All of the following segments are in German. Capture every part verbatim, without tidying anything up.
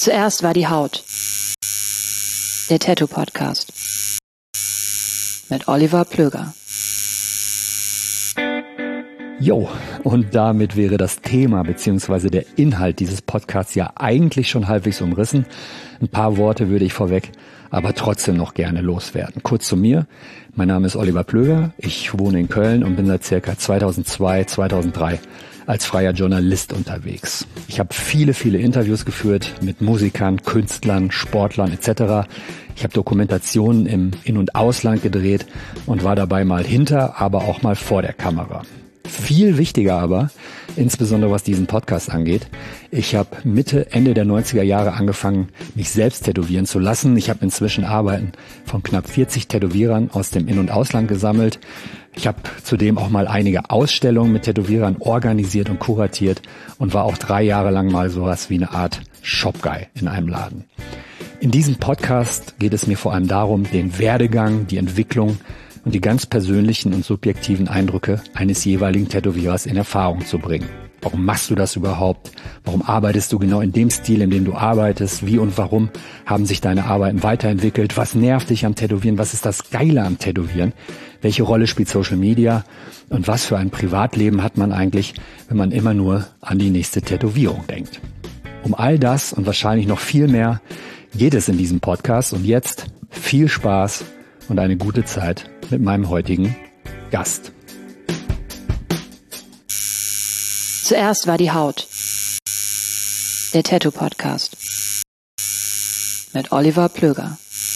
Zuerst war die Haut. Der Tattoo-Podcast. Mit Oliver Plöger. Jo, und damit wäre das Thema bzw. der Inhalt dieses Podcasts ja eigentlich schon halbwegs umrissen. Ein paar Worte würde ich vorweg, aber trotzdem noch gerne loswerden. Kurz zu mir. Mein Name ist Oliver Plöger. Ich wohne in Köln und bin seit circa zweitausendzwei, zweitausenddrei als freier Journalist unterwegs. Ich habe viele, viele Interviews geführt mit Musikern, Künstlern, Sportlern et cetera. Ich habe Dokumentationen im In- und Ausland gedreht und war dabei mal hinter, aber auch mal vor der Kamera. Viel wichtiger aber, insbesondere was diesen Podcast angeht, ich habe Mitte, Ende der neunziger Jahre angefangen, mich selbst tätowieren zu lassen. Ich habe inzwischen Arbeiten von knapp vierzig Tätowierern aus dem In- und Ausland gesammelt. Ich habe zudem auch mal einige Ausstellungen mit Tätowierern organisiert und kuratiert und war auch drei Jahre lang mal sowas wie eine Art Shopguy in einem Laden. In diesem Podcast geht es mir vor allem darum, den Werdegang, die Entwicklung und die ganz persönlichen und subjektiven Eindrücke eines jeweiligen Tätowierers in Erfahrung zu bringen. Warum machst du das überhaupt? Warum arbeitest du genau in dem Stil, in dem du arbeitest? Wie und warum haben sich deine Arbeiten weiterentwickelt? Was nervt dich am Tätowieren? Was ist das Geile am Tätowieren? Welche Rolle spielt Social Media? Und was für ein Privatleben hat man eigentlich, wenn man immer nur an die nächste Tätowierung denkt? Um all das und wahrscheinlich noch viel mehr geht es in diesem Podcast. Und jetzt viel Spaß und eine gute Zeit mit meinem heutigen Gast. Zuerst war die Haut. Der Tattoo-Podcast. Mit Oliver Plöger.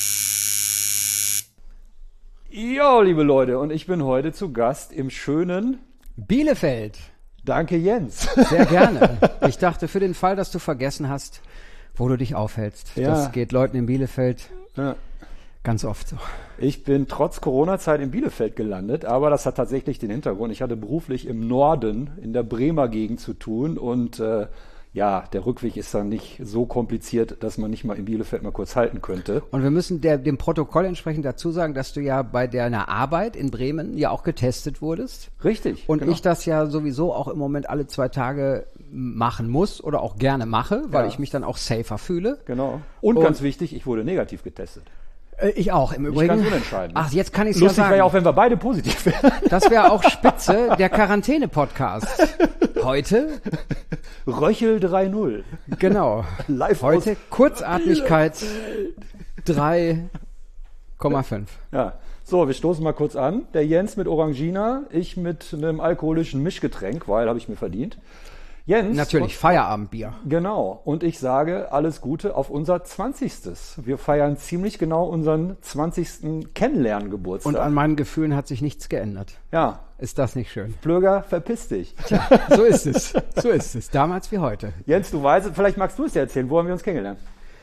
Jo, liebe Leute, und ich bin heute zu Gast im schönen Bielefeld. Danke, Jens. Sehr gerne. Ich dachte, für den Fall, dass du vergessen hast, wo du dich aufhältst. Ja. Das geht Leuten in Bielefeld Ja. ganz oft so. Ich bin trotz Corona-Zeit in Bielefeld gelandet, aber das hat tatsächlich den Hintergrund. Ich hatte beruflich im Norden, in der Bremer Gegend zu tun und äh, ja, der Rückweg ist dann nicht so kompliziert, dass man nicht mal in Bielefeld mal kurz halten könnte. Und wir müssen der, dem Protokoll entsprechend dazu sagen, dass du ja bei deiner Arbeit in Bremen ja auch getestet wurdest. Richtig. Und genau. ich das ja sowieso auch im Moment alle zwei Tage machen muss oder auch gerne mache, weil Ja. ich mich dann auch safer fühle. Genau. Und, Und- ganz wichtig, ich wurde negativ getestet. Äh, ich auch im Übrigen. ganz unentscheidend. Ach, jetzt kann ich es ja Lustig sagen. wäre ja auch, wenn wir beide positiv wären. Das wäre auch Spitze, der Quarantäne-Podcast. Heute, Röchel drei null. genau, Live heute aus Kurzatmigkeit drei Komma fünf. Ja, so, wir stoßen mal kurz an. Der Jens mit Orangina, ich mit einem alkoholischen Mischgetränk, weil habe ich mir verdient. Jens. Natürlich, Feierabendbier. Genau. Und ich sage alles Gute auf unser zwanzigstes. Wir feiern ziemlich genau unseren zwanzigsten Kennenlerngeburtstag. Und an meinen Gefühlen hat sich nichts geändert. ja, Ist das nicht schön? Plöger, verpiss dich. Tja, so ist es. So ist es. Damals wie heute. Jens, du weißt, vielleicht magst du es ja erzählen. Wo haben wir uns kennengelernt?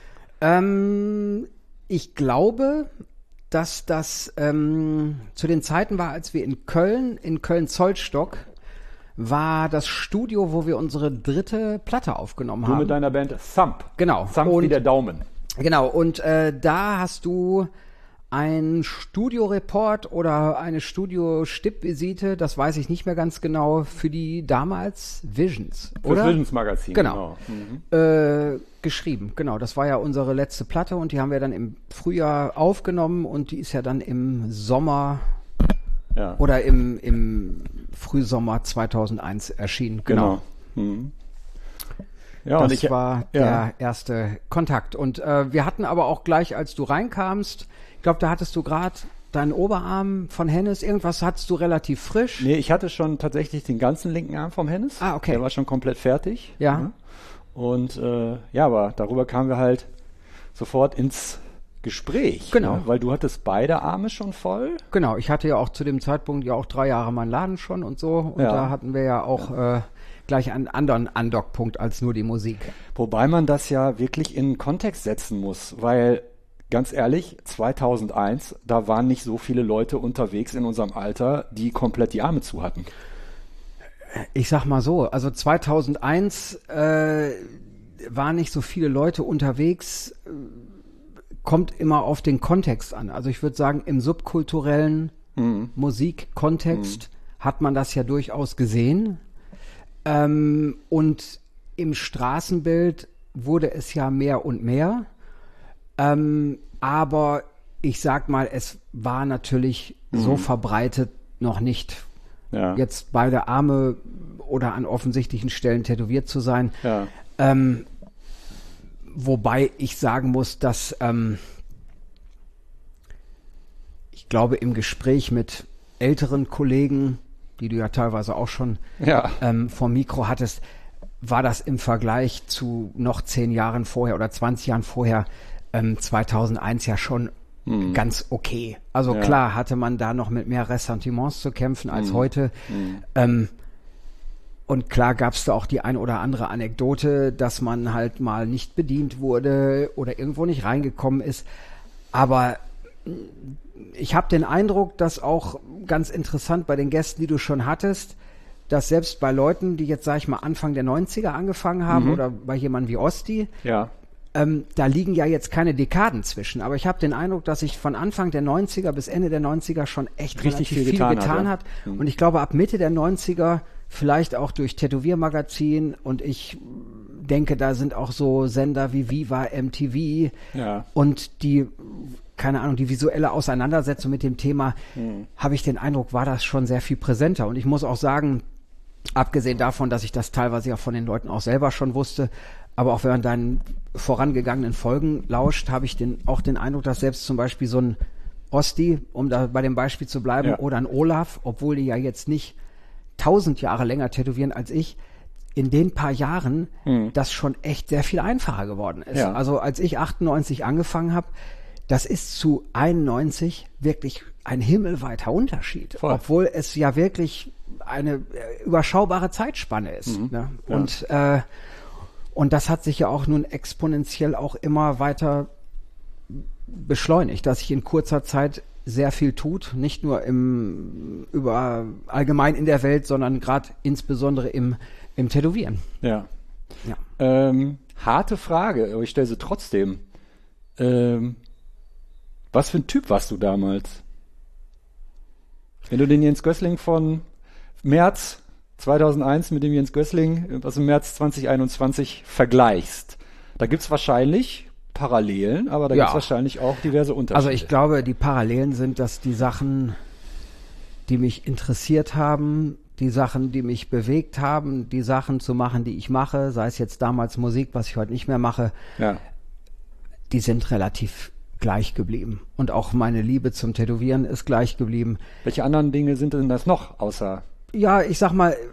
Ähm, ich glaube, dass das ähm, zu den Zeiten war, als wir in Köln, in Köln-Zollstock, war das Studio, wo wir unsere dritte Platte aufgenommen Du haben. mit deiner Band Thump. Genau. Thump wie Und- der Daumen. Genau, und äh, da hast du ein Studioreport oder eine Studio-Stippvisite, das weiß ich nicht mehr ganz genau, für die damals Visions, Fürs oder? Visions Magazin. Genau. Mhm. Äh, geschrieben, genau. Das war ja unsere letzte Platte und die haben wir dann im Frühjahr aufgenommen und die ist ja dann im Sommer Ja. oder im, im Frühsommer zweitausendeins erschienen. Genau. Mhm. Ja, Das und ich, war ja. der erste Kontakt. Und äh, wir hatten aber auch gleich, als du reinkamst, ich glaube, da hattest du gerade deinen Oberarm von Hennes, irgendwas hattest du relativ frisch. Nee, ich hatte schon tatsächlich den ganzen linken Arm vom Hennes. Ah, okay. Der war schon komplett fertig. Ja. Mhm. Und äh, ja, aber darüber kamen wir halt sofort ins Gespräch. Genau. Ne? Weil du hattest beide Arme schon voll. Genau, ich hatte ja auch zu dem Zeitpunkt ja auch drei Jahre meinen Laden schon und so. Und Ja. da hatten wir ja auch Äh, gleich einen anderen Andockpunkt als nur die Musik. Wobei man das ja wirklich in Kontext setzen muss, weil ganz ehrlich, zweitausendeins, da waren nicht so viele Leute unterwegs in unserem Alter, die komplett die Arme zu hatten. Ich sag mal so, also zweitausendeins äh, waren nicht so viele Leute unterwegs, äh, kommt immer auf den Kontext an. Also ich würde sagen, im subkulturellen Mhm. Musikkontext hat man das ja durchaus gesehen. Ähm, und im Straßenbild wurde es ja mehr und mehr. Ähm, aber ich sag mal, es war natürlich mhm. so verbreitet noch nicht. Ja. Jetzt beide Arme oder an offensichtlichen Stellen tätowiert zu sein. Ja. Ähm, wobei ich sagen muss, dass ähm, ich glaube, im Gespräch mit älteren Kollegen, die du ja teilweise auch schon ja. ähm, vom Mikro hattest, war das im Vergleich zu noch zehn Jahren vorher oder zwanzig Jahren vorher ähm, zweitausendeins ja schon hm. ganz okay. Also ja. klar hatte man da noch mit mehr Ressentiments zu kämpfen als hm. heute. Hm. Ähm, und klar gab es da auch die ein oder andere Anekdote, dass man halt mal nicht bedient wurde oder irgendwo nicht reingekommen ist. Aber ich habe den Eindruck, dass auch ganz interessant bei den Gästen, die du schon hattest, dass selbst bei Leuten, die jetzt, sag ich mal, Anfang der neunziger angefangen haben mhm. oder bei jemandem wie Osti, ja. ähm, da liegen ja jetzt keine Dekaden zwischen. Aber ich habe den Eindruck, dass sich von Anfang der neunziger bis Ende der neunziger schon echt richtig viel, viel getan, getan hat. hat. Mhm. Und ich glaube, ab Mitte der neunziger, vielleicht auch durch Tätowiermagazin, und ich denke, da sind auch so Sender wie Viva, M T V ja. und die, keine Ahnung, die visuelle Auseinandersetzung mit dem Thema, mhm. habe ich den Eindruck, war das schon sehr viel präsenter. Und ich muss auch sagen, abgesehen davon, dass ich das teilweise ja von den Leuten auch selber schon wusste, aber auch wenn man deinen vorangegangenen Folgen lauscht, habe ich den, auch den Eindruck, dass selbst zum Beispiel so ein Osti, um da bei dem Beispiel zu bleiben, ja. oder ein Olaf, obwohl die ja jetzt nicht tausend Jahre länger tätowieren als ich, in den paar Jahren hm. das schon echt sehr viel einfacher geworden ist. Ja. Also als ich achtundneunzig angefangen habe, das ist zu einundneunzig wirklich ein himmelweiter Unterschied, Voll. Obwohl es ja wirklich eine äh, überschaubare Zeitspanne ist. Mhm. Ne? Ja. Und, äh, und das hat sich ja auch nun exponentiell auch immer weiter beschleunigt, dass sich in kurzer Zeit sehr viel tut, nicht nur im über allgemein in der Welt, sondern gerade insbesondere im, im Tätowieren. Ja. ja. Ähm, harte Frage, aber ich stelle sie trotzdem. Ähm, was für ein Typ warst du damals? Wenn du den Jens Gößling von März zweitausendeins mit dem Jens Gößling, was im März zweitausendeinundzwanzig vergleichst, da gibt's wahrscheinlich Parallelen, aber da ja. gibt's wahrscheinlich auch diverse Unterschiede. Also ich glaube, die Parallelen sind, dass die Sachen, die mich interessiert haben, die Sachen, die mich bewegt haben, die Sachen zu machen, die ich mache, sei es jetzt damals Musik, was ich heute nicht mehr mache, ja. die sind relativ gleich geblieben. Und auch meine Liebe zum Tätowieren ist gleich geblieben. Welche anderen Dinge sind denn das noch, außer... Ja, ich sag mal,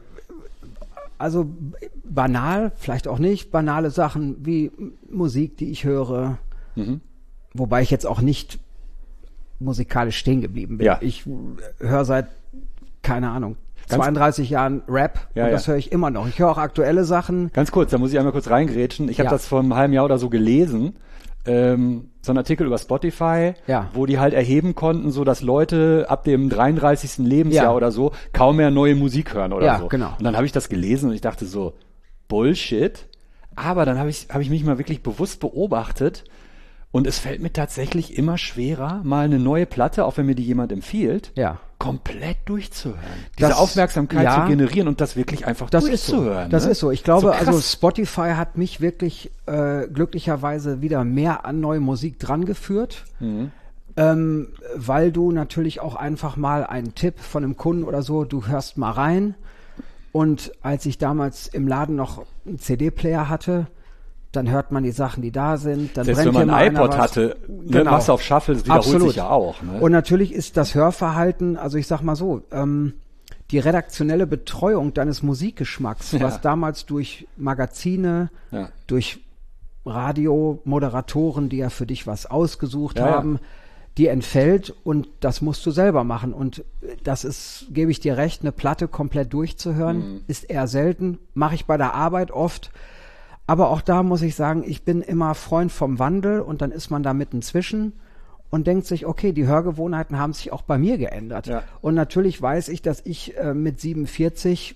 also banal, vielleicht auch nicht, banale Sachen wie Musik, die ich höre, mhm. wobei ich jetzt auch nicht musikalisch stehen geblieben bin. Ja. Ich höre seit, keine Ahnung, Ganz zweiunddreißig Jahren Rap ja, und das ja. höre ich immer noch. Ich höre auch aktuelle Sachen. Ganz kurz, da muss ich einmal kurz reingrätschen. Ich habe ja. das vor einem halben Jahr oder so gelesen. Ähm, so ein Artikel über Spotify, ja. wo die halt erheben konnten, so dass Leute ab dem dreiunddreißigsten Lebensjahr ja. oder so kaum mehr neue Musik hören oder ja, so. Genau. Und dann habe ich das gelesen und ich dachte so, Bullshit. Aber dann habe ich, hab ich mich mal wirklich bewusst beobachtet und es fällt mir tatsächlich immer schwerer, mal eine neue Platte, auch wenn mir die jemand empfiehlt, ja. komplett durchzuhören. Diese das, Aufmerksamkeit ja, zu generieren und das wirklich einfach das durchzuhören. Ist so. Das ne? ist so. Ich glaube, so also Spotify hat mich wirklich äh, glücklicherweise wieder mehr an neue Musik dran geführt, mhm. ähm, weil du natürlich auch einfach mal einen Tipp von einem Kunden oder so, du hörst mal rein. Und als ich damals im Laden noch einen C D-Player hatte, dann hört man die Sachen, die da sind. Dann Selbst brennt wenn man ein iPod hatte, genau. ne, machst du auf Shuffle, das wiederholt Absolut. sich ja auch. Ne? Und natürlich ist das Hörverhalten, also ich sag mal so, ähm, die redaktionelle Betreuung deines Musikgeschmacks, ja. was damals durch Magazine, ja. durch Radiomoderatoren, die ja für dich was ausgesucht ja, haben, ja. die entfällt und das musst du selber machen. Und das ist, gebe ich dir recht, eine Platte komplett durchzuhören, mhm. ist eher selten, mache ich bei der Arbeit oft. Aber auch da muss ich sagen, ich bin immer Freund vom Wandel und dann ist man da mitten zwischen und denkt sich, okay, die Hörgewohnheiten haben sich auch bei mir geändert. Ja. Und natürlich weiß ich, dass ich äh, mit siebenundvierzig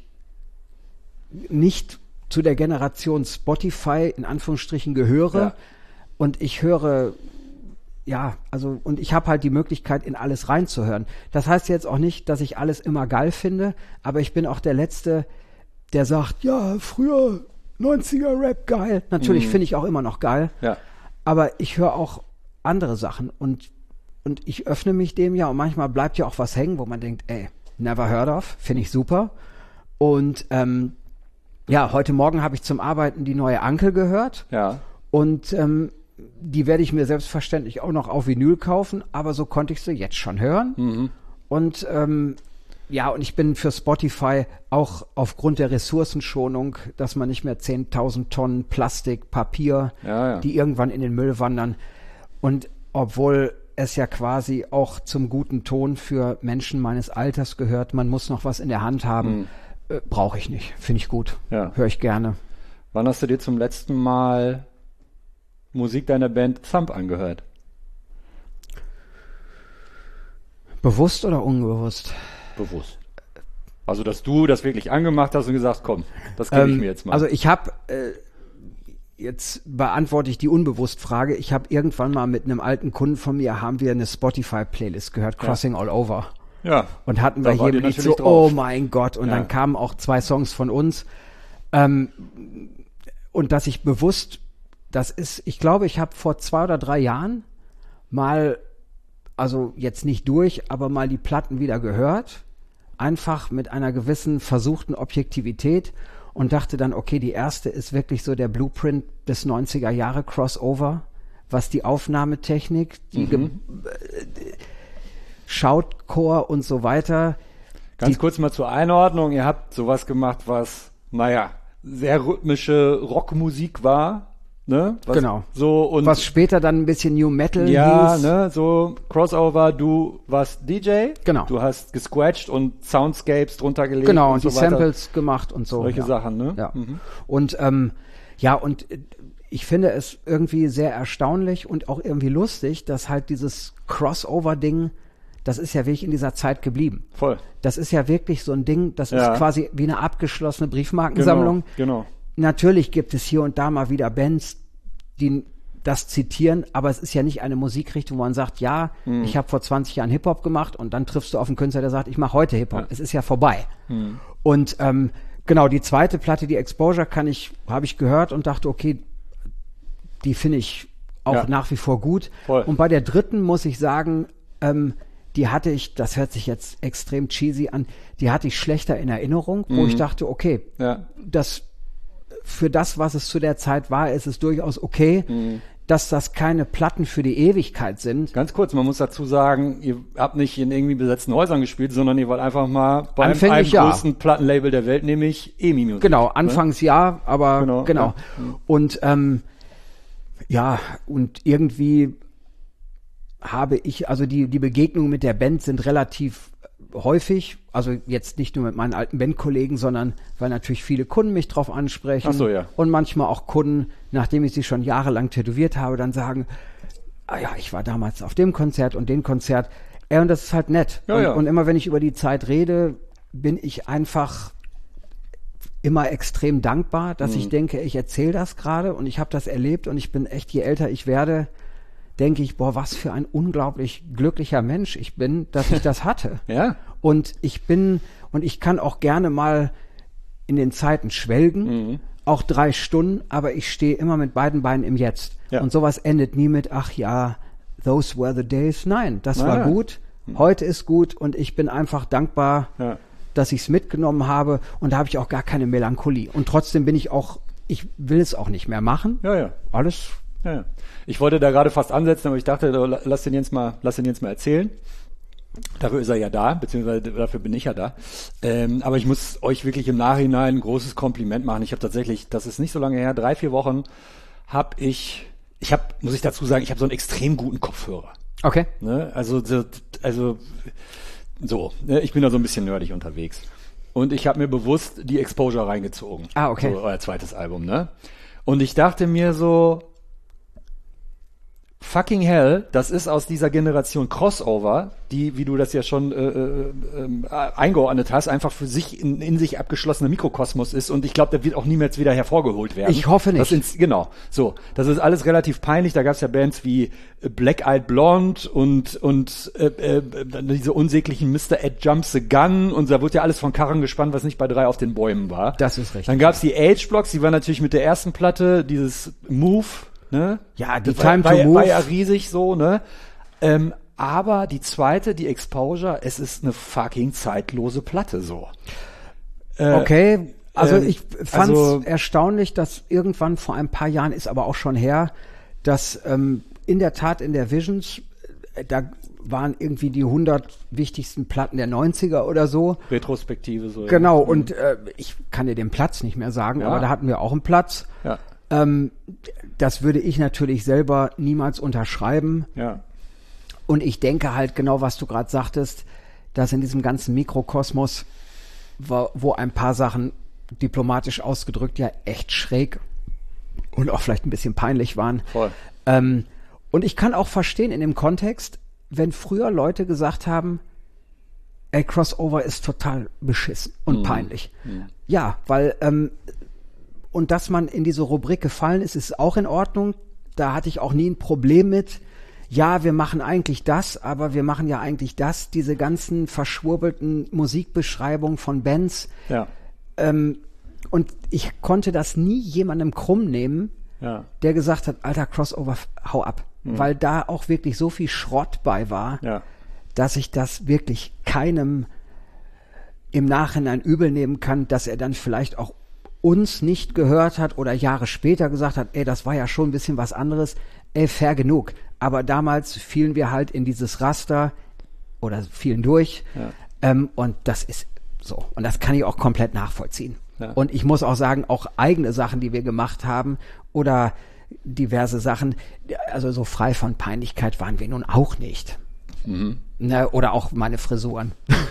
nicht zu der Generation Spotify in Anführungsstrichen gehöre. Ja. Und ich höre, ja, also, und ich habe halt die Möglichkeit, in alles reinzuhören. Das heißt jetzt auch nicht, dass ich alles immer geil finde, aber ich bin auch der Letzte, der sagt, ja, früher neunziger-Rap geil. Natürlich Mhm. finde ich auch immer noch geil. Ja. Aber ich höre auch andere Sachen und, und ich öffne mich dem ja und manchmal bleibt ja auch was hängen, wo man denkt, ey, never heard of, finde ich super. Und ähm, ja, heute Morgen habe ich zum Arbeiten die neue Ankel gehört. Ja. Und ähm, die werde ich mir selbstverständlich auch noch auf Vinyl kaufen, aber so konnte ich sie jetzt schon hören. Mhm. Und ähm, ja, und ich bin für Spotify auch aufgrund der Ressourcenschonung, dass man nicht mehr zehntausend Tonnen Plastik, Papier, Ja, ja. die irgendwann in den Müll wandern. Und obwohl es ja quasi auch zum guten Ton für Menschen meines Alters gehört, man muss noch was in der Hand haben, Mhm. äh, brauche ich nicht. Finde ich gut. Ja. Höre ich gerne. Wann hast du dir zum letzten Mal Musik deiner Band Thump angehört? Bewusst oder unbewusst? Bewusst. Also, dass du das wirklich angemacht hast und gesagt, komm, das gebe ich Ähm, mir jetzt mal. Also ich habe, äh, jetzt beantworte ich die Unbewusst-Frage, ich habe irgendwann mal mit einem alten Kunden von mir, haben wir eine Spotify-Playlist gehört, Crossing All Over. ja. Und hatten Da wir wart hier ihr Lied so, natürlich oh drauf. mein Gott. Und Ja. dann kamen auch zwei Songs von uns. Ähm, und dass ich bewusst, das ist, ich glaube, ich habe vor zwei oder drei Jahren mal, also jetzt nicht durch, aber mal die Platten wieder gehört. Einfach mit einer gewissen versuchten Objektivität und dachte dann, okay, die erste ist wirklich so der Blueprint des neunziger Jahre Crossover, was die Aufnahmetechnik, die Ge- Shoutcore und so weiter. Ganz die- kurz mal zur Einordnung. Ihr habt sowas gemacht, was, naja, sehr rhythmische Rockmusik war. Ne? Was, Genau. So und Was später dann ein bisschen New Metal ja, hieß. ne, so Crossover, du warst D J, Genau. du hast gescratcht und Soundscapes drunter gelegt Genau, und und so die weiter. Samples gemacht und so. Solche ja. Sachen, ne? Ja. Mhm. Und ähm, ja, und äh, ich finde es irgendwie sehr erstaunlich und auch irgendwie lustig, dass halt dieses Crossover-Ding, das ist ja wirklich in dieser Zeit geblieben. Voll. Das ist ja wirklich so ein Ding, das Ja. ist quasi wie eine abgeschlossene Briefmarkensammlung. Genau, genau. Natürlich gibt es hier und da mal wieder Bands, die das zitieren, aber es ist ja nicht eine Musikrichtung, wo man sagt, ja, Mhm. ich habe vor zwanzig Jahren Hip-Hop gemacht und dann triffst du auf einen Künstler, der sagt, ich mache heute Hip-Hop. Ja. Es ist ja vorbei. Mhm. Und ähm, genau, die zweite Platte, die Exposure, kann ich, habe ich gehört und dachte, okay, die finde ich auch Ja. nach wie vor gut. Voll. Und bei der dritten muss ich sagen, ähm, die hatte ich, das hört sich jetzt extrem cheesy an, die hatte ich schlechter in Erinnerung, wo Mhm. ich dachte, okay, Ja. das für das, was es zu der Zeit war, ist es durchaus okay, Mhm. dass das keine Platten für die Ewigkeit sind. Ganz kurz, man muss dazu sagen, ihr habt nicht in irgendwie besetzten Häusern gespielt, sondern ihr wollt einfach mal beim einem Anfänglich ja. größten Plattenlabel der Welt, nämlich E M I Music. Genau, ne? anfangs ja, aber Genau, genau. ja. Mhm. Und ähm, ja, und irgendwie habe ich, also die, die Begegnungen mit der Band sind relativ häufig, also jetzt nicht nur mit meinen alten Bandkollegen, sondern weil natürlich viele Kunden mich drauf ansprechen. Ach so, ja. Und manchmal auch Kunden, nachdem ich sie schon jahrelang tätowiert habe, dann sagen, ah ja, ich war damals auf dem Konzert und dem Konzert. Ja, und das ist halt nett. Ja, und, ja. und immer wenn ich über die Zeit rede, bin ich einfach immer extrem dankbar, dass Mhm. ich denke, ich erzähle das gerade und ich habe das erlebt und ich bin echt, je älter ich werde, denke ich, boah, was für ein unglaublich glücklicher Mensch ich bin, dass ich das hatte. Ja. Und ich bin, und ich kann auch gerne mal in den Zeiten schwelgen, Mhm. auch drei Stunden, aber ich stehe immer mit beiden Beinen im Jetzt. Ja. Und sowas endet nie mit, ach ja, those were the days. Nein, das Na war ja. gut, heute ist gut und ich bin einfach dankbar, Ja. dass ich es mitgenommen habe und da habe ich auch gar keine Melancholie. Und trotzdem bin ich auch, ich will es auch nicht mehr machen. Ja, ja. Alles. Ja, ja. Ich wollte da gerade fast ansetzen, aber ich dachte, lass den Jens mal, lass den Jens mal erzählen. Dafür ist er ja da, beziehungsweise dafür bin ich ja da. Ähm, aber ich muss euch wirklich im Nachhinein ein großes Kompliment machen. Ich habe tatsächlich, das ist nicht so lange her, drei, vier Wochen, habe ich, ich habe, muss ich dazu sagen, ich habe so einen extrem guten Kopfhörer. Okay. Ne? Also, so, also so, ne? Ich bin da so ein bisschen nerdig unterwegs. Und ich habe mir bewusst die Exposure reingezogen. Ah, okay. So, euer zweites Album, ne? Und ich dachte mir so, fucking hell, das ist aus dieser Generation Crossover, die, wie du das ja schon äh, äh, äh, eingeordnet hast, einfach für sich in, in sich abgeschlossener Mikrokosmos ist und ich glaube, der wird auch niemals wieder hervorgeholt werden. Ich hoffe nicht. Das ins, genau, so. Das ist alles relativ peinlich. Da gab es ja Bands wie Black Eyed Blonde und und äh, äh, diese unsäglichen Mister Ed Jumps the Gun und da wurde ja alles von Karren gespannt, was nicht bei drei auf den Bäumen war. Das ist richtig. Dann gab es die H-Blocks, die war natürlich mit der ersten Platte, dieses Move, ne? Ja, die Das Time war, to war, Move. war ja riesig so, ne? Ähm, aber die zweite, die Exposure, es ist eine fucking zeitlose Platte so. Äh, Okay, also ähm, ich fand es also- erstaunlich, dass irgendwann vor ein paar Jahren, ist aber auch schon her, dass ähm, in der Tat in der Visions, äh, da waren irgendwie die hundert wichtigsten Platten der neunziger oder so. Retrospektive so. Genau, ja. und äh, ich kann dir den Platz nicht mehr sagen, Ja. aber da hatten wir auch einen Platz. Ja, Ähm, das würde ich natürlich selber niemals unterschreiben. ja. Und ich denke halt genau, was du gerade sagtest, dass in diesem ganzen Mikrokosmos, wo, wo ein paar Sachen diplomatisch ausgedrückt ja echt schräg und auch vielleicht ein bisschen peinlich waren. Voll. Ähm, und ich kann auch verstehen in dem Kontext, wenn früher Leute gesagt haben, ey, Crossover ist total beschissen und Mhm. peinlich. Ja, weil ähm, und dass man in diese Rubrik gefallen ist, ist auch in Ordnung. Da hatte ich auch nie ein Problem mit. Ja, wir machen eigentlich das, aber wir machen ja eigentlich das. Diese ganzen verschwurbelten Musikbeschreibungen von Bands. Ja, Ähm, und ich konnte das nie jemandem krumm nehmen, ja, der gesagt hat, alter Crossover, hau ab. Weil da auch wirklich so viel Schrott bei war, ja. dass ich das wirklich keinem im Nachhinein übel nehmen kann, dass er dann vielleicht auch uns nicht gehört hat oder Jahre später gesagt hat, ey, das war ja schon ein bisschen was anderes, ey, fair genug. Aber damals fielen wir halt in dieses Raster oder fielen durch Ja. ähm, und das ist so. Und das kann ich auch komplett nachvollziehen. Ja. Und ich muss auch sagen, auch eigene Sachen, die wir gemacht haben oder diverse Sachen, also so frei von Peinlichkeit waren wir nun auch nicht. Mhm. Ne, oder auch meine Frisuren.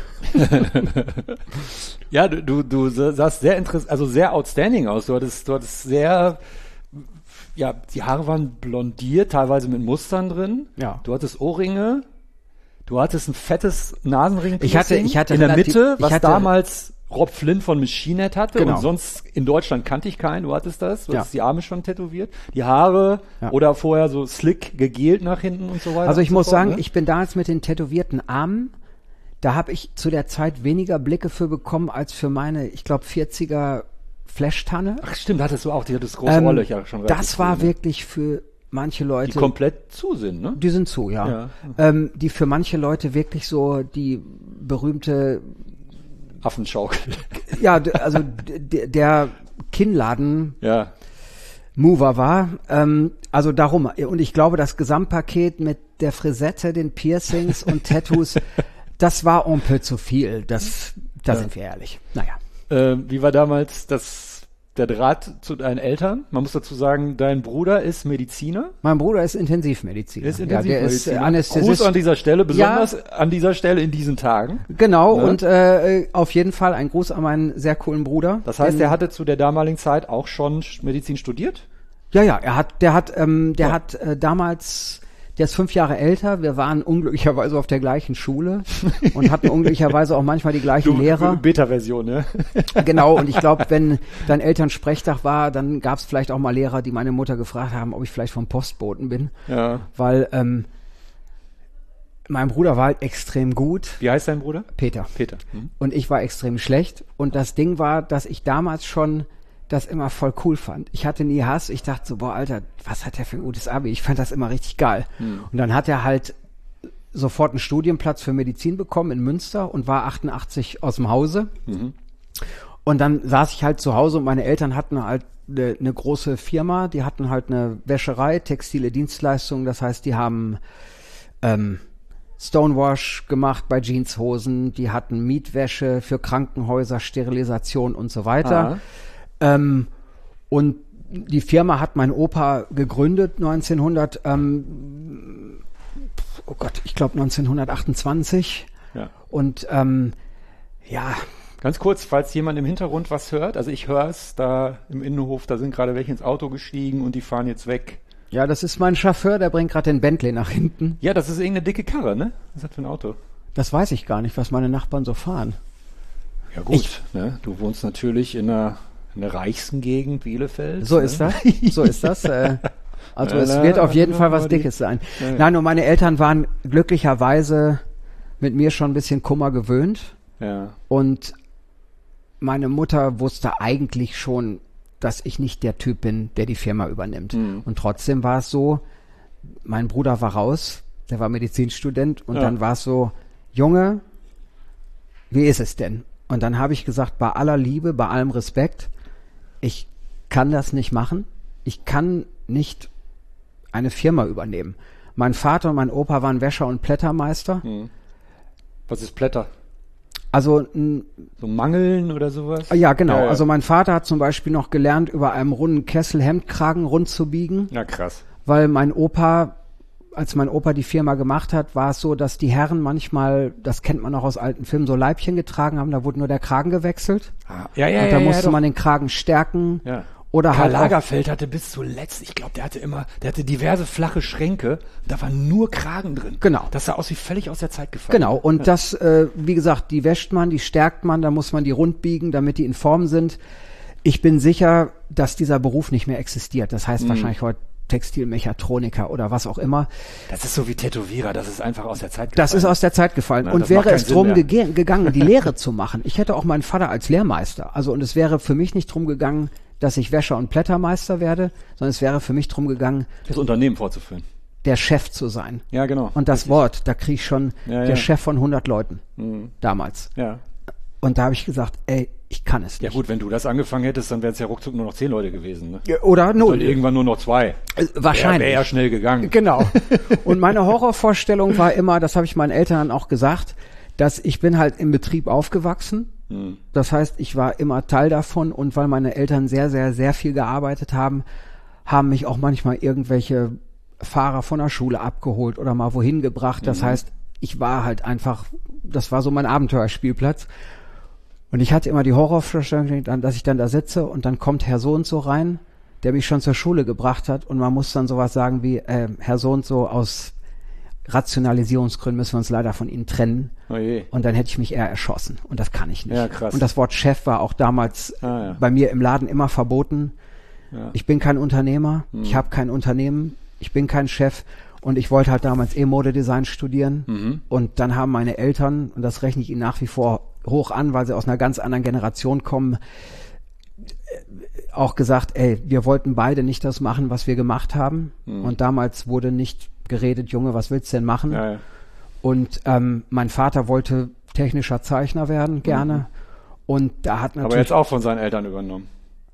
Ja, du, du, du sahst sehr interessant, also sehr outstanding aus. Du hattest, du hattest sehr, ja, die Haare waren blondiert, teilweise mit Mustern drin. Ja. Du hattest Ohrringe. Du hattest ein fettes Nasenring Ich hatte- ich hatte in der relativ- Mitte, ich was hatte- damals Rob Flynn von Machine Head hatte. Genau. Und sonst in Deutschland kannte ich keinen. Du hattest das. Du Ja. hattest die Arme schon tätowiert. Die Haare Ja. oder vorher so slick gegelt nach hinten und so weiter. Also ich und so muss fort, sagen, ne? ich bin damals mit den tätowierten Armen, da habe ich zu der Zeit weniger Blicke für bekommen als für meine, ich glaube, vierziger Flash-Tanne. Ach stimmt, hattest du auch. Die hattest große Ähm, Ohrlöcher schon relativ das war früh, ne? wirklich für manche Die Leute, komplett zu sind, ne? die sind zu, ja, Ja. Ähm, die für manche Leute wirklich so die berühmte, Affenschaukel. ja, d- also d- der Kinnladen Ja. Mover war. Ähm, also darum. Und ich glaube, das Gesamtpaket mit der Frisette, den Piercings und Tattoos, das war un peu zu viel. Das, da Ja. sind wir ehrlich. Naja. Äh, wie war damals das, der Draht zu deinen Eltern? Man muss dazu sagen, dein Bruder ist Mediziner. Mein Bruder ist Intensivmediziner. Er ist Ja, der ist Intensivmediziner. äh, Anästhesist. Gruß an dieser Stelle, besonders an dieser Stelle in diesen Tagen. Genau. Ne? Und äh, auf jeden Fall ein Gruß an meinen sehr coolen Bruder. Das heißt, Den- er hatte zu der damaligen Zeit auch schon Medizin studiert? Ja, ja, er hat, der hat, ähm, der Ja. hat äh, damals, der ist fünf Jahre älter. Wir waren unglücklicherweise auf der gleichen Schule und hatten unglücklicherweise auch manchmal die gleichen Lehrer. Beta-Version, ne? Genau, und ich glaube, wenn dein Elternsprechtag war, dann gab es vielleicht auch mal Lehrer, die meine Mutter gefragt haben, ob ich vielleicht vom Postboten bin. Ja. Weil ähm, mein Bruder war halt extrem gut, Wie heißt dein Bruder? Peter, Peter. Hm? und ich war extrem schlecht. Und das Ding war, dass ich damals schon das immer voll cool fand. Ich hatte nie Hass. Ich dachte so, boah, Alter, was hat der für ein gutes Abi? Ich fand das immer richtig geil. Und dann hat er halt sofort einen Studienplatz für Medizin bekommen in Münster und war achtundachtzig aus dem Hause. Und dann saß ich halt zu Hause und meine Eltern hatten halt eine, eine große Firma, die hatten halt eine Wäscherei, textile Dienstleistungen, das heißt, die haben ähm, Stonewash gemacht bei Jeanshosen, die hatten Mietwäsche für Krankenhäuser, Sterilisation und so weiter. Aha. Ähm, und die Firma hat mein Opa gegründet, neunzehnhundert, ähm, oh Gott, ich glaube neunzehnhundertachtundzwanzig. Ja. Und ähm, ja, Ganz kurz, falls jemand im Hintergrund was hört, also ich höre es da im Innenhof, da sind gerade welche ins Auto gestiegen und die fahren jetzt weg. Ja, das ist mein Chauffeur, der bringt gerade den Bentley nach hinten. Ja, das ist irgendeine dicke Karre, ne? Was ist das für ein Auto? Das weiß ich gar nicht, was meine Nachbarn so fahren. Ja gut, ich, ne? Du wohnst natürlich in einer, in der reichsten Gegend Bielefeld. So ne? ist das, so ist das. Äh, also ja, es na, wird auf jeden Fall was Dickes sein. Ja, ja. Nein, und meine Eltern waren glücklicherweise mit mir schon ein bisschen Kummer gewöhnt. Ja. Und meine Mutter wusste eigentlich schon, dass ich nicht der Typ bin, der die Firma übernimmt. Mhm. Und trotzdem war es so, mein Bruder war raus, der war Medizinstudent und ja. dann war es so, Junge, wie ist es denn? Und dann habe ich gesagt, bei aller Liebe, bei allem Respekt, ich kann das nicht machen. Ich kann nicht eine Firma übernehmen. Mein Vater und mein Opa waren Wäscher und Plättermeister. Mhm. Was ist Plätter? Also n, so Mangeln oder sowas? Ja, genau. Ja, ja. Also mein Vater hat zum Beispiel noch gelernt, über einem runden Kessel Hemdkragen rund zu biegen. Ja, krass. Weil mein Opa, als mein Opa die Firma gemacht hat, war es so, dass die Herren manchmal, das kennt man auch aus alten Filmen, so Leibchen getragen haben, da wurde nur der Kragen gewechselt. Ah, ja, ja, und da ja, musste ja, man den Kragen stärken. Ja. Oder Karl halt Lagerfeld hatte bis zuletzt, ich glaube, der hatte immer, der hatte diverse flache Schränke, da waren nur Kragen drin. Genau. Das sah aus wie völlig aus der Zeit gefallen. Genau, und ja. das, äh, wie gesagt, die wäscht man, die stärkt man, da muss man die rund biegen, damit die in Form sind. Ich bin sicher, dass dieser Beruf nicht mehr existiert. Das heißt mhm. wahrscheinlich heute Textilmechatroniker oder was auch immer. Das ist so wie Tätowierer, das ist einfach aus der Zeit gefallen. Das ist aus der Zeit gefallen. Na, und wäre es drum ge- gegangen, die Lehre zu machen. Ich hätte auch meinen Vater als Lehrmeister. Also, und es wäre für mich nicht drum gegangen, dass ich Wäscher und Plättermeister werde, sondern es wäre für mich drum gegangen, das Unternehmen fortzuführen. Der Chef zu sein. Ja, genau. Und das richtig. Wort, da krieg ich schon ja, der ja. Chef von hundert Leuten. Mhm. Damals. Ja. Und da habe ich gesagt, ey, ich kann es nicht. Ja gut, wenn du das angefangen hättest, dann wären es ja ruckzuck nur noch zehn Leute gewesen. Ne? Ja, oder null. Und irgendwann nur noch zwei. Äh, wahrscheinlich. Wäre ja schnell gegangen. Genau. Und meine Horrorvorstellung war immer, das habe ich meinen Eltern dann auch gesagt, dass ich bin halt im Betrieb aufgewachsen. Hm. Das heißt, ich war immer Teil davon und weil meine Eltern sehr, sehr, sehr viel gearbeitet haben, haben mich auch manchmal irgendwelche Fahrer von der Schule abgeholt oder mal wohin gebracht. Das mhm. heißt, ich war halt einfach, das war so mein Abenteuerspielplatz. Und ich hatte immer die Horrorvorstellung, dass ich dann da sitze und dann kommt Herr so und so rein, der mich schon zur Schule gebracht hat und man muss dann sowas sagen wie, äh, Herr so und so, aus Rationalisierungsgründen müssen wir uns leider von Ihnen trennen. Oh je. Und dann hätte ich mich eher erschossen und das kann ich nicht. Ja, krass. Und das Wort Chef war auch damals ah, ja. bei mir im Laden immer verboten. Ja. Ich bin kein Unternehmer, hm. ich habe kein Unternehmen, ich bin kein Chef. Und ich wollte halt damals eh Modedesign studieren. Mhm. Und dann haben meine Eltern, und das rechne ich ihnen nach wie vor hoch an, weil sie aus einer ganz anderen Generation kommen, auch gesagt, ey, wir wollten beide nicht das machen, was wir gemacht haben. Mhm. Und damals wurde nicht geredet, Junge, was willst du denn machen? Ja, ja. Und ähm, mein Vater wollte technischer Zeichner werden, gerne. Mhm. Und da hat natürlich... Aber jetzt auch von seinen Eltern übernommen.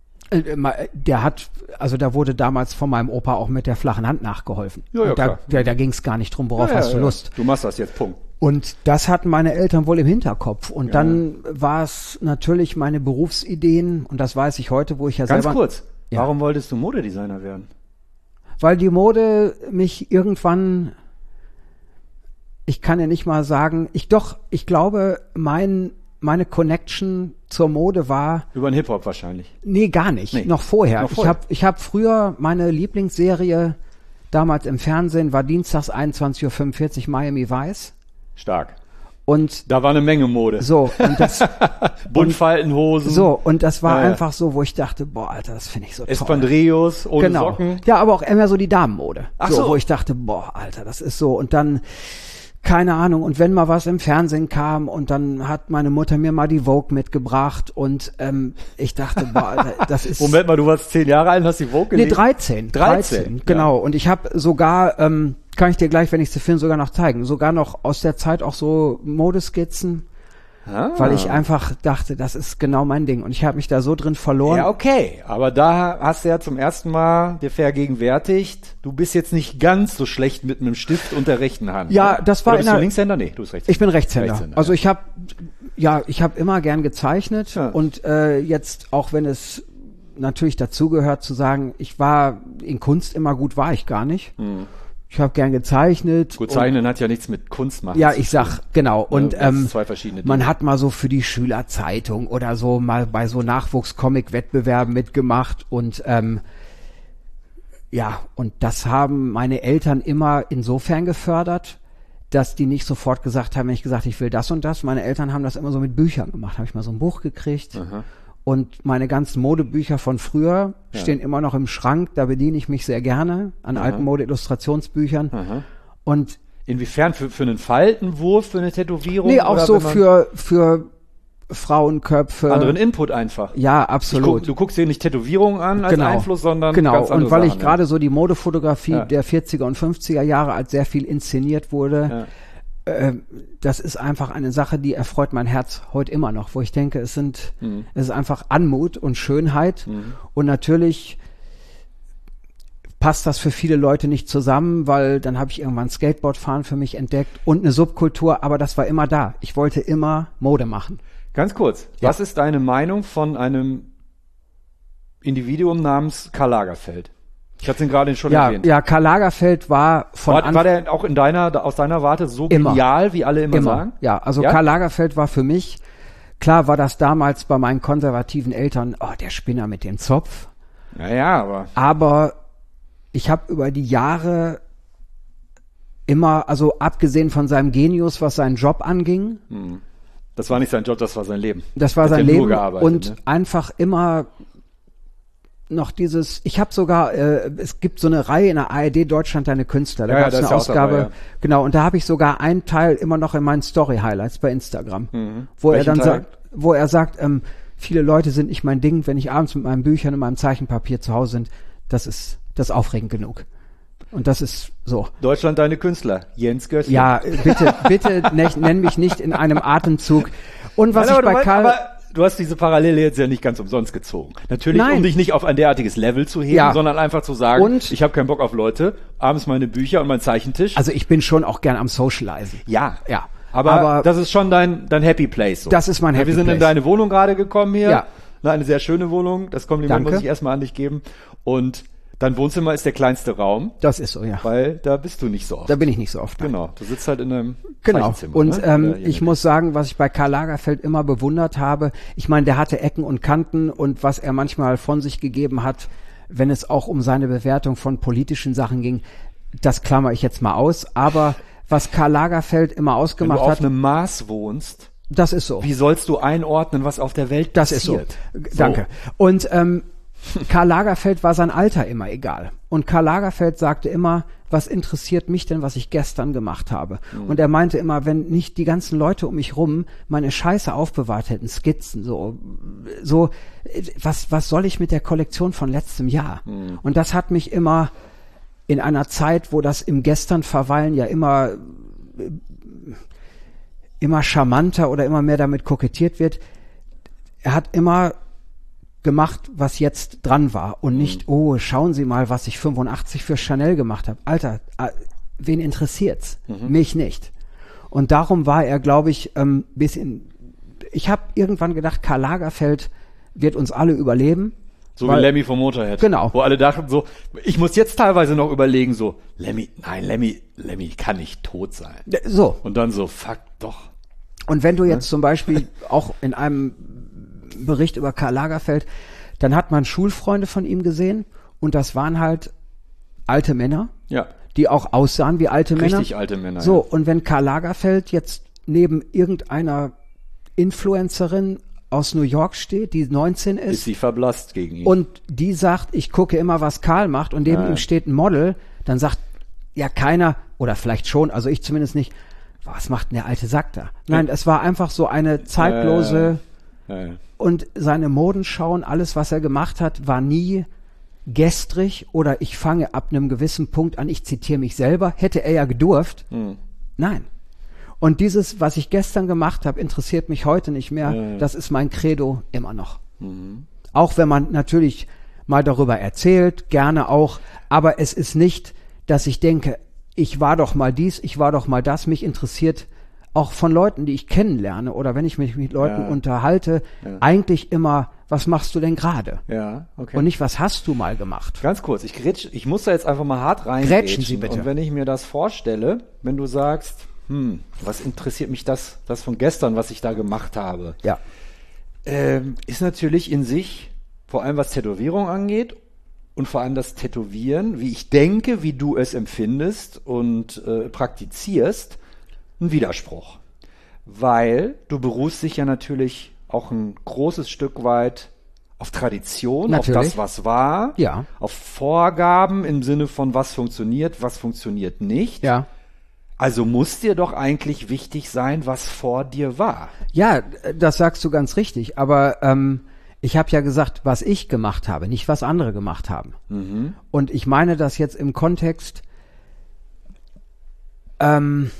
Der hat, also da wurde damals von meinem Opa auch mit der flachen Hand nachgeholfen. Ja, ja, und da, klar. da, da ging es gar nicht drum, worauf ja, hast ja, du Lust. Du machst das jetzt, Punkt. Und das hatten meine Eltern wohl im Hinterkopf. Und ja, dann ja. war es natürlich meine Berufsideen, und das weiß ich heute, wo ich ja Ganz selber... Ganz kurz, ja. Warum wolltest du Modedesigner werden? Weil die Mode mich irgendwann, ich kann ja nicht mal sagen, ich doch, ich glaube, mein... Meine Connection zur Mode war... Über den Hip-Hop wahrscheinlich. Nee, gar nicht. Nee. Noch vorher. Noch vorher. Ich habe ich hab früher meine Lieblingsserie damals im Fernsehen war dienstags einundzwanzig Uhr fünfundvierzig Miami Vice. Stark. Und da war eine Menge Mode. So. Und das, Buntfaltenhosen. So. Und das war ja, ja. einfach so, wo ich dachte, boah, Alter, das finde ich so toll. Espandrillos ohne genau. Socken. Ja, aber auch immer so die Damenmode. Ach so, so. Wo ich dachte, boah, Alter, das ist so. Und dann... Keine Ahnung, und wenn mal was im Fernsehen kam und dann hat meine Mutter mir mal die Vogue mitgebracht und ähm, ich dachte, boah, das ist... Moment mal, du warst zehn Jahre alt und hast die Vogue gelesen? Nee, dreizehn. dreizehn, dreizehn genau. Ja. Und ich habe sogar, ähm, kann ich dir gleich, wenn ich sie finde, sogar noch zeigen, sogar noch aus der Zeit auch so Modeskizzen, ah. weil ich einfach dachte, das ist genau mein Ding und ich habe mich da so drin verloren. Ja, okay, aber da hast du ja zum ersten Mal dir vergegenwärtigt, du bist jetzt nicht ganz so schlecht mit einem Stift und der rechten Hand. Ja, ne? das war Oder bist in du Linkshänder? Nee, du bist Rechtshänder. Ich bin Rechtshänder. Rechtshänder also ja. ich habe ja, ich habe immer gern gezeichnet ja. und äh, jetzt, auch wenn es natürlich dazugehört zu sagen, ich war in Kunst immer gut, war ich gar nicht. Hm. Ich habe gern gezeichnet. Gut, zeichnen hat ja nichts mit Kunst machen. Ja, ich sag, genau. Und ja, ähm, zwei verschiedene man Dinge. hat mal so für die Schülerzeitung oder so mal bei so Nachwuchs-Comic-Wettbewerben mitgemacht und ähm, Ja, und das haben meine Eltern immer insofern gefördert, dass die nicht sofort gesagt haben, wenn ich gesagt, ich will das und das. Meine Eltern haben das immer so mit Büchern gemacht. Habe ich mal so ein Buch gekriegt. Aha. Und meine ganzen Modebücher von früher Ja. stehen immer noch im Schrank. Da bediene ich mich sehr gerne an Aha. alten Mode-Illustrationsbüchern. Aha. Und Inwiefern? Für, für einen Faltenwurf, für eine Tätowierung? nee, auch oder so wenn man für, für Frauenköpfe. anderen Input einfach. Ja, Ich guck, absolut. du guckst dir nicht Tätowierungen an als Genau. Einfluss, sondern Genau, ganz andere und weil ich Sachen, gerade so die Modefotografie Ja. der vierziger und fünfziger Jahre, als sehr viel inszeniert wurde, Ja. äh, das ist einfach eine Sache, die erfreut mein Herz heute immer noch, wo ich denke, es sind, Mhm. es ist einfach Anmut und Schönheit Mhm. und natürlich passt das für viele Leute nicht zusammen, weil dann habe ich irgendwann Skateboardfahren für mich entdeckt und eine Subkultur, aber das war immer da. Ich wollte immer Mode machen. Ganz kurz, Ja. was ist deine Meinung von einem Individuum namens Karl Lagerfeld? Ich hatte ihn gerade schon Ja, erwähnt. ja, Karl Lagerfeld war von War, Anfang war der auch in deiner, aus deiner Warte so Immer. genial, wie alle immer, Immer, sagen? ja. Also Ja? Karl Lagerfeld war für mich, klar war das damals bei meinen konservativen Eltern, oh, der Spinner mit dem Zopf. Naja, aber Aber ich habe über die Jahre immer, also abgesehen von seinem Genius, was seinen Job anging, das war nicht sein Job, das war sein Leben. das war Hat sein ja nur Leben gearbeitet, und ne? einfach immer noch dieses, ich habe sogar, äh, es gibt so eine Reihe in der A R D Deutschland deine Künstler, da Ja, ja, gab es da ist eine ja auch Ausgabe, dabei, ja. genau, und da habe ich sogar einen Teil immer noch in meinen Story-Highlights bei Instagram, wo er Welchen dann Teil? sagt, wo er sagt, ähm, viele Leute sind nicht mein Ding, wenn ich abends mit meinen Büchern und meinem Zeichenpapier zu Hause sind, das ist, das ist aufregend genug. Und das ist so. Deutschland deine Künstler, Jens Göttl. Ja, bitte, bitte ne, nenn mich nicht in einem Atemzug. Und was Nein, aber ich bei du weißt, Karl, aber du hast diese Parallele jetzt ja nicht ganz umsonst gezogen. Natürlich, Nein. um dich nicht auf ein derartiges Level zu heben, Ja. sondern einfach zu sagen, Und- ich habe keinen Bock auf Leute, abends meine Bücher und mein Zeichentisch. also ich bin schon auch gern am Socializen. ja, Ja. Aber, Aber- das ist schon dein, dein Happy Place. So. Das ist mein Ja, Happy Wir sind in Place. deine Wohnung gerade gekommen hier. Ja. Na, eine sehr schöne Wohnung. Das Kompliment Danke. muss ich erstmal an dich geben. Und dein Wohnzimmer ist der kleinste Raum, Das ist so, ja. weil da bist du nicht so oft. Da bin ich nicht so oft. nein. Genau, du sitzt halt in einem Genau. Zeichenzimmer. Und ne? ähm, Oder ich muss sagen, was ich bei Karl Lagerfeld immer bewundert habe, ich meine, der hatte Ecken und Kanten und was er manchmal von sich gegeben hat, wenn es auch um seine Bewertung von politischen Sachen ging, das klammer ich jetzt mal aus. Aber was Karl Lagerfeld immer Wenn du ausgemacht auf hat, einem Mars wohnst, das ist so. wie sollst du einordnen, was auf der Welt Das ist so. passiert? Danke. Und ähm, Karl Lagerfeld war sein Alter immer egal. Und Karl Lagerfeld sagte immer, was interessiert mich denn, was ich gestern gemacht habe? Mhm. Und er meinte immer, wenn nicht die ganzen Leute um mich rum meine Scheiße aufbewahrt hätten, Skizzen, so, so, äh, was, was soll ich mit der Kollektion von letztem Jahr? Mhm. Und das hat mich immer in einer Zeit, wo das im Gestern verweilen ja immer immer charmanter oder immer mehr damit kokettiert wird. Er hat immer gemacht, was jetzt dran war und nicht, oh, schauen Sie mal, was ich fünfundachtzig für Chanel gemacht habe. Alter, äh, wen interessiert's? Mich nicht. Und darum war er, glaube ich, ähm, bisschen, ich habe irgendwann gedacht, Karl Lagerfeld wird uns alle überleben. So Weil- wie Lemmy vom Motorhead. Genau. Wo alle dachten so, ich muss jetzt teilweise noch überlegen, so, Lemmy, nein, Lemmy, Lemmy kann nicht tot sein. Äh, So. Und dann so, fuck, doch. Und wenn du jetzt zum Beispiel auch in einem Bericht über Karl Lagerfeld, dann hat man Schulfreunde von ihm gesehen und das waren halt alte Männer, Ja. die auch aussahen wie alte Männer. Richtig alte Männer. So, und wenn Karl Lagerfeld jetzt neben irgendeiner Influencerin aus New York steht, die neunzehn ja. Ist ist, sie verblasst gegen ihn. und die sagt, ich gucke immer, was Karl macht und neben Ja. ihm steht ein Model, dann sagt ja keiner, oder vielleicht schon, also ich zumindest nicht, was macht denn der alte Sack da? Nein, es war einfach so eine zeitlose, ja, ja. und seine Modenschauen, alles, was er gemacht hat, war nie gestrig oder ich fange ab einem gewissen Punkt an, ich zitiere mich selber, hätte er ja gedurft. Hm. Nein. Und dieses, was ich gestern gemacht habe, interessiert mich heute nicht mehr. Ja, ja. Das ist mein Credo immer noch. Auch wenn man natürlich mal darüber erzählt, gerne auch, aber es ist nicht, dass ich denke, ich war doch mal dies, ich war doch mal das, mich interessiert auch von Leuten, die ich kennenlerne oder wenn ich mich mit Leuten Ja. unterhalte, Ja. eigentlich immer, was machst du denn gerade? Ja, okay. Und nicht, was hast du mal gemacht? Ganz kurz, ich, grätsch, ich muss da jetzt einfach mal hart rein. Grätschen Sie bitte. Und wenn ich mir das vorstelle, wenn du sagst, hm, was interessiert mich das, das von gestern, was ich da gemacht habe, Ja. ähm, ist natürlich in sich, vor allem was Tätowierung angeht und vor allem das Tätowieren, wie ich denke, wie du es empfindest und äh, praktizierst, ein Widerspruch. Weil du beruhst dich ja natürlich auch ein großes Stück weit auf Tradition, Natürlich. auf das, was war, Ja. auf Vorgaben im Sinne von was funktioniert, was funktioniert nicht. Ja. Also muss dir doch eigentlich wichtig sein, was vor dir war. Ja, das sagst du ganz richtig. Aber ähm, ich habe ja gesagt, was ich gemacht habe, nicht was andere gemacht haben. Mhm. Und ich meine das jetzt im Kontext, ähm,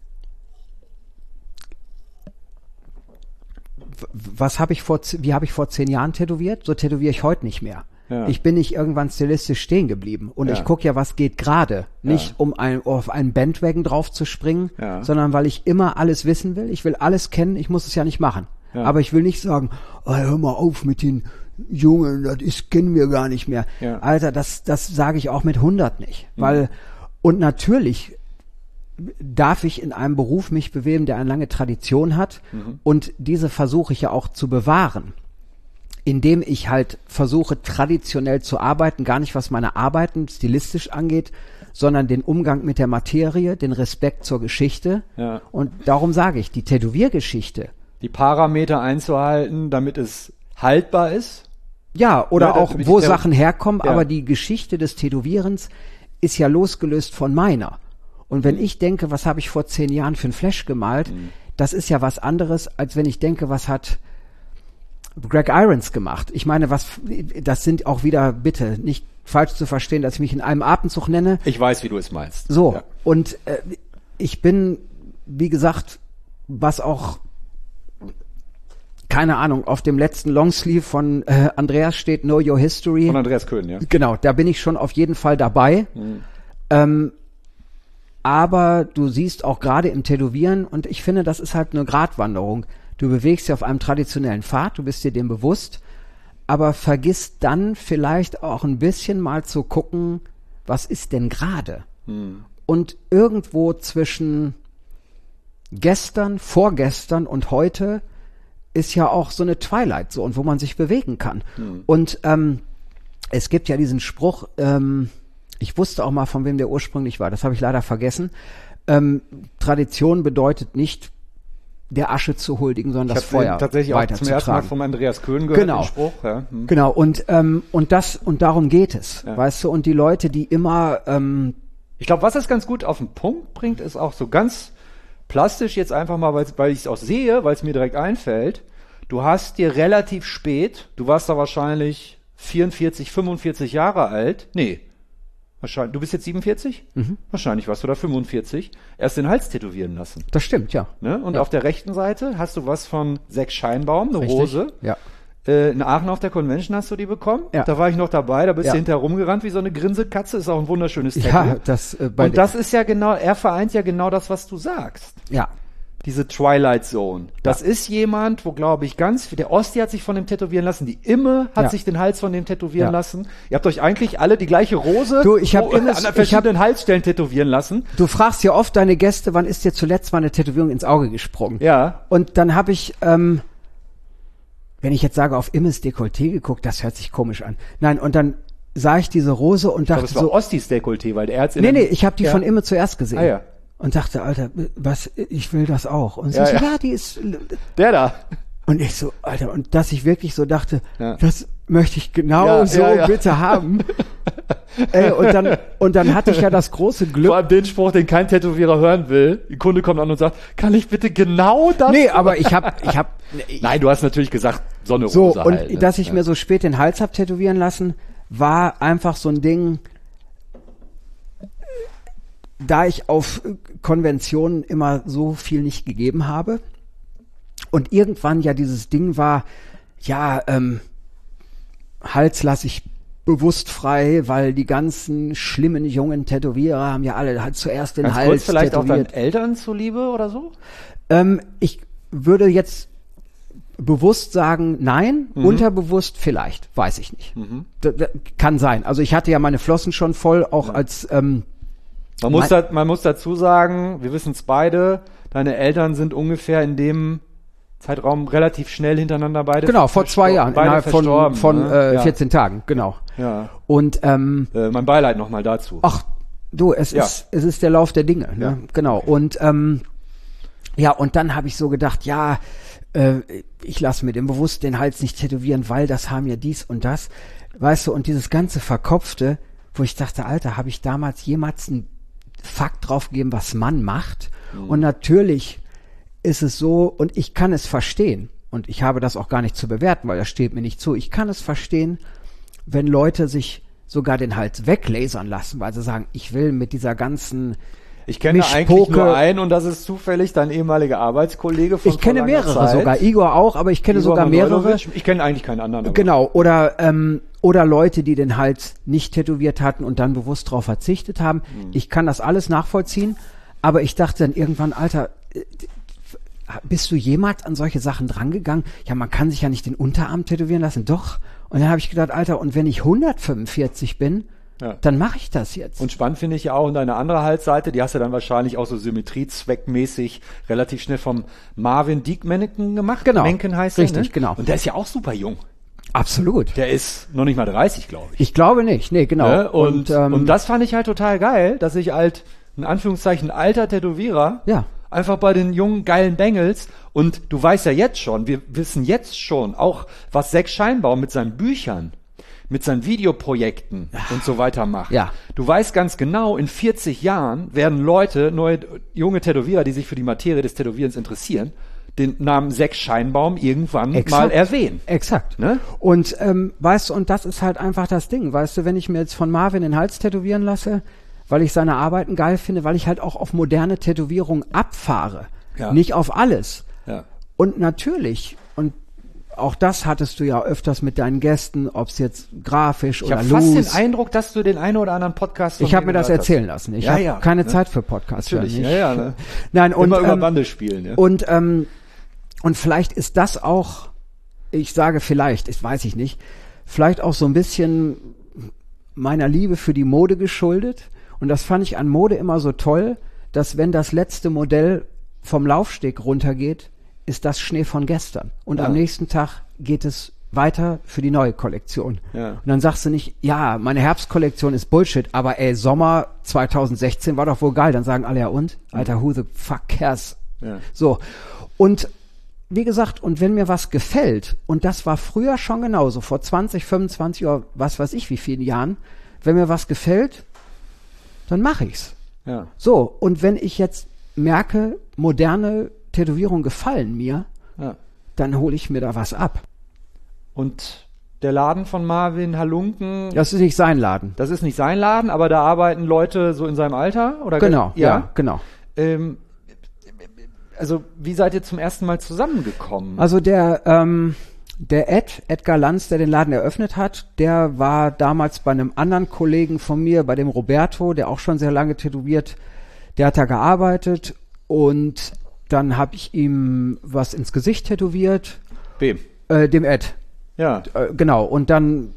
w- was habe ich vor, z- wie habe ich vor zehn Jahren tätowiert? So tätowiere ich heute nicht mehr. Ja. Ich bin nicht irgendwann stilistisch stehen geblieben. Und Ja. ich gucke ja, was geht gerade. Nicht um ein, auf einen Bandwagon drauf zu springen, Ja. sondern weil ich immer alles wissen will. Ich will alles kennen, ich muss es ja nicht machen. Ja. Aber ich will nicht sagen, oh, hör mal auf mit den Jungen, das ist, kennen wir gar nicht mehr. Ja. Alter, das, das sage ich auch mit hundert nicht. Weil, und natürlich darf ich in einem Beruf mich bewegen, der eine lange Tradition hat. Und diese versuche ich ja auch zu bewahren. Indem ich halt versuche, traditionell zu arbeiten, gar nicht was meine Arbeiten stilistisch angeht, sondern den Umgang mit der Materie, den Respekt zur Geschichte. Ja. Und darum sage ich, die Tätowiergeschichte, Die Parameter einzuhalten, damit es haltbar ist. ja, oder Ja, auch, damit wo der- Sachen herkommen, Ja. aber die Geschichte des Tätowierens ist ja losgelöst von meiner. Und wenn ich denke, was habe ich vor zehn Jahren für ein Flash gemalt, das ist ja was anderes, als wenn ich denke, was hat Greg Irons gemacht. Ich meine, was, das sind auch wieder, bitte, nicht falsch zu verstehen, dass ich mich in einem Atemzug nenne. Ich weiß, wie du es meinst. So, Ja. und äh, ich bin, wie gesagt, was auch, keine Ahnung, auf dem letzten Longsleeve von äh, Andreas steht, Know Your History. Von Andreas Köhn, ja. Genau, da bin ich schon auf jeden Fall dabei. Mhm. Ähm, aber du siehst auch gerade im Tätowieren, und ich finde, das ist halt eine Gratwanderung. Du bewegst dich auf einem traditionellen Pfad, du bist dir dem bewusst, aber vergiss dann vielleicht auch ein bisschen mal zu gucken, was ist denn gerade? Mhm. Und irgendwo zwischen gestern, vorgestern und heute ist ja auch so eine Twilight Zone, wo man sich bewegen kann. Mhm. Und ähm, es gibt ja diesen Spruch, ähm, ich wusste auch mal, von wem der ursprünglich war, das habe ich leider vergessen. Ähm, Tradition bedeutet nicht, der Asche zu huldigen, sondern das Ich habe Feuer tatsächlich auch zum ersten Mal weiterzutragen. von Andreas Köhn gehört, Genau. den Spruch. Ja. Hm. Genau, und, ähm, und das, und darum geht es, Ja. weißt du, und die Leute, die immer, ähm, Ich glaube, was es ganz gut auf den Punkt bringt, ist auch so ganz plastisch jetzt einfach mal, weil's, weil ich es auch sehe, weil es mir direkt einfällt. Du hast dir relativ spät, du warst da wahrscheinlich vierundvierzig, fünfundvierzig Jahre alt. Nee, wahrscheinlich, du bist jetzt siebenundvierzig? Mhm. Wahrscheinlich warst du da fünfundvierzig. Erst den Hals tätowieren lassen. das stimmt, ja. Ne? Und Ja. auf der rechten Seite hast du was von Sex Scheinbaum, eine Richtig? Rose. Ja. Äh, in Aachen auf der Convention hast du die bekommen. Ja. Da war ich noch dabei, da bist Ja. du hinterher rumgerannt wie so eine Grinsekatze. Ist auch ein wunderschönes Tattoo. Ja, das, äh, bei Und das ist ja genau, er vereint ja genau das, was du sagst. ja. Diese Twilight Zone. Das ist jemand, wo, glaube ich, ganz viel, der Osti hat sich von dem tätowieren lassen, die Imme hat Ja. sich den Hals von dem tätowieren Ja. lassen. Ihr habt euch eigentlich alle die gleiche Rose Du, ich hab wo- Immes- an ich verschiedenen Halsstellen tätowieren lassen. Du fragst ja oft deine Gäste, wann ist dir zuletzt mal eine Tätowierung ins Auge gesprungen? Ja. Und dann habe ich, ähm, wenn ich jetzt sage, auf Immes Dekolleté geguckt, das hört sich komisch an. Nein, und dann sah ich diese Rose und Aber dachte es war so, Ostis Dekolleté, weil der Herz in nee, der- nee, ich habe die ja. von Imme zuerst gesehen. Ah, ja. Und dachte, Alter, was, ich will das auch. Und sie Ja, so, ja. ja, die ist, Der da. und ich so, Alter, und dass ich wirklich so dachte, Ja. das möchte ich genau Ja, so ja, ja. bitte haben. Ey, und dann, und dann hatte ich ja das große Glück. Vor allem den Spruch, den kein Tätowierer hören will. Die Kunde kommt an und sagt, kann ich bitte genau das? Nee, aber ich hab, ich hab, Nein, du hast natürlich gesagt, so eine so, Rose und halt. ne? dass ich ja. mir so spät den Hals hab tätowieren lassen, war einfach so ein Ding, da ich auf Konventionen immer so viel nicht gegeben habe und irgendwann ja dieses Ding war, ja, ähm, Hals lasse ich bewusst frei, weil die ganzen schlimmen jungen Tätowierer haben ja alle halt zuerst den Ganz Hals kurz vielleicht auch tätowiert. deinen Eltern zuliebe oder so? Ähm, ich würde jetzt bewusst sagen, nein, Mhm. unterbewusst vielleicht, weiß ich nicht. Da, da, kann sein. Also ich hatte ja meine Flossen schon voll, auch als ähm, Man muss, Mein- da, man muss dazu sagen, wir wissen es beide, deine Eltern sind ungefähr in dem Zeitraum relativ schnell hintereinander beide. Genau, vor zwei Jahren, beide innerhalb von, von ne? äh, ja. vierzehn Tagen, genau. Ja. Und ähm, Äh, mein Beileid nochmal dazu. ach, du, es Ja. ist es ist der Lauf der Dinge, ne? Ja. Genau. Und ähm, ja, und dann habe ich so gedacht, ja, äh, ich lasse mir den bewusst den Hals nicht tätowieren, weil das haben ja dies und das, weißt du, und dieses ganze Verkopfte, wo ich dachte, Alter, habe ich damals jemals einen Fakt draufgegeben, was man macht? Mhm. Und natürlich ist es so, und ich kann es verstehen, und ich habe das auch gar nicht zu bewerten, weil das steht mir nicht zu, ich kann es verstehen, wenn Leute sich sogar den Hals weglasern lassen, weil sie sagen, ich will mit dieser ganzen Ich kenne eigentlich nur einen und das ist zufällig dein ehemaliger Arbeitskollege von Ich kenne vor langer mehrere Zeit. sogar, Igor auch, aber ich kenne Igor sogar mehrere. Manojlovic. Ich kenne eigentlich keinen anderen. Aber. Genau, oder ähm, oder Leute, die den Hals nicht tätowiert hatten und dann bewusst darauf verzichtet haben. Hm. Ich kann das alles nachvollziehen, aber ich dachte dann irgendwann, Alter, äh, bist du jemals an solche Sachen drangegangen? Ja, man kann sich ja nicht den Unterarm tätowieren lassen. Doch. Und dann habe ich gedacht, Alter, und wenn ich hundertfünfundvierzig bin, ja. dann mache ich das jetzt. Und spannend finde ich ja auch, und deine andere Halsseite, die hast du dann wahrscheinlich auch so symmetriezweckmäßig relativ schnell vom Marvin Dieck-Menken gemacht. Genau. Menken heißt Richtig, der, ne? genau. Und der ist ja auch super jung. Absolut. Der ist noch nicht mal dreißig, glaube ich. Ich glaube nicht, nee, genau. Ne? Und, und, ähm, und das fand ich halt total geil, dass ich halt, in Anführungszeichen, alter Tätowierer, ja. einfach bei den jungen, geilen Bengels, und du weißt ja jetzt schon, wir wissen jetzt schon, auch was Seck Scheinbaum mit seinen Büchern, mit seinen Videoprojekten und so weiter macht. Ja. Du weißt ganz genau, in vierzig Jahren werden Leute, neue junge Tätowierer, die sich für die Materie des Tätowierens interessieren, den Namen Seck Scheinbaum irgendwann Exakt. mal erwähnen. Exakt. Ne? Und ähm, weißt du, und das ist halt einfach das Ding, weißt du, wenn ich mir jetzt von Marvin den Hals tätowieren lasse, weil ich seine Arbeiten geil finde, weil ich halt auch auf moderne Tätowierungen abfahre, Ja. nicht auf alles. Ja. Und natürlich, und auch das hattest du ja öfters mit deinen Gästen, ob es jetzt grafisch Ich oder habe fast den loose. Eindruck, dass du den einen oder anderen Podcast von Ich habe mir das gehört hast. erzählen lassen. Ich Ja, habe ja, keine ne? Zeit für Podcasts. Natürlich, hören. ja, ja. Ne? Nein, und, Immer über ähm, Bande spielen. Ja. Und, ähm, und vielleicht ist das auch, ich sage vielleicht, ich weiß ich nicht, vielleicht auch so ein bisschen meiner Liebe für die Mode geschuldet. Und das fand ich an Mode immer so toll, dass wenn das letzte Modell vom Laufsteg runtergeht, ist das Schnee von gestern. Und Ja. am nächsten Tag geht es weiter für die neue Kollektion. Ja. Und dann sagst du nicht, ja, meine Herbstkollektion ist Bullshit, aber ey, Sommer zwanzig sechzehn war doch wohl geil. Dann sagen alle, ja und? Alter, who the fuck cares? Ja. So. Und wie gesagt, und wenn mir was gefällt, und das war früher schon genauso, vor zwanzig, fünfundzwanzig oder was weiß ich wie vielen Jahren, wenn mir was gefällt, dann mache ich's. Ja. So, und wenn ich jetzt merke, moderne Tätowierungen gefallen mir, Ja. dann hole ich mir da was ab. Und der Laden von Marvin Halunken, Das ist nicht sein Laden. das ist nicht sein Laden, aber da arbeiten Leute so in seinem Alter? Oder Genau, ja, ja. genau. Ähm, also, wie seid ihr zum ersten Mal zusammengekommen? Also der, ähm, der Ed, Edgar Lanz, der den Laden eröffnet hat, der war damals bei einem anderen Kollegen von mir, bei dem Roberto, der auch schon sehr lange tätowiert, der hat da gearbeitet, und dann habe ich ihm was ins Gesicht tätowiert, Wem? äh, dem Ed, Ja. äh, genau, und dann,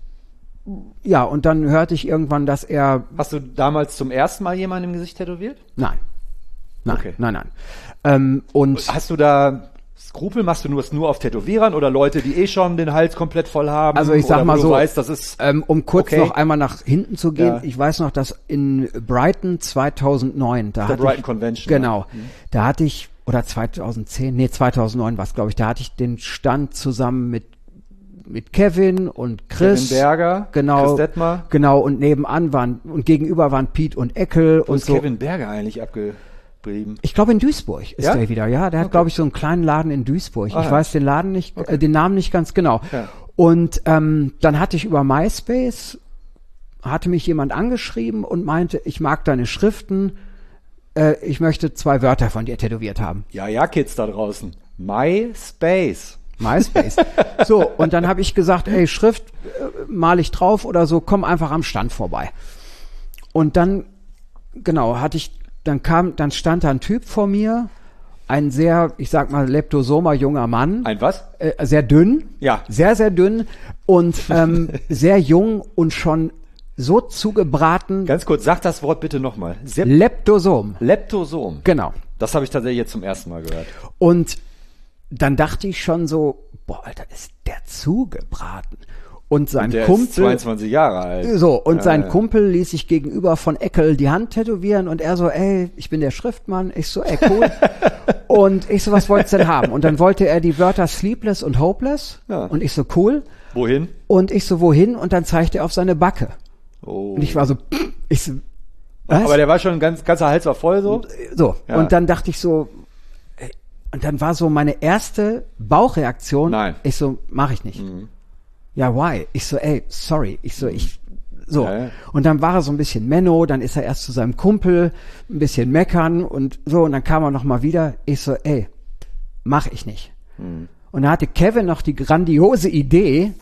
ja, und dann hörte ich irgendwann, dass er, Hast du damals zum ersten Mal jemanden im Gesicht tätowiert? nein, nein, Okay. nein, nein, ähm, und Hast du da Skrupel? Machst du nur, nur auf Tätowierern oder Leute, die eh schon den Hals komplett voll haben? Also ich sag oder mal wo so, du weißt, das ist Ähm, um kurz okay. noch einmal nach hinten zu gehen, Ja. ich weiß noch, dass in Brighton zweitausendneun, da der hatte Brighton ich, Convention. genau, Ja. Mhm. da hatte ich, oder zweitausendzehn, nee, zweitausendneun war es, glaube ich, da hatte ich den Stand zusammen mit mit Kevin und Chris. Kevin Berger, genau, Chris Detmer. genau, und nebenan waren, und gegenüber waren Pete und Eckel Wo und ist so. Kevin Berger eigentlich abgeblieben? Ich glaube in Duisburg ist Ja? der wieder, ja. Der hat, Okay. glaube ich, so einen kleinen Laden in Duisburg. Ah, ich ja. weiß den Laden nicht, Okay. äh, den Namen nicht ganz genau. Ja. Und ähm, dann hatte ich über MySpace, hatte mich jemand angeschrieben und meinte, ich mag deine Schriften, äh, ich möchte zwei Wörter von dir tätowiert haben. Ja, ja, Kids da draußen. MySpace. MySpace. So, und dann habe ich gesagt, ey, Schrift äh, mal ich drauf oder so, komm einfach am Stand vorbei. Und dann, genau, hatte ich, dann kam, dann stand da ein Typ vor mir, ein sehr, ich sag mal, leptosomer junger Mann, Ein was? äh, sehr dünn, Ja. sehr, sehr dünn und ähm, sehr jung und schon so zugebraten. Ganz kurz, sag das Wort bitte nochmal. Leptosom, Leptosom. genau. Das habe ich tatsächlich jetzt zum ersten Mal gehört. Und dann dachte ich schon so, boah, Alter, ist der zugebraten. Und sein und der Kumpel, ist zweiundzwanzig Jahre alt. So, und ja, sein ja. Kumpel ließ sich gegenüber von Eckel die Hand tätowieren und er so, ey, ich bin der Schriftmann. Ich so, ey, cool. Und ich so, was wolltest du denn haben? Und dann wollte er die Wörter sleepless und hopeless. Ja. Und ich so, cool. Wohin? Und ich so, wohin? Und dann zeigte er auf seine Backe. Oh. Und ich war so, ich so, was? Aber der war schon, ganz, ganzer Hals war voll so. So, Ja. und dann dachte ich so, ey, und dann war so meine erste Bauchreaktion. Nein. Ich so, mach ich nicht. Mhm. Ja, why? Ich so, ey, sorry. Ich so, ich, so. Ja, ja. Und dann war er so ein bisschen Menno, dann ist er erst zu seinem Kumpel, ein bisschen meckern und so, und dann kam er nochmal wieder. Ich so, ey, mach ich nicht. Mhm. Und da hatte Kevin noch die grandiose Idee,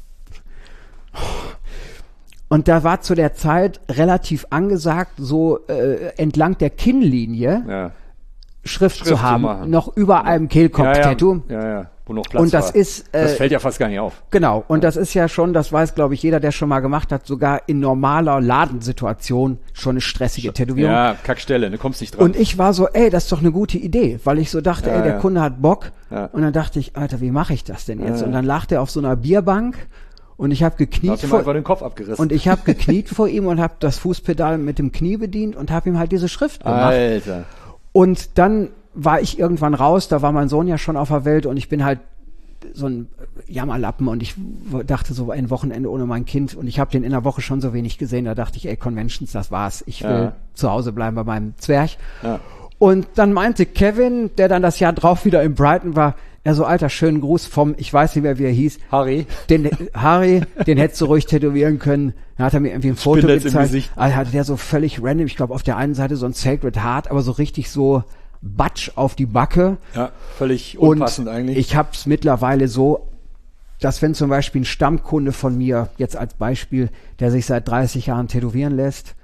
und da war zu der Zeit relativ angesagt, so äh, entlang der Kinnlinie Ja. Schrift, Schrift zu zu haben, machen. noch über einem Kehlkopf-Tattoo. Ja, ja, ja, wo noch Platz Und das war. ist, äh, das fällt ja fast gar nicht auf. Genau, und das ist ja schon, das weiß, glaube ich, jeder, der schon mal gemacht hat, sogar in normaler Ladensituation schon eine stressige Tätowierung. Ja, Kackstelle, du kommst nicht dran. Und ich war so, ey, das ist doch eine gute Idee, weil ich so dachte, Ja, ey, der ja. Kunde hat Bock. Ja. Und dann dachte ich, Alter, wie mache ich das denn jetzt? Ja, ja. Und dann lag der auf so einer Bierbank und ich habe da gekniet hast du ihm vor, einfach den Kopf abgerissen. und ich habe gekniet vor ihm und habe das Fußpedal mit dem Knie bedient und habe ihm halt diese Schrift gemacht. Alter. Und dann war ich irgendwann raus, da war mein Sohn ja schon auf der Welt und ich bin halt so ein Jammerlappen und ich w- dachte so ein Wochenende ohne mein Kind und ich habe den in der Woche schon so wenig gesehen, da dachte ich, ey, Conventions, das war's. Ich will Ja. zu Hause bleiben bei meinem Zwerg. Ja. Und dann meinte Kevin, der dann das Jahr drauf wieder in Brighton war, er so, Alter, schönen Gruß vom, ich weiß nicht mehr, wie er hieß, Harry. den Harry, den hättest du ruhig tätowieren können. Dann hat er mir irgendwie ein Foto Spindel's im gezeigt. Gesicht. Also hatte der so völlig random, ich glaube auf der einen Seite so ein Sacred Heart, aber so richtig so Batsch auf die Backe. Ja, völlig Und unpassend eigentlich. ich habe es mittlerweile so, dass wenn zum Beispiel ein Stammkunde von mir, jetzt als Beispiel, der sich seit dreißig Jahren tätowieren lässt,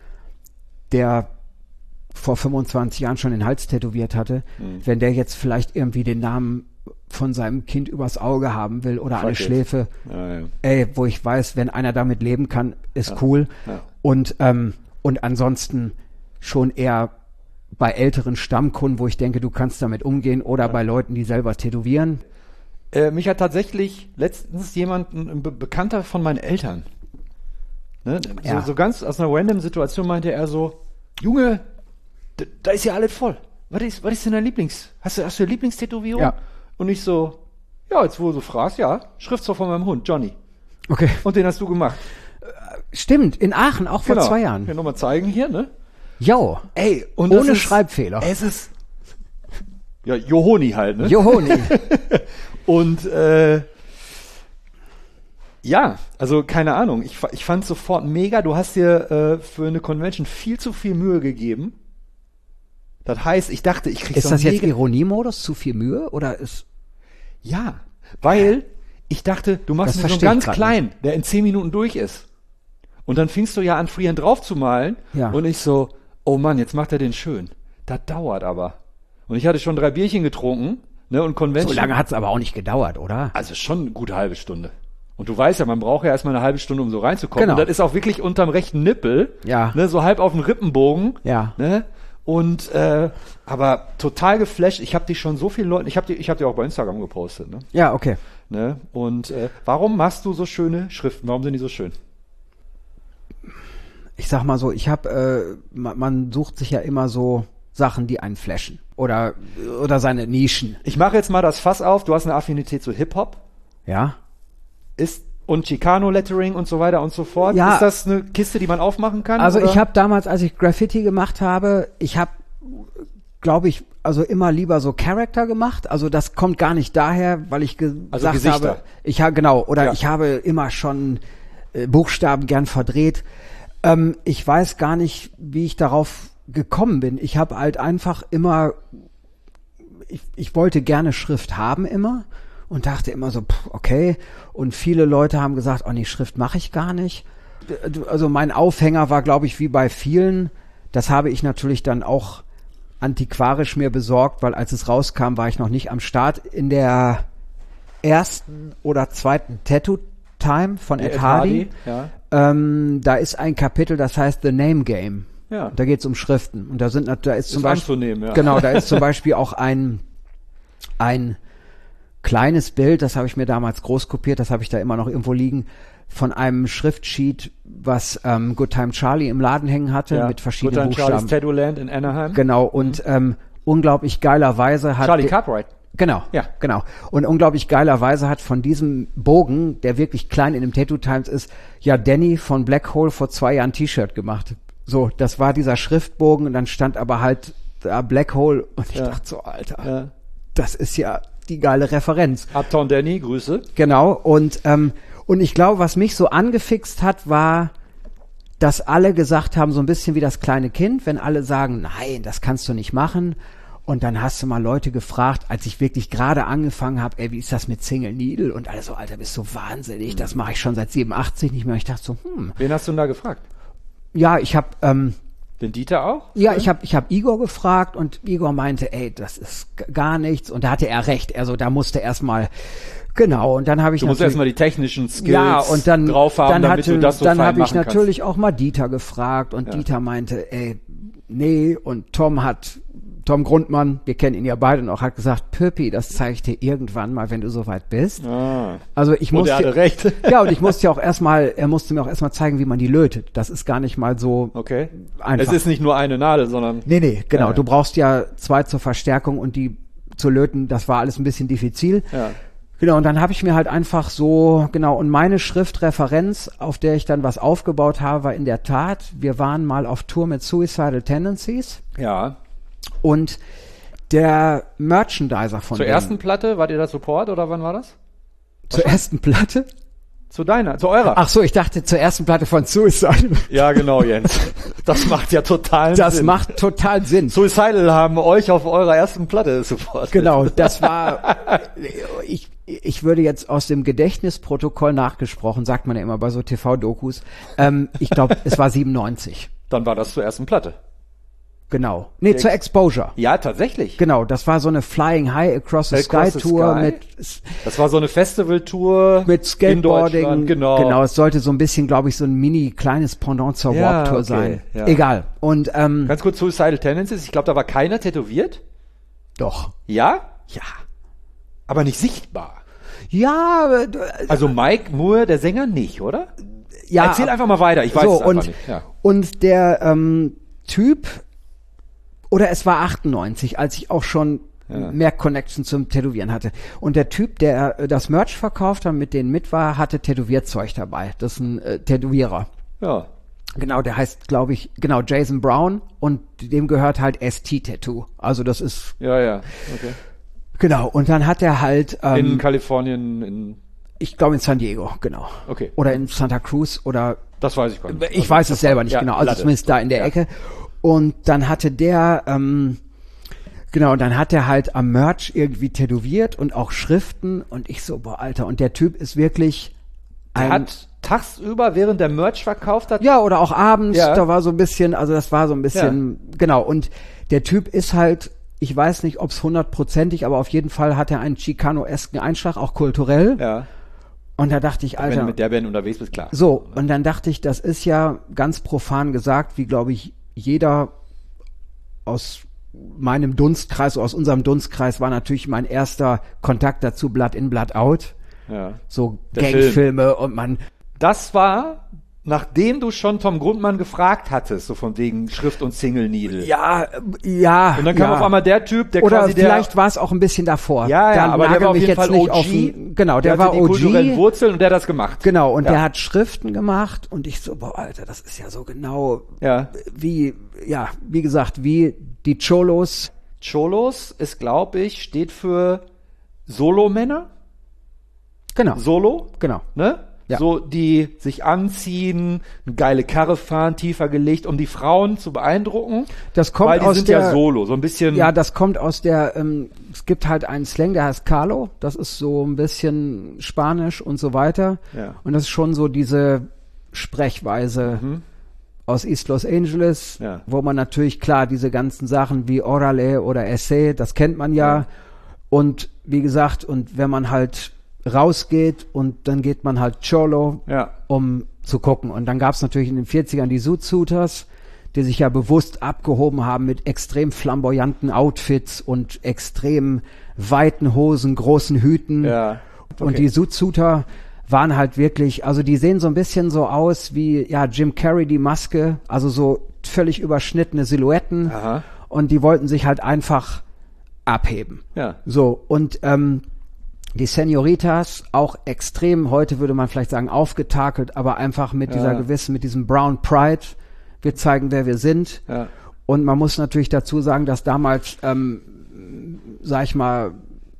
der vor fünfundzwanzig Jahren schon den Hals tätowiert hatte, Mhm. wenn der jetzt vielleicht irgendwie den Namen von seinem Kind übers Auge haben will oder an Fuck die it. Schläfe, Ja, ja. ey, wo ich weiß, wenn einer damit leben kann, ist cool. ja. Und, ähm, und ansonsten schon eher bei älteren Stammkunden, wo ich denke, du kannst damit umgehen, oder bei Leuten, die selber tätowieren. Äh, mich hat tatsächlich letztens jemand, ein, ein Be Bekannter von meinen Eltern, ne? Ja. so, so ganz aus einer random Situation meinte er so, Junge, da, da ist ja alles voll. Was ist, was ist denn dein Lieblings? Hast du, hast du eine Lieblingstätowierung? Ja. Und ich so, ja, jetzt wo du so fragst, ja, Schriftzug von meinem Hund, Johnny. Okay. Und den hast du gemacht. Stimmt, in Aachen, auch vor zwei Jahren. Hier nochmal zeigen hier, ne? Jo, Ey, und ohne das ist, Schreibfehler. Es ist, ja, Johoni halt, ne? Johoni. Und äh, ja, also keine Ahnung. Ich, fa- ich fand es sofort mega. Du hast dir äh, für eine Convention viel zu viel Mühe gegeben. Das heißt, ich dachte, ich krieg Ist so das jetzt mega. Ironiemodus, zu viel Mühe, oder ist... Ja, weil ich dachte, du machst Das mir so einen verstehe ich ganz grad kleinen, der in zehn Minuten durch ist. Und dann fingst du ja an, Freehand drauf zu malen. Ja. Und ich so, oh Mann, jetzt macht er den schön. Das dauert aber. Und ich hatte schon drei Bierchen getrunken, ne, und Convention. So lange hat es aber auch nicht gedauert, oder? Also schon eine gute halbe Stunde. Und du weißt ja, man braucht ja erstmal eine halbe Stunde, um so reinzukommen. Genau. Und das ist auch wirklich unterm rechten Nippel. Ja. Ne, so halb auf dem Rippenbogen. Ja. Ne? Und äh, aber total geflasht. Ich habe dich schon so vielen Leuten, ich habe die, ich habe die auch bei Instagram gepostet. Ne? Ja, okay. Ne? Und äh, warum machst du so schöne Schriften? Warum sind die so schön? Ich sag mal so, ich habe, äh, man, man sucht sich ja immer so Sachen, die einen flashen. Oder, oder seine Nischen. Ich mache jetzt mal das Fass auf. Du hast eine Affinität zu Hip-Hop. Ja? Ist und Chicano-Lettering und so weiter und so fort. Ja. Ist das eine Kiste, die man aufmachen kann? Also oder? ich habe damals, als ich Graffiti gemacht habe, ich habe, glaube ich, also immer lieber so Charakter gemacht. Also das kommt gar nicht daher, weil ich ge Also gesagt Gesichter. habe, ich habe genau, oder Ja. ich habe immer schon äh, Buchstaben gern verdreht. Ähm, ich weiß gar nicht, wie ich darauf gekommen bin. Ich habe halt einfach immer, ich, ich wollte gerne Schrift haben immer und dachte immer so, pff, okay. Und viele Leute haben gesagt, oh nee, Schrift mache ich gar nicht. Also mein Aufhänger war, glaube ich, wie bei vielen. Das habe ich natürlich dann auch antiquarisch mir besorgt, weil als es rauskam, war ich noch nicht am Start. In der ersten oder zweiten Tattoo Time von Ed Hardy, Ja. ähm, da ist ein Kapitel, das heißt The Name Game. Ja. Da geht es um Schriften. Und da sind, da ist zum Ist Beispiel, anzunehmen, ja. genau, da ist zum Beispiel auch ein, ein kleines Bild, das habe ich mir damals groß kopiert, das habe ich da immer noch irgendwo liegen, von einem Schriftsheet, was ähm, Good Time Charlie im Laden hängen hatte, Ja. mit verschiedenen Good Time Charlie's Buchstaben. Tattooland in Anaheim. Genau, und ähm, unglaublich geilerweise hat... Charlie de- Cartwright. Genau, Ja. genau. Und unglaublich geilerweise hat von diesem Bogen, der wirklich klein in dem Tattoo Times ist, ja Danny von Black Hole vor zwei Jahren ein T-Shirt gemacht. So, das war dieser Schriftbogen und dann stand aber halt da Black Hole und ich Ja. dachte so, Alter, Ja. das ist ja die geile Referenz. Uptown Danny, Grüße. Genau, und ähm, und ich glaube, was mich so angefixt hat, war, dass alle gesagt haben, so ein bisschen wie das kleine Kind, wenn alle sagen, nein, das kannst du nicht machen. Und dann hast du mal Leute gefragt, als ich wirklich gerade angefangen habe, ey, wie ist das mit Single Needle? Und alle so, Alter, bist du wahnsinnig, das mache ich schon seit siebenundachtzig nicht mehr. Und ich dachte so, hm, Wen hast du denn da gefragt? ja, ich habe ähm, Den Dieter auch? ja, ich habe ich hab Igor gefragt und Igor meinte, ey, das ist g- gar nichts. Und da hatte er recht. Also da musste erstmal, genau, und dann habe ich Du musst natürlich- erstmal die technischen Skills ja, und dann, drauf haben, dann, damit hatte, du das so dann fein habe ich machen natürlich auch mal Dieter gefragt und Ja. Dieter meinte, ey, nee, und Tom hat, Tom Grundmann, wir kennen ihn ja beide noch, hat gesagt, Pöppi, das zeige ich dir irgendwann mal, wenn du soweit bist. kannst. Ah. Also ich Und musste, er hatte recht. ja, und ich musste ja auch erstmal, er musste mir auch erstmal zeigen, wie man die lötet. Das ist gar nicht mal so Okay. einfach. Es ist nicht nur eine Nadel, sondern Nee, nee, genau. Ja, ja. Du brauchst ja zwei zur Verstärkung und die zu löten, das war alles ein bisschen diffizil. ja. Genau, und dann habe ich mir halt einfach so, genau, und meine Schriftreferenz, auf der ich dann was aufgebaut habe, war in der Tat, wir waren mal auf Tour mit Suicidal Tendencies Ja. und der Merchandiser von Zur denen, ersten Platte, wart ihr da Support oder wann war das? zur ersten Platte? Zu deiner, zu eurer. Ach so, ich dachte zur ersten Platte von Suicidal. Ja, genau, Jens. Das macht ja total Das Sinn. macht total Sinn. Suicidal haben euch auf eurer ersten Platte supportet. Genau, das war, ich, ich würde jetzt aus dem Gedächtnisprotokoll nachgesprochen, sagt man ja immer bei so T V-Dokus, ähm, ich glaube, es war siebenundneunzig. Dann war das zur ersten Platte. Genau. Nee, zur Exposure. Ja, tatsächlich. Genau, das war so eine Flying High Across the Across Sky the Tour Sky. mit, Das war so eine Festivaltour mit in Skateboarding. Deutschland. Genau. Genau, es sollte so ein bisschen, glaube ich, so ein mini kleines Pendant zur Ja, Warp Tour okay, sein. ja. Egal. Und, ähm, Ganz kurz Suicidal Tendencies. Ich glaube, da war keiner tätowiert. doch. Ja? Ja. Aber nicht sichtbar. Ja, aber, du- Also Mike Moore, der Sänger, nicht, oder? ja. Erzähl einfach mal weiter. Ich weiß so, es einfach und, nicht. Ja. und der ähm, Typ, oder es war achtundneunzig, als ich auch schon Ja. mehr Connection zum Tätowieren hatte. Und der Typ, der äh, das Merch verkauft hat, mit denen mit war, hatte Tätowierzeug dabei. Das ist ein äh, Tätowierer. Ja. Genau, der heißt, glaube ich, genau, Jason Brown und dem gehört halt S T-Tattoo. Also das ist, Ja, ja. Okay. genau, und dann hat er halt, ähm, In Kalifornien, in, ich glaube in San Diego, genau. okay. Oder in Santa Cruz oder Das weiß ich gar nicht. ich Also, weiß es das selber war- nicht ja, genau, also Latte. zumindest da in der Ja. Ecke. Und dann hatte der, ähm, genau, und dann hat er halt am Merch irgendwie tätowiert und auch Schriften und ich so, boah, Alter, und der Typ ist wirklich Er ein, hat tagsüber, während der Merch verkauft hat, ja, oder auch abends, Ja. da war so ein bisschen, also das war so ein bisschen, genau, und der Typ ist halt, ich weiß nicht, ob es hundertprozentig, aber auf jeden Fall hat er einen Chicano-esken Einschlag, auch kulturell. ja, Und da dachte ich, wenn du Alter, mit der Band unterwegs bist, klar. so, und dann dachte ich, das ist ja ganz profan gesagt, wie glaube ich jeder aus meinem Dunstkreis, aus unserem Dunstkreis war natürlich mein erster Kontakt dazu Blood in, Blood out. Ja. So Der Gangfilme und man, Das war, nachdem du schon Tom Grundmann gefragt hattest, so von wegen Schrift und Single Needle. ja, äh, ja. Und dann kam ja. auf einmal der Typ, der Oder quasi der, vielleicht war es auch ein bisschen davor. ja, ja, Da aber der nagel war auf mich jeden jetzt Fall nicht O auf G. den- genau, der, der hatte war die O kulturellen G. Wurzeln und der hat das gemacht. Genau, und Ja. der hat Schriften gemacht und ich so, boah, Alter, das ist ja so genau Ja. wie, ja, wie gesagt, wie die Cholos. Cholos ist, glaube ich, steht für Solo-Männer. Genau, Solo, genau. ne? Ja. So, die sich anziehen, eine geile Karre fahren, tiefer gelegt, um die Frauen zu beeindrucken. Das kommt weil die aus sind der, ja solo, so ein bisschen. Ja, das kommt aus der, ähm, es gibt halt einen Slang, der heißt Carlo, das ist so ein bisschen Spanisch und so weiter. Ja. Und das ist schon so diese Sprechweise aus East Los Angeles, Ja. wo man natürlich klar diese ganzen Sachen wie Orale oder Essay, das kennt man ja. Ja. Und wie gesagt, und wenn man halt rausgeht und dann geht man halt Cholo, Ja. um zu gucken. Und dann gab's natürlich in den vierzigern die Zoot Suiters, die sich ja bewusst abgehoben haben mit extrem flamboyanten Outfits und extrem weiten Hosen, großen Hüten. Ja. Okay. Und die Zoot Suiter waren halt wirklich, also die sehen so ein bisschen so aus wie, ja, Jim Carrey, die Maske, also so völlig überschnittene Silhouetten. Aha. Und die wollten sich halt einfach abheben. Ja. So, und ähm, die Senoritas auch extrem, heute würde man vielleicht sagen, aufgetakelt, aber einfach mit Ja. dieser gewissen, mit diesem Brown Pride. Wir zeigen, wer wir sind. Ja. Und man muss natürlich dazu sagen, dass damals, ähm, sag ich mal,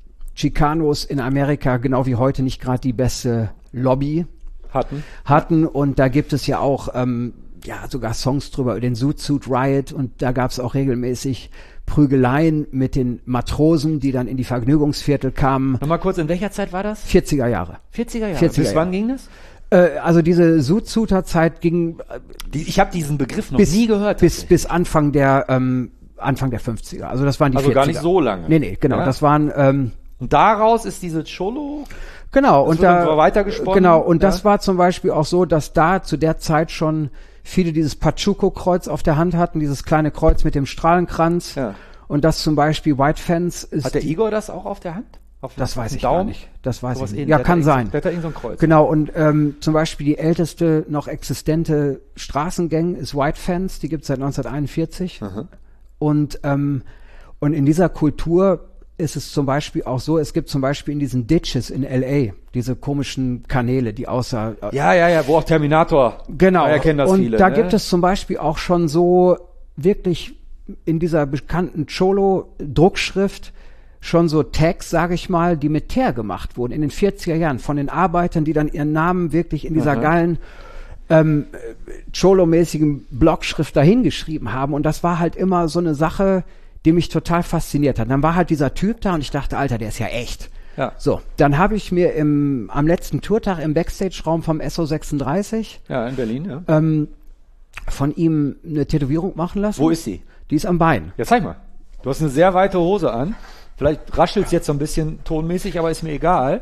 Chicanos in Amerika genau wie heute nicht gerade die beste Lobby Hatten. hatten. Und da gibt es ja auch ähm, ja sogar Songs drüber, über den Zoot Suit Riot. Und da gab es auch regelmäßig Prügeleien mit den Matrosen, die dann in die Vergnügungsviertel kamen. Nochmal kurz, in welcher Zeit war das? vierziger Jahre. vierziger Jahre. vierziger Bis wann ging das? Äh, also diese Zoot Suiter Zeit ging äh, Die, ich habe diesen Begriff noch bis, nie gehört. bis, bis Anfang der ähm, Anfang der fünfziger. Also das waren die Also gar vierziger. nicht so lange. Nee, nee, genau. Ja. Das waren ähm, Und daraus ist diese Cholo. Genau, Das und wird dann da so weitergesponnen, genau, und ja. das war zum Beispiel auch so, dass da zu der Zeit schon viele dieses Pachuco-Kreuz auf der Hand hatten, dieses kleine Kreuz mit dem Strahlenkranz. Ja. Und das zum Beispiel White Fence ist. Hat der die, Igor das auch auf der Hand? Auf das auf weiß dem ich Daumen? gar nicht. Das weiß Sowas ich nicht. ähnlich. Ja, Der kann hat sein. irgend- Der hat da irgend so ein Kreuz. Genau, und ähm, zum Beispiel die älteste noch existente Straßengang ist White Fence, die gibt es seit neunzehnhunderteinundvierzig. Aha. Und, ähm, und in dieser Kultur ist es zum Beispiel auch so, es gibt zum Beispiel in diesen Ditches in L A diese komischen Kanäle, die außer... Äh, Ja, ja, ja, wo auch Terminator. genau, Da erkennen das und viele. da ne? gibt es zum Beispiel auch schon so wirklich in dieser bekannten Cholo-Druckschrift schon so Tags, sage ich mal, die mit Teer gemacht wurden in den vierziger Jahren von den Arbeitern, die dann ihren Namen wirklich in dieser Aha. geilen ähm, Cholo-mäßigen Blockschrift dahingeschrieben haben. Und das war halt immer so eine Sache, die mich total fasziniert hat. Dann war halt dieser Typ da und ich dachte, Alter, der ist ja echt. Ja. So, dann habe ich mir im, am letzten Tourtag im Backstage-Raum vom S O sechsunddreißig Ja, in Berlin, ja. ähm, von ihm eine Tätowierung machen lassen. Wo ist sie? Die ist am Bein. Ja, zeig mal. Du hast eine sehr weite Hose an. Vielleicht raschelt's jetzt so ein bisschen tonmäßig, aber ist mir egal.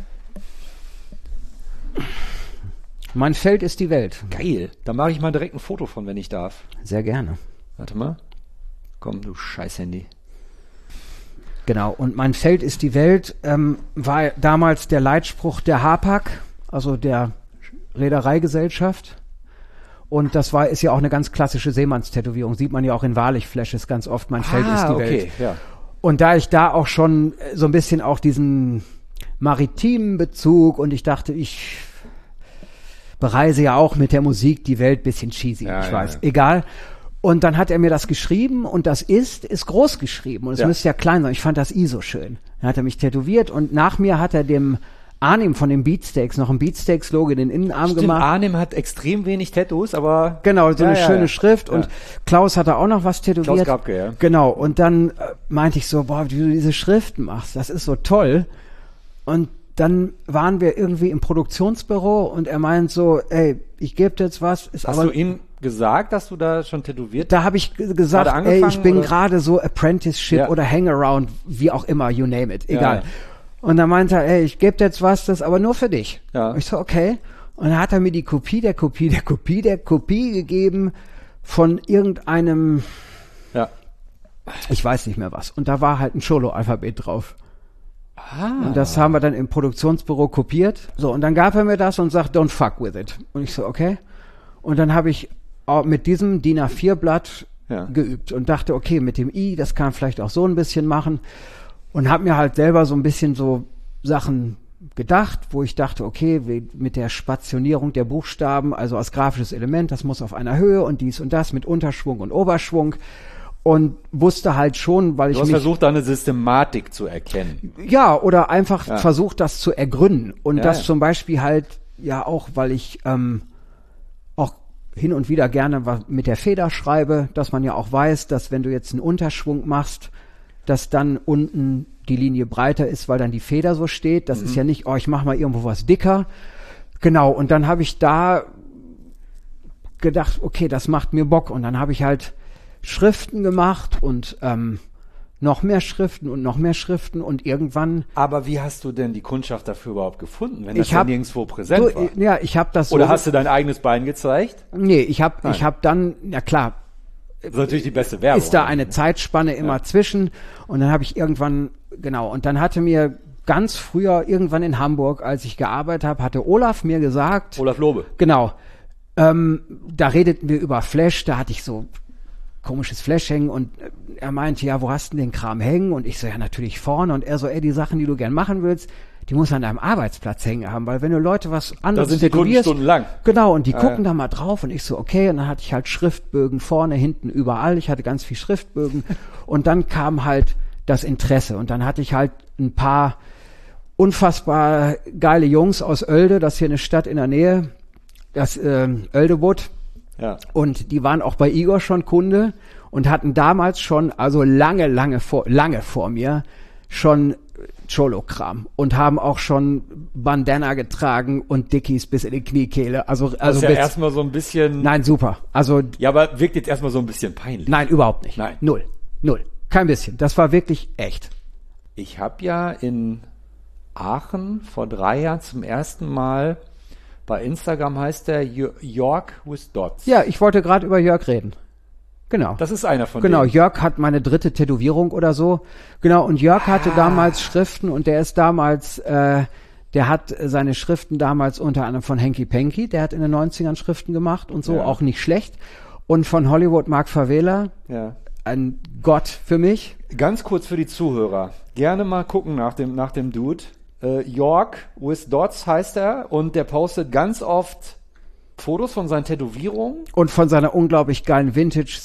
Mein Feld ist die Welt. Geil. Da mache ich mal direkt ein Foto von, wenn ich darf. Sehr gerne. Warte mal. Komm, du scheiß Handy. Genau. Und mein Feld ist die Welt ähm, war damals der Leitspruch der Hapag, also der Reedereigesellschaft. Und das war ist ja auch eine ganz klassische Seemannstätowierung. Sieht man ja auch in Wahrlich-Flashes ganz oft. Mein Feld ist die okay, Welt. ja. Und da ich da auch schon äh, so ein bisschen auch diesen maritimen Bezug und ich dachte, ich bereise ja auch mit der Musik die Welt, bisschen cheesy, Ja, ich ja, weiß, ja. egal. Und dann hat er mir das geschrieben und das ist, ist groß geschrieben und es Ja. müsste ja klein sein. Ich fand das I so schön. Dann hat er mich tätowiert und nach mir hat er dem Arnim von den Beatsteaks noch ein Beatsteaks-Logo in den Innenarm Stimmt, gemacht. Arnim hat extrem wenig Tattoos, aber... Genau, so Ja, eine ja, schöne ja. Schrift und Ja. Klaus hat da auch noch was tätowiert. Klaus Grabke, ja. Genau, und dann äh, meinte ich so, boah, wie du diese Schriften machst, das ist so toll. Und dann waren wir irgendwie im Produktionsbüro und er meint so, ey, ich gebe dir jetzt was. Ist Hast aber, du ihm gesagt, dass du da schon tätowiert da habe ich g- gesagt, Gerade ey, ich angefangen, bin oder? gerade so Apprenticeship Ja. oder Hangaround, wie auch immer, you name it, egal. ja. Und dann meinte er, ey, ich gebe dir jetzt was, das ist aber nur für dich. Ja. Und ich so, okay. Und dann hat er mir die Kopie der Kopie der Kopie der Kopie gegeben von irgendeinem, Ja. ich weiß nicht mehr was. Und da war halt ein Cholo-Alphabet drauf. Ah. Und das haben wir dann im Produktionsbüro kopiert. So, und dann gab er mir das und sagt, don't fuck with it. Und ich so, okay. Und dann habe ich auch mit diesem D I N A vier Blatt Ja. geübt und dachte, okay, mit dem I, das kann man vielleicht auch so ein bisschen machen. Und habe mir halt selber so ein bisschen so Sachen gedacht, wo ich dachte, okay, wie- mit der Spationierung der Buchstaben, also als grafisches Element, das muss auf einer Höhe und dies und das mit Unterschwung und Oberschwung. Und wusste halt schon, weil Du ich hast mich versucht, da eine Systematik zu erkennen. ja, oder einfach Ja. versucht, das zu ergründen. Und Ja, das ja. zum Beispiel halt, ja auch, weil ich ähm, auch hin und wieder gerne was mit der Feder schreibe, dass man ja auch weiß, dass wenn du jetzt einen Unterschwung machst, dass dann unten die Linie breiter ist, weil dann die Feder so steht. Das Mhm. ist ja nicht, oh, ich mache mal irgendwo was dicker. Genau, und dann habe ich da gedacht, okay, das macht mir Bock. Und dann habe ich halt Schriften gemacht und ähm, noch mehr Schriften und noch mehr Schriften und irgendwann Aber wie hast du denn die Kundschaft dafür überhaupt gefunden, wenn das Ich dann hab- nirgendwo präsent du, war? ja, ich habe das so Oder hast du dein eigenes Bein gezeigt? Nee, ich habe Nein. ich habe dann ja klar, Das ist natürlich die beste Werbung. Ist da eine Zeitspanne immer ja. zwischen. Und dann habe ich irgendwann, genau, und dann hatte mir ganz früher, irgendwann in Hamburg, als ich gearbeitet habe, hatte Olaf mir gesagt. Olaf Lobe. Genau. Ähm, da redeten wir über Flash, da hatte ich so komisches Flash hängen und er meinte, ja, wo hast du denn den Kram hängen? Und ich so, ja, natürlich vorne. Und er so, ey, die Sachen, die du gern machen willst, die muss an deinem Arbeitsplatz hängen haben, weil wenn du Leute was anderes da sind die Kunden stundenlang. Genau, und die ah, gucken ja. da mal drauf und ich so, okay, und dann hatte ich halt Schriftbögen vorne, hinten, überall. Ich hatte ganz viel Schriftbögen und dann kam halt das Interesse und dann hatte ich halt ein paar unfassbar geile Jungs aus Oelde, das ist hier eine Stadt in der Nähe, das äh, Oeldewood. Ja. Und die waren auch bei Igor schon Kunde und hatten damals schon, also lange, lange vor, lange vor mir, schon Cholo-Kram und haben auch schon Bandana getragen und Dickies bis in die Kniekehle. Also, also das ist ja bis, erstmal so ein bisschen... Nein, super. Also, ja, aber wirkt jetzt erstmal so ein bisschen peinlich. Nein, überhaupt nicht. Nein. Null. Null. Kein bisschen. Das war wirklich echt. Ich habe ja in Aachen vor drei Jahren zum ersten Mal, bei Instagram heißt der York with Dots. Ja, ich wollte gerade über Jörg reden. Genau. Das ist einer von Genau, denen. Jörg hat meine dritte Tätowierung oder so. Genau, und Jörg hatte Ah. damals Schriften und der ist damals, äh, der hat seine Schriften damals unter anderem von Henky Panky, der hat in den neunzigern Schriften gemacht und so, Ja. auch nicht schlecht. Und von Hollywood Mark Favela, Ja. ein Gott für mich. Ganz kurz für die Zuhörer. Gerne mal gucken nach dem, nach dem Dude. Äh, York with Dots heißt er und der postet ganz oft Fotos von seinen Tätowierungen. Und von seiner unglaublich geilen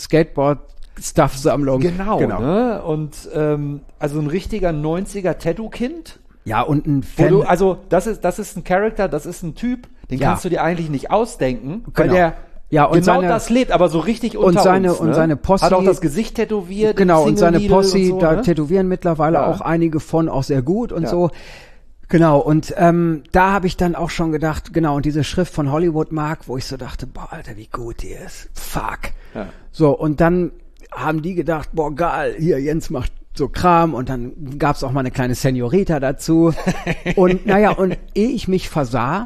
Vintage-Skateboard-Stuff-Sammlung. Genau, genau. Ne? Und ähm, also ein richtiger neunziger Tattoo-Kind. Ja, und ein Wo Fan. du, also das ist, das ist ein Charakter, das ist ein Typ, den Ja. kannst du dir eigentlich nicht ausdenken, weil Genau. der Ja, und genau seine- das lebt, aber so richtig unter und seine- uns. Ne? und seine Posse- Hat auch das Gesicht tätowiert. Genau, den und seine Single Posse, Needle und so, da ne? tätowieren mittlerweile Ja. auch einige von, auch sehr gut und Ja. so. Genau, und ähm, da habe ich dann auch schon gedacht, genau, und diese Schrift von Hollywood Mark, wo ich so dachte, boah, Alter, wie gut die ist. Fuck. Ja. So, und dann haben die gedacht, boah, geil, hier, Jens macht so Kram und dann gab's auch mal eine kleine Senorita dazu. Und naja, und ehe ich mich versah,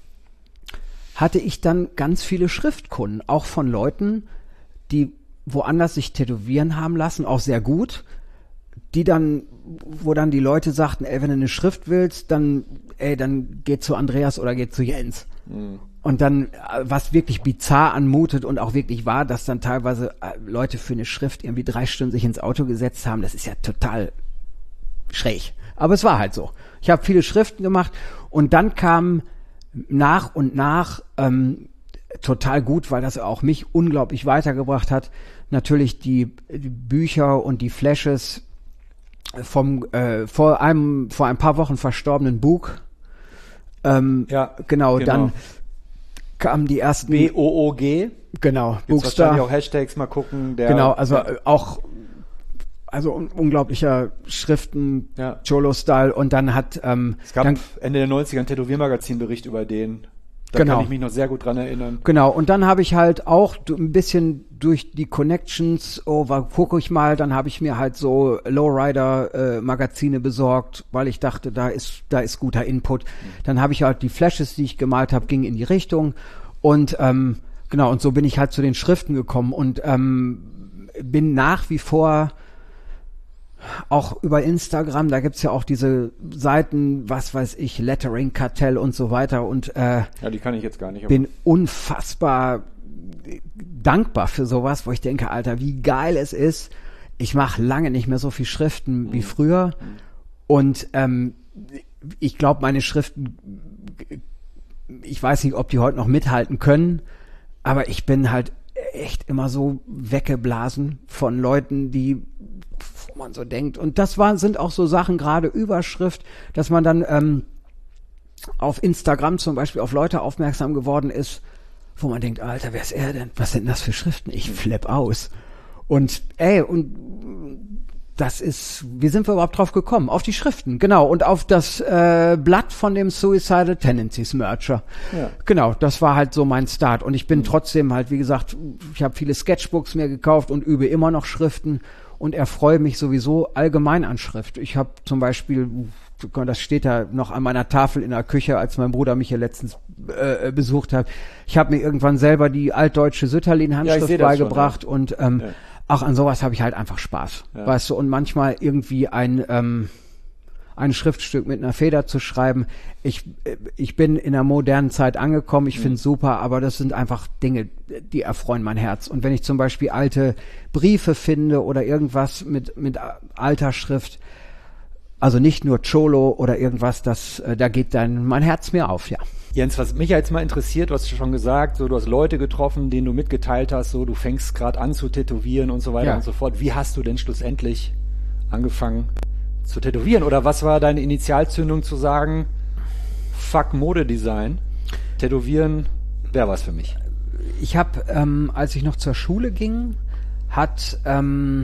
hatte ich dann ganz viele Schriftkunden, auch von Leuten, die woanders sich tätowieren haben lassen, auch sehr gut, die dann, wo dann die Leute sagten, ey, wenn du eine Schrift willst, dann, ey, dann geh zu Andreas oder geh zu Jens. Mhm. Und dann, was wirklich bizarr anmutet und auch wirklich war, dass dann teilweise Leute für eine Schrift irgendwie drei Stunden sich ins Auto gesetzt haben, das ist ja total schräg. Aber es war halt so. Ich habe viele Schriften gemacht und dann kam nach und nach ähm, total gut, weil das auch mich unglaublich weitergebracht hat, natürlich die, die Bücher und die Flashes vom äh, vor einem vor ein paar Wochen verstorbenen Buch. Ähm, Ja, genau, genau. dann kamen die ersten B O O G. genau Gibt's Bookstar. wahrscheinlich auch Hashtags, mal gucken. Der, Genau, also ja. äh, auch also un unglaublicher Schriften, Ja. Cholo-Style und dann hat ähm, Es gab dann, Ende der neunziger einen Tätowiermagazin-Bericht über den. Da Genau. kann ich mich noch sehr gut dran erinnern. genau, und dann habe ich halt auch du- ein bisschen durch die Connections, oh, war, guck ich mal, dann habe ich mir halt so Lowrider-Magazine besorgt, weil ich dachte, da ist, da ist guter Input. Dann habe ich halt die Flashes, die ich gemalt habe, gingen in die Richtung und ähm, genau, und so bin ich halt zu den Schriften gekommen und ähm, bin nach wie vor auch über Instagram, da gibt's ja auch diese Seiten, was weiß ich, Lettering-Kartell und so weiter und äh, Ja, die kann ich jetzt gar nicht. aber- bin unfassbar dankbar für sowas, wo ich denke, Alter, wie geil es ist. Ich mache lange nicht mehr so viel Schriften wie früher und ähm, ich glaube, meine Schriften, ich weiß nicht, ob die heute noch mithalten können, aber ich bin halt echt immer so weggeblasen von Leuten, die, wo man so denkt. Und das waren, sind auch so Sachen, gerade Überschrift, dass man dann ähm, auf Instagram zum Beispiel auf Leute aufmerksam geworden ist, wo man denkt, Alter, wer ist er denn? Was sind denn das für Schriften? Ich flipp aus. Und ey, und das ist, wie sind wir überhaupt drauf gekommen? Auf die Schriften, genau. Und auf das äh, Blatt von dem Suicidal Tendencies Mercher. Ja. Genau, das war halt so mein Start. Und ich bin trotzdem halt, wie gesagt, ich habe viele Sketchbooks mir gekauft und übe immer noch Schriften. und erfreue mich sowieso allgemein an Schrift. Ich habe zum Beispiel, das steht da noch an meiner Tafel in der Küche, als mein Bruder mich hier letztens äh, besucht hat. Ich habe mir irgendwann selber die altdeutsche Sütterlin-Handschrift ja, beigebracht schon, ja. und ähm, ja. auch an sowas habe ich halt einfach Spaß, ja. weißt du, und manchmal irgendwie ein ähm, ein Schriftstück mit einer Feder zu schreiben. Ich, ich bin in der modernen Zeit angekommen, ich mhm. finde es super, aber das sind einfach Dinge, die erfreuen mein Herz. Und wenn ich zum Beispiel alte Briefe finde oder irgendwas mit, mit alter Schrift, also nicht nur Cholo oder irgendwas, das, da geht dann mein Herz mir auf, ja. Jens, was mich ja jetzt mal interessiert, du hast schon gesagt, so, du hast Leute getroffen, denen du mitgeteilt hast, so, du fängst gerade an zu tätowieren und so weiter ja. und so fort. Wie hast du denn schlussendlich angefangen zu tätowieren? Oder was war deine Initialzündung zu sagen, fuck Modedesign, Tätowieren wäre was für mich? Ich habe, ähm, als ich noch zur Schule ging, hat, ähm,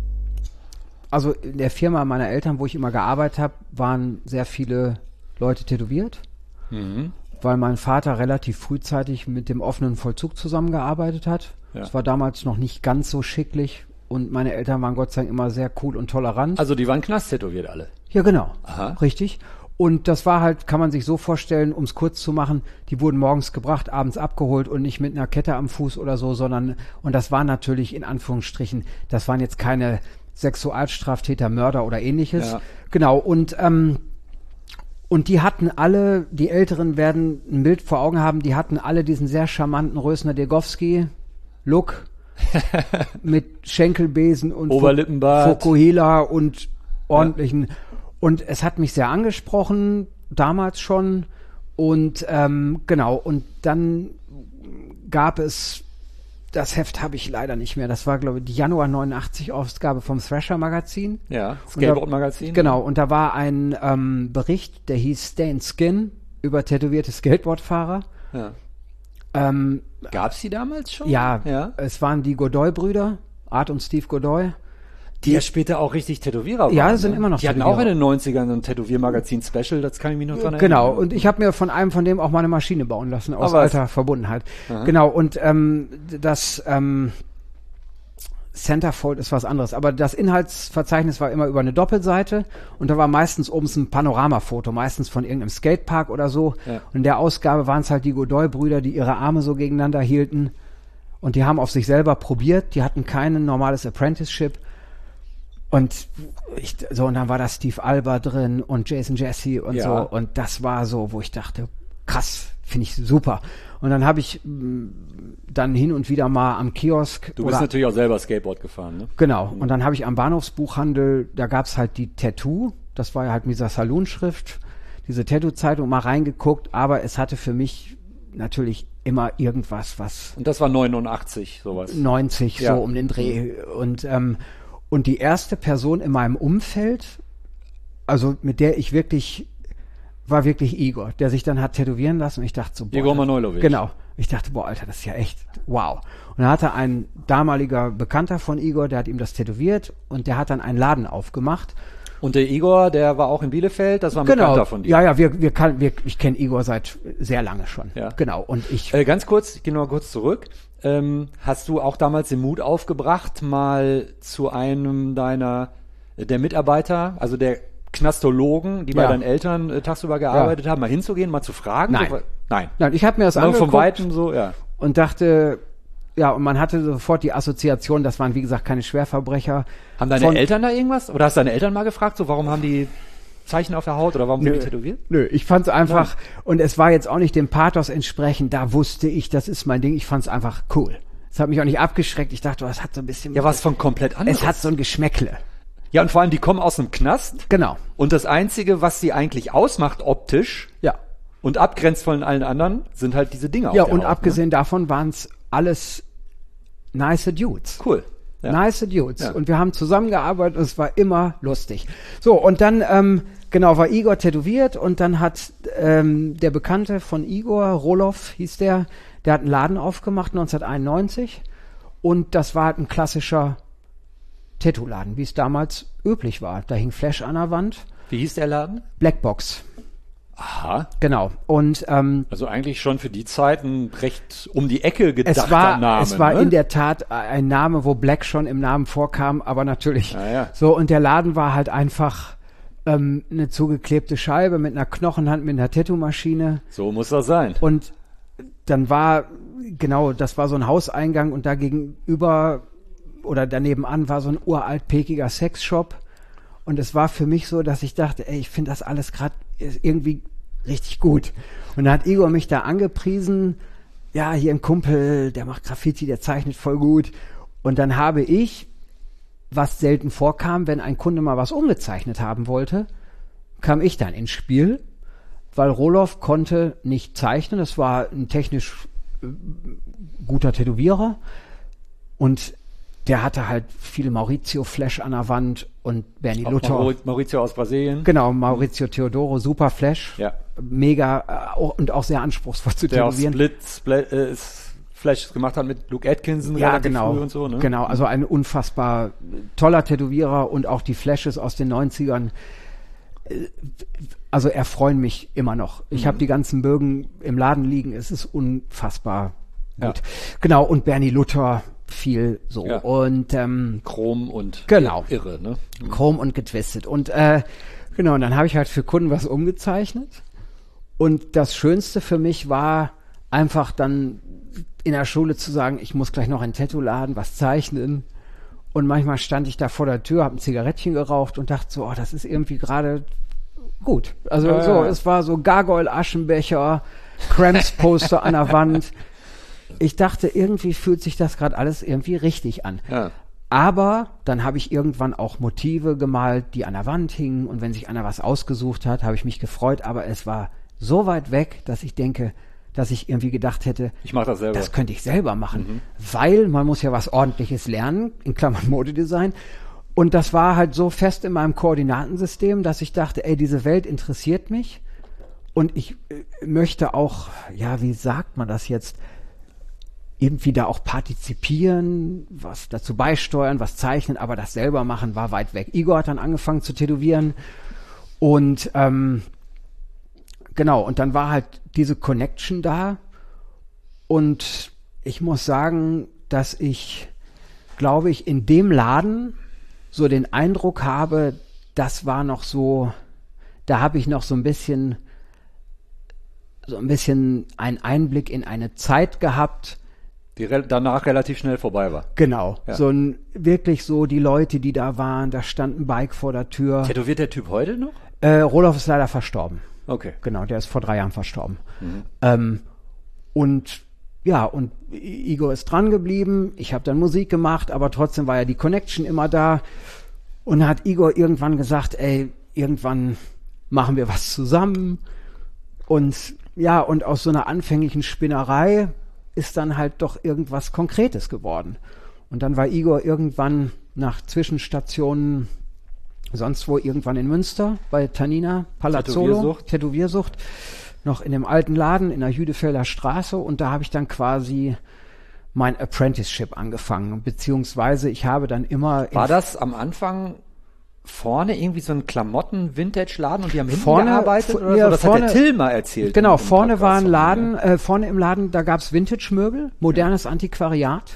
also in der Firma meiner Eltern, wo ich immer gearbeitet habe, waren sehr viele Leute tätowiert, mhm. weil mein Vater relativ frühzeitig mit dem offenen Vollzug zusammengearbeitet hat. Es ja. war damals noch nicht ganz so schicklich. Und meine Eltern waren Gott sei Dank immer sehr cool und tolerant. Also die waren knasttätowiert alle? Ja, genau. Aha. Richtig. Und das war halt, kann man sich so vorstellen, um es kurz zu machen, die wurden morgens gebracht, abends abgeholt und nicht mit einer Kette am Fuß oder so, sondern, und das war natürlich in Anführungsstrichen, das waren jetzt keine Sexualstraftäter, Mörder oder ähnliches. Ja. Genau. Und, ähm, und die hatten alle, die Älteren werden ein Bild vor Augen haben, die hatten alle diesen sehr charmanten Rösner-Degowski-Look. mit Schenkelbesen und Oberlippenbart, Fukuhila und ordentlichen. Ja. Und es hat mich sehr angesprochen, damals schon. Und ähm, genau, und dann gab es, das Heft habe ich leider nicht mehr, das war, glaube ich, die Januar neunundachtzig Ausgabe vom Thrasher-Magazin. Ja, Skateboard-Magazin. Genau, und da war ein ähm, Bericht, der hieß Stay in Skin, über tätowierte Skateboardfahrer. Ja. Ähm, Gab es die damals schon? Ja, ja, es waren die Godoy-Brüder, Art und Steve Godoy. Die ja später auch richtig Tätowierer waren. Ja, sind ne? immer noch Die hatten auch in den neunzigern ein Tätowiermagazin-Special, das kann ich mich noch dran genau, erinnern. Genau, und ich habe mir von einem von dem auch mal eine Maschine bauen lassen, aus Aber alter Verbundenheit. Aha. Genau, und ähm, das ähm, Centerfold ist was anderes, aber das Inhaltsverzeichnis war immer über eine Doppelseite und da war meistens oben ein Panoramafoto, meistens von irgendeinem Skatepark oder so. Ja. Und in der Ausgabe waren es halt die Godoy-Brüder, die ihre Arme so gegeneinander hielten und die haben auf sich selber probiert, die hatten kein normales Apprenticeship. Und ich, so, und dann war da Steve Alba drin und Jason Jesse und ja. so. Und das war so, wo ich dachte, krass, finde ich super. Und dann habe ich mh, dann hin und wieder mal am Kiosk. Du bist oder, natürlich auch selber Skateboard gefahren, ne? Genau. Und dann habe ich am Bahnhofsbuchhandel, da gab's halt die Tattoo. Das war ja halt mit dieser Saloon-Schrift, diese Tattoo-Zeitung, mal reingeguckt. Aber es hatte für mich natürlich immer irgendwas, was. Und das war neunundachtzig, sowas. neunzig, ja. so um den Dreh. Und, ähm, Und die erste Person in meinem Umfeld, also mit der ich wirklich, war wirklich Igor, der sich dann hat tätowieren lassen und ich dachte so, boah. Igor Manojlovic. Genau. Ich dachte, boah, Alter, das ist ja echt wow. Und dann hatte ein damaliger Bekannter von Igor, der hat ihm das tätowiert und der hat dann einen Laden aufgemacht. Und der Igor, der war auch in Bielefeld, das war ein genau. Bekannter von dir. Ja, ja, wir, wir kann, wir, ich kenne Igor seit sehr lange schon. Ja. Genau. Und ich. Äh, ganz kurz, ich gehe noch mal kurz zurück. Ähm, hast du auch damals den Mut aufgebracht, mal zu einem deiner, der Mitarbeiter, also der Knastologen, die bei ja. deinen Eltern äh, tagsüber gearbeitet ja. haben, mal hinzugehen, mal zu fragen? Nein. So, nein. Nein, ich habe mir das also angeguckt. Von Weitem so, ja. Und dachte, ja, und man hatte sofort die Assoziation, das waren wie gesagt keine Schwerverbrecher. Haben deine von, Eltern da irgendwas? Oder hast deine Eltern mal gefragt, so warum haben die Zeichen auf der Haut oder warum nö, sind die tätowiert? Nö, ich fand's einfach, Nein. und es war jetzt auch nicht dem Pathos entsprechend, da wusste ich, das ist mein Ding, ich fand's einfach cool. Es hat mich auch nicht abgeschreckt, ich dachte, das hat so ein bisschen... Ja, was von komplett anderes. Es hat so ein Geschmäckle. Ja, und vor allem, die kommen aus einem Knast. Genau. Und das Einzige, was sie eigentlich ausmacht optisch ja. und abgrenzt von allen anderen, sind halt diese Dinge ja, auf der und Haut, abgesehen ne? davon waren's alles nice Dudes. Cool. Ja. Nice Dudes. Ja. Und wir haben zusammengearbeitet und es war immer lustig. So, und dann, ähm, genau, war Igor tätowiert und dann hat ähm, der Bekannte von Igor, Roloff hieß der, der hat einen Laden aufgemacht neunzehnhunderteinundneunzig und das war halt ein klassischer Tattoo-Laden, wie es damals üblich war. Da hing Flash an der Wand. Wie hieß der Laden? Blackbox. Aha. Genau. Und ähm, Also eigentlich schon für die Zeiten recht um die Ecke gedachter es war, Name. es war ne? in der Tat ein Name, wo Black schon im Namen vorkam, aber natürlich Ah, ja. so. Und der Laden war halt einfach ähm, eine zugeklebte Scheibe mit einer Knochenhand, mit einer Tattoo-Maschine. So muss das sein. Und dann war, genau, das war so ein Hauseingang und da gegenüber oder daneben an war so ein uralt pekiger Sexshop. Und es war für mich so, dass ich dachte, ey, ich finde das alles gerade irgendwie richtig gut. Und dann hat Igor mich da angepriesen, ja, hier ein Kumpel, der macht Graffiti, der zeichnet voll gut. Und dann habe ich, was selten vorkam, wenn ein Kunde mal was umgezeichnet haben wollte, kam ich dann ins Spiel, weil Rohloff konnte nicht zeichnen. Das war ein technisch äh, guter Tätowierer und der hatte halt viel Maurizio-Flash an der Wand und Bernie Auch Luther. Mauri- Maurizio aus Brasilien. Genau, Maurizio Teodoro, super Flash. Ja. Mega äh, auch, und auch sehr anspruchsvoll zu Der auch tätowieren. Split, Split äh, Flashes gemacht hat mit Luke Atkinson Ja, relativ genau. früh und so. Ne? Genau, also ein unfassbar toller Tätowierer und auch die Flashes aus den neunzigern. äh, Also erfreuen mich immer noch. Ich Mhm. habe die ganzen Bögen im Laden liegen. Es ist unfassbar gut. Ja. Genau, und Bernie Luther viel so. Ja. Und ähm, Chrom und Genau. irre. Ne? Chrom und getwistet. Und äh, genau, und dann habe ich halt für Kunden was umgezeichnet. Und das Schönste für mich war einfach dann in der Schule zu sagen, ich muss gleich noch in den Tattoo-Laden was zeichnen. Und manchmal stand ich da vor der Tür, habe ein Zigarettchen geraucht und dachte so, oh, das ist irgendwie gerade gut. Also Ja, so, ja. es war so Gargoyle-Aschenbecher, Cramps-Poster an der Wand. Ich dachte, irgendwie fühlt sich das gerade alles irgendwie richtig an. Ja. Aber dann habe ich irgendwann auch Motive gemalt, die an der Wand hingen. Und wenn sich einer was ausgesucht hat, habe ich mich gefreut. Aber es war so weit weg, dass ich denke, dass ich irgendwie gedacht hätte, Ich mache das selber. das könnte ich selber machen. Mhm. Weil man muss ja was Ordentliches lernen, in Klammern Modedesign. Und das war halt so fest in meinem Koordinatensystem, dass ich dachte, ey, diese Welt interessiert mich. Und ich äh, möchte auch, ja, wie sagt man das jetzt, irgendwie da auch partizipieren, was dazu beisteuern, was zeichnen, aber das selber machen war weit weg. Igor hat dann angefangen zu tätowieren und ähm, genau, und dann war halt diese Connection da und ich muss sagen, dass ich, glaube ich, in dem Laden so den Eindruck habe, das war noch so, da habe ich noch so ein bisschen, so ein bisschen einen Einblick in eine Zeit gehabt, die re- danach relativ schnell vorbei war. genau, Ja. so ein, wirklich so die Leute, die da waren, da stand ein Bike vor der Tür. Tätowiert der Typ heute noch? Äh, Rohloff ist leider verstorben. Okay. Genau, der ist vor drei Jahren verstorben. Mhm. Ähm, und ja, und I- Igor ist dran geblieben. Ich habe dann Musik gemacht, aber trotzdem war ja die Connection immer da. Und hat Igor irgendwann gesagt, ey, irgendwann machen wir was zusammen. Und ja, und aus so einer anfänglichen Spinnerei ist dann halt doch irgendwas Konkretes geworden. Und dann war Igor irgendwann nach Zwischenstationen sonst wo irgendwann in Münster bei Tanina Palazzolo, Tätowiersucht. Tätowiersucht, noch in dem alten Laden in der Jüdefelder Straße und da habe ich dann quasi mein Apprenticeship angefangen, beziehungsweise ich habe dann immer in War das am Anfang vorne irgendwie so ein Klamotten-Vintage-Laden und die haben hinten Vorne- gearbeitet f- oder ja, so? Das vorne- hat der Till mal erzählt. Genau, im- im vorne Podcast war ein von mir. Laden, äh, vorne im Laden, da gab's Vintage-Möbel, modernes Antiquariat.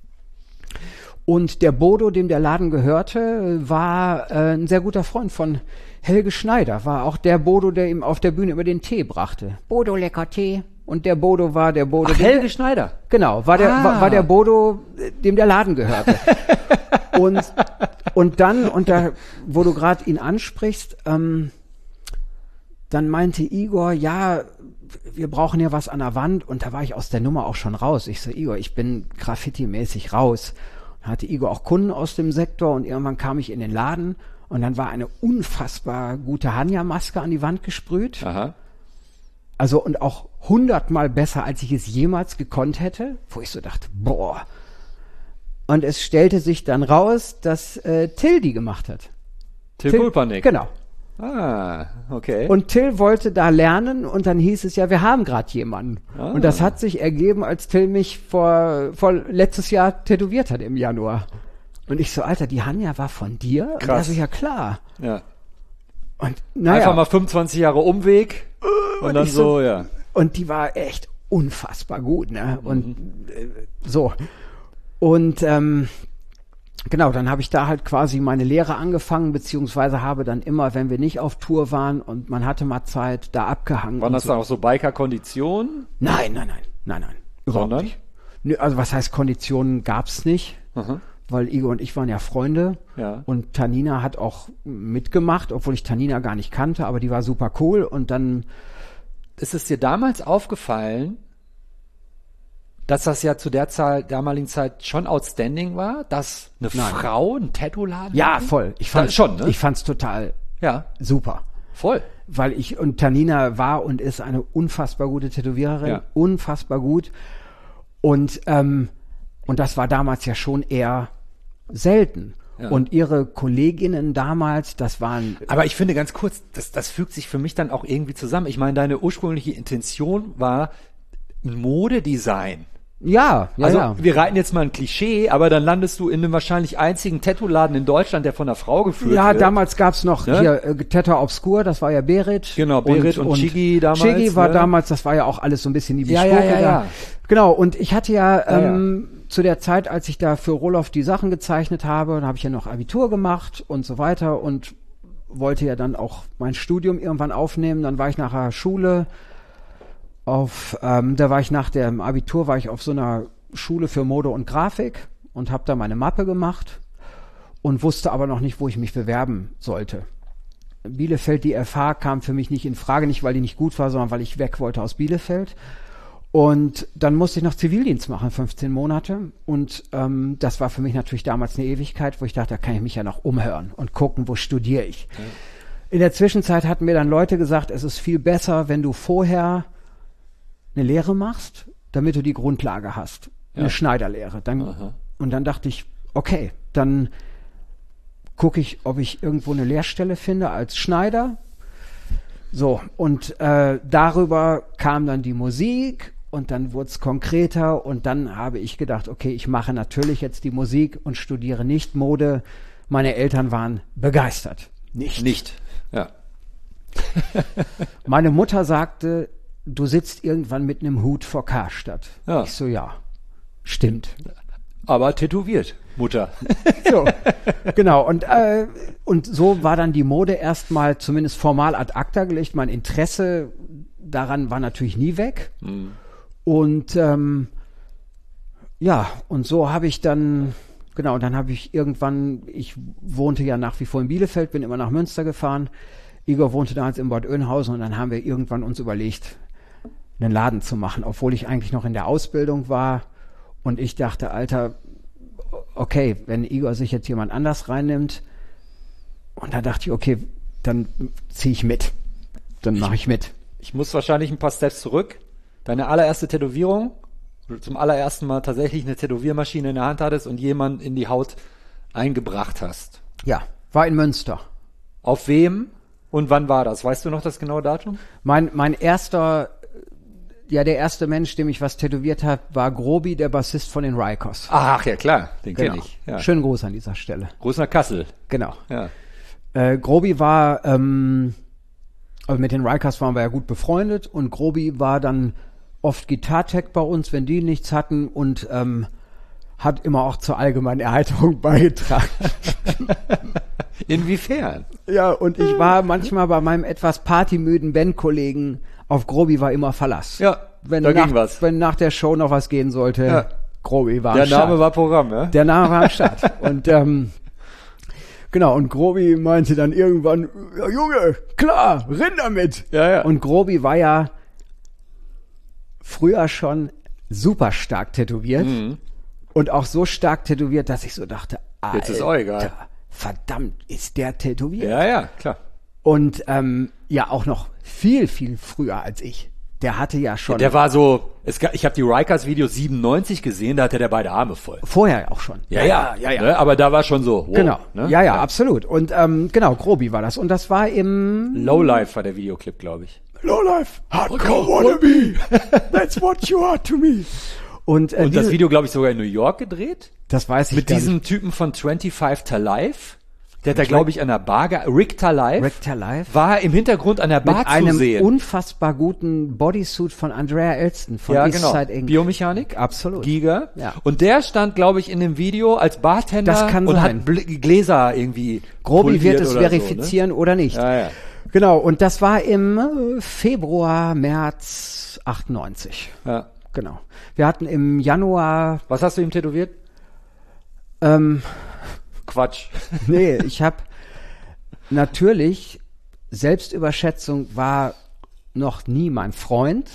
Und der Bodo, dem der Laden gehörte, war äh, ein sehr guter Freund von Helge Schneider. War auch der Bodo, der ihm auf der Bühne immer den Tee brachte. Bodo, lecker Tee. Und der Bodo war der Bodo. Ach, dem- Helge Schneider. Genau, war der, Ah. war, war der Bodo, äh, dem der Laden gehörte. und, und dann, und da, wo du gerade ihn ansprichst, ähm, dann meinte Igor, ja, wir brauchen ja was an der Wand. Und da war ich aus der Nummer auch schon raus. Ich so, Igor, ich bin graffiti-mäßig raus. Und hatte Igor auch Kunden aus dem Sektor und irgendwann kam ich in den Laden und dann war eine unfassbar gute Hanja-Maske an die Wand gesprüht. Aha. Also und auch hundertmal besser, als ich es jemals gekonnt hätte, wo ich so dachte, boah. Und es stellte sich dann raus, dass äh, Till die gemacht hat. Till Pulpernick. Genau. Ah, okay. Und Till wollte da lernen und dann hieß es ja, wir haben gerade jemanden. Ah. Und das hat sich ergeben, als Till mich vor, vor letztes Jahr tätowiert hat im Januar. Und ich so, Alter, die Hanja war von dir? Und Krass. er so, ja klar. ja. Und, naja. Einfach mal fünfundzwanzig Jahre Umweg und, und dann so, so, ja. Und die war echt unfassbar gut, ne? Und mhm. äh, so. Und ähm, genau, dann habe ich da halt quasi meine Lehre angefangen, beziehungsweise habe dann immer, wenn wir nicht auf Tour waren und man hatte mal Zeit, da abgehangen. Waren das so. dann auch so Biker-Konditionen? Nein, nein, nein, nein, nein. Überhaupt Sondern? nicht. Nö, also was heißt Konditionen gab's nicht, Aha. weil Igor und ich waren ja Freunde ja. und Tanina hat auch mitgemacht, obwohl ich Tanina gar nicht kannte, aber die war super cool und dann... Ist es dir damals aufgefallen, dass das ja zu der Zeit, damaligen Zeit schon outstanding war, dass eine Nein. Frau einen Tattoo-Laden Ja, hatte? voll. Ich fand schon, ne? Ich fand's total ja. super. Voll. Weil ich, und Tanina war und ist eine unfassbar gute Tätowiererin, Ja. unfassbar gut. Und, ähm, und das war damals ja schon eher selten. Ja. Und ihre Kolleginnen damals, das waren... Aber ich finde ganz kurz, das, das fügt sich für mich dann auch irgendwie zusammen. Ich meine, deine ursprüngliche Intention war ein Modedesign. Ja, ja, also ja. wir reiten jetzt mal ein Klischee, aber dann landest du in einem wahrscheinlich einzigen Tattoo-Laden in Deutschland, der von einer Frau geführt Ja, wird. damals gab's noch Ne? hier äh, Tattoo Obscur, das war ja Berit. Genau, Berit und, und Chigi damals. Chigi war ne? damals, das war ja auch alles so ein bisschen die Ja, ja, ja, da. ja. Genau, und ich hatte ja, Ja, ähm, zu der Zeit, als ich da für Roloff die Sachen gezeichnet habe, dann habe ich ja noch Abitur gemacht und so weiter und wollte ja dann auch mein Studium irgendwann aufnehmen. Dann war ich nach der Schule auf, ähm, da war ich nach dem Abitur, war ich auf so einer Schule für Mode und Grafik und habe da meine Mappe gemacht und wusste aber noch nicht, wo ich mich bewerben sollte. Bielefeld, die F H kam für mich nicht in Frage, nicht weil die nicht gut war, sondern weil ich weg wollte aus Bielefeld. Und dann musste ich noch Zivildienst machen, fünfzehn Monate. Und ähm, das war für mich natürlich damals eine Ewigkeit, wo ich dachte, da kann ich mich ja noch umhören und gucken, wo studiere ich. Ja. In der Zwischenzeit hatten mir dann Leute gesagt, es ist viel besser, wenn du vorher eine Lehre machst, damit du die Grundlage hast. Ja. Eine Schneiderlehre. Dann, und dann dachte ich, okay, dann gucke ich, ob ich irgendwo eine Lehrstelle finde als Schneider. So, und äh, darüber kam dann die Musik und dann wurde es konkreter und dann habe ich gedacht, okay, ich mache natürlich jetzt die Musik und studiere nicht Mode. Meine Eltern waren begeistert. Nicht. Nicht, ja. Meine Mutter sagte, du sitzt irgendwann mit einem Hut vor Karstadt. Ja. Ich so, ja, stimmt. Aber tätowiert, Mutter. So, genau. Und, äh, und so war dann die Mode erstmal zumindest formal ad acta gelegt. Mein Interesse daran war natürlich nie weg. Mhm. Und ähm, ja, und so habe ich dann, genau, und dann habe ich irgendwann, ich wohnte ja nach wie vor in Bielefeld, bin immer nach Münster gefahren. Igor wohnte damals in Bad Oeynhausen und dann haben wir irgendwann uns überlegt, einen Laden zu machen, obwohl ich eigentlich noch in der Ausbildung war. Und ich dachte, Alter, okay, wenn Igor sich jetzt jemand anders reinnimmt, und da dachte ich, okay, dann ziehe ich mit. Dann mache ich mit. Ich muss wahrscheinlich ein paar Steps zurück. Deine allererste Tätowierung, wo du zum allerersten Mal tatsächlich eine Tätowiermaschine in der Hand hattest und jemand in die Haut eingebracht hast. Ja, war in Münster. Auf wem und wann war das? Weißt du noch das genaue Datum? Mein, mein erster, ja, der erste Mensch, dem ich was tätowiert habe, war Grobi, der Bassist von den Rikers. Ach ja, klar, den genau. kenne ich. Ja. Schönen Gruß an dieser Stelle. Gruß nach Kassel. Genau. Ja. Äh, Grobi war, ähm, also mit den Rikers waren wir ja gut befreundet und Grobi war dann oft Gitartech bei uns, wenn die nichts hatten und ähm, hat immer auch zur allgemeinen Erheiterung beigetragen. Inwiefern? Ja, und ich war manchmal bei meinem etwas partymüden Bandkollegen, auf Grobi war immer Verlass. Ja, wenn da nach, ging was. Wenn nach der Show noch was gehen sollte, ja. Grobi war der am Start. Der Name war Programm, ja? Der Name war am Start. Und ähm, genau, und Grobi meinte dann irgendwann, ja, Junge, klar, renn damit. Ja, ja. Und Grobi war ja früher schon super stark tätowiert. Mhm. Und auch so stark tätowiert, dass ich so dachte, Alter, jetzt ist auch egal. Verdammt, ist der tätowiert? Ja, ja, klar. Und ähm, ja, auch noch viel, viel früher als ich. Der hatte ja schon... Ja, der war so, es, ich habe die Rikers-Videos siebenundneunzig gesehen, da hatte der beide Arme voll. Vorher auch schon. Ja, ja, ja, ja. Ne? Aber da war schon so, wow. Genau, ne? ja, ja, ja, absolut. Und ähm, genau, Grobi war das. Und das war im... Lowlife war der Videoclip, glaube ich. Lowlife, Hardcore Wannabe, that's what you are to me. Und, äh, Und das Video, glaube ich, sogar in New York gedreht. Das weiß ich Mit gar diesem nicht. Typen von twenty-five to Life. Der hat da, glaube ich, an der Bar, ge- Richter Live, Richter Live. war im Hintergrund an der Bar Mit zu einem sehen. unfassbar guten Bodysuit von Andrea Elston von Ja, Eastside genau. Inc. Biomechanik. Absolut. Giga. Ja. Und der stand, glaube ich, in dem Video als Bartender Das kann und sein. hat Bl- Gläser irgendwie Grobi wird poliert es oder verifizieren oder nicht. So, ne? Ja, ja. Genau, und das war im äh, Februar, März achtundneunzig. ja. Genau. Wir hatten im Januar, Was hast du ihm tätowiert? ähm, Quatsch. nee, ich habe natürlich, Selbstüberschätzung war noch nie mein Freund,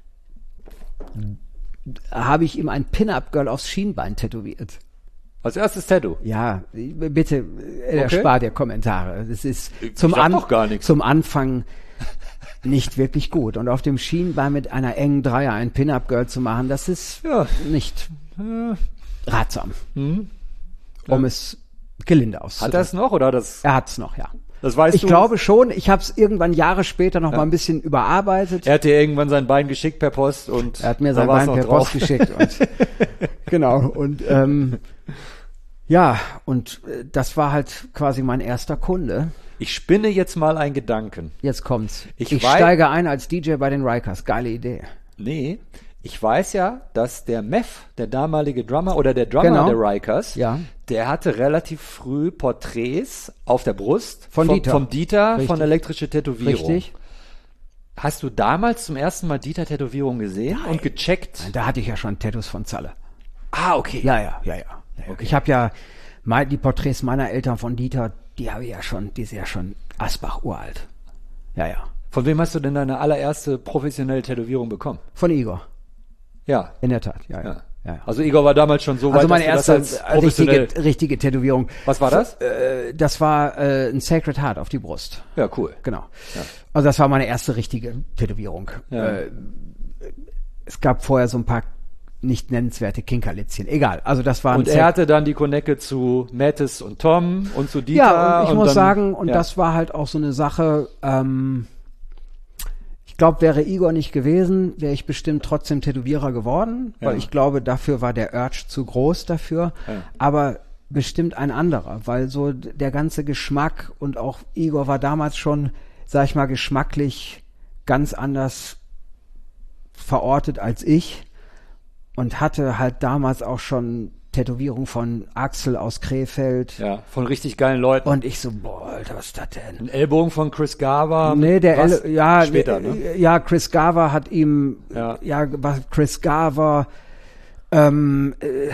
habe ich ihm ein Pin-Up-Girl aufs Schienbein tätowiert. Als erstes Tattoo. Ja, bitte äh, Okay. erspar dir Kommentare. Das ist Ich zum, sag An doch gar nichts. zum Anfang nicht wirklich gut. Und auf dem Schienbein mit einer engen Dreier ein Pin-Up-Girl zu machen, das ist Ja. nicht ratsam, Mhm. um es gelinde auszudrücken. Hat er es noch oder hat das? Er hat's noch, ja. Das weißt Ich du? glaube schon, ich habe es irgendwann Jahre später noch mal ein bisschen überarbeitet. Er hat dir irgendwann sein Bein geschickt per Post und Er hat mir da sein war's Bein noch per drauf. Post geschickt. Und, genau, und ähm, ja, und äh, das war halt quasi mein erster Kunde. Ich spinne jetzt mal einen Gedanken. Jetzt kommt's. Ich Ich, wei- steige ein als D J bei den Rikers. Geile Idee. Nee, ich weiß ja, dass der Meth, der damalige Drummer oder der Drummer Genau. der Rikers, Ja. der hatte relativ früh Porträts auf der Brust Von vom, Dieter. vom Dieter Richtig. von elektrische Tätowierung. Richtig? Hast du damals zum ersten Mal Dieter Tätowierung gesehen und gecheckt? Da hatte ich ja schon Tattoos von Zalle. Ah, okay. Ja, ja, ja, ja. Okay. Ich habe ja mein, die Porträts meiner Eltern von Dieter, die habe ich ja schon, die sind ja schon Asbach uralt. Ja, ja. Von wem hast du denn deine allererste professionelle Tätowierung bekommen? Von Igor. Ja. In der Tat. Ja, ja. ja. ja, ja. Also Igor war damals schon so weit, Also meine dass erste du das als professionell... richtige, richtige Tätowierung. Was war das? Äh, das war äh, ein Sacred Heart auf die Brust. Ja, cool. Genau. Also das war meine erste richtige Tätowierung. Ja. Äh, es gab vorher so ein paar nicht nennenswerte Kinkerlitzchen. Egal. Also das war ein Und er Sac- hatte dann die Connecte zu Mattis und Tom und zu Dieter. Ja, und ich muss dann, sagen, und ja. das war halt auch so eine Sache, ähm, ich glaube, wäre Igor nicht gewesen, wäre ich bestimmt trotzdem Tätowierer geworden, weil Ja. ich glaube, dafür war der Urge zu groß dafür, Ja. aber bestimmt ein anderer, weil so d- der ganze Geschmack und auch Igor war damals schon, sag ich mal, geschmacklich ganz anders verortet als ich und hatte halt damals auch schon Tätowierung von Axel aus Krefeld. Ja, von richtig geilen Leuten. Und ich so, boah, Alter, was ist das denn? Ein Ellbogen von Chris Garver. Nee, der, Was? El ja, Später, äh, ne? ja, Chris Garver hat ihm, Ja. ja, was Chris Garver, ähm, äh,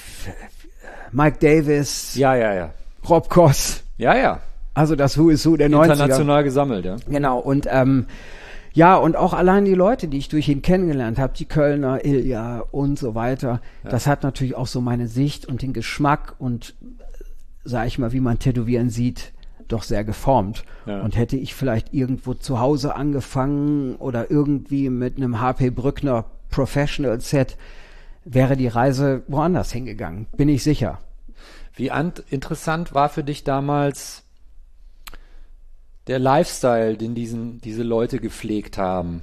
Mike Davis, Ja, ja, ja. Rob Koss, Ja, ja. also das Who is Who der neunziger. International gesammelt, ja. Genau, und ähm, ja, und auch allein die Leute, die ich durch ihn kennengelernt habe, die Kölner, Ilja und so weiter, das hat natürlich auch so meine Sicht und den Geschmack und, sag ich mal, wie man Tätowieren sieht, doch sehr geformt. Ja. Und hätte ich vielleicht irgendwo zu Hause angefangen oder irgendwie mit einem H P Brückner Professional Set, wäre die Reise woanders hingegangen, bin ich sicher. Wie ant- interessant war für dich damals der Lifestyle, den diesen, diese Leute gepflegt haben?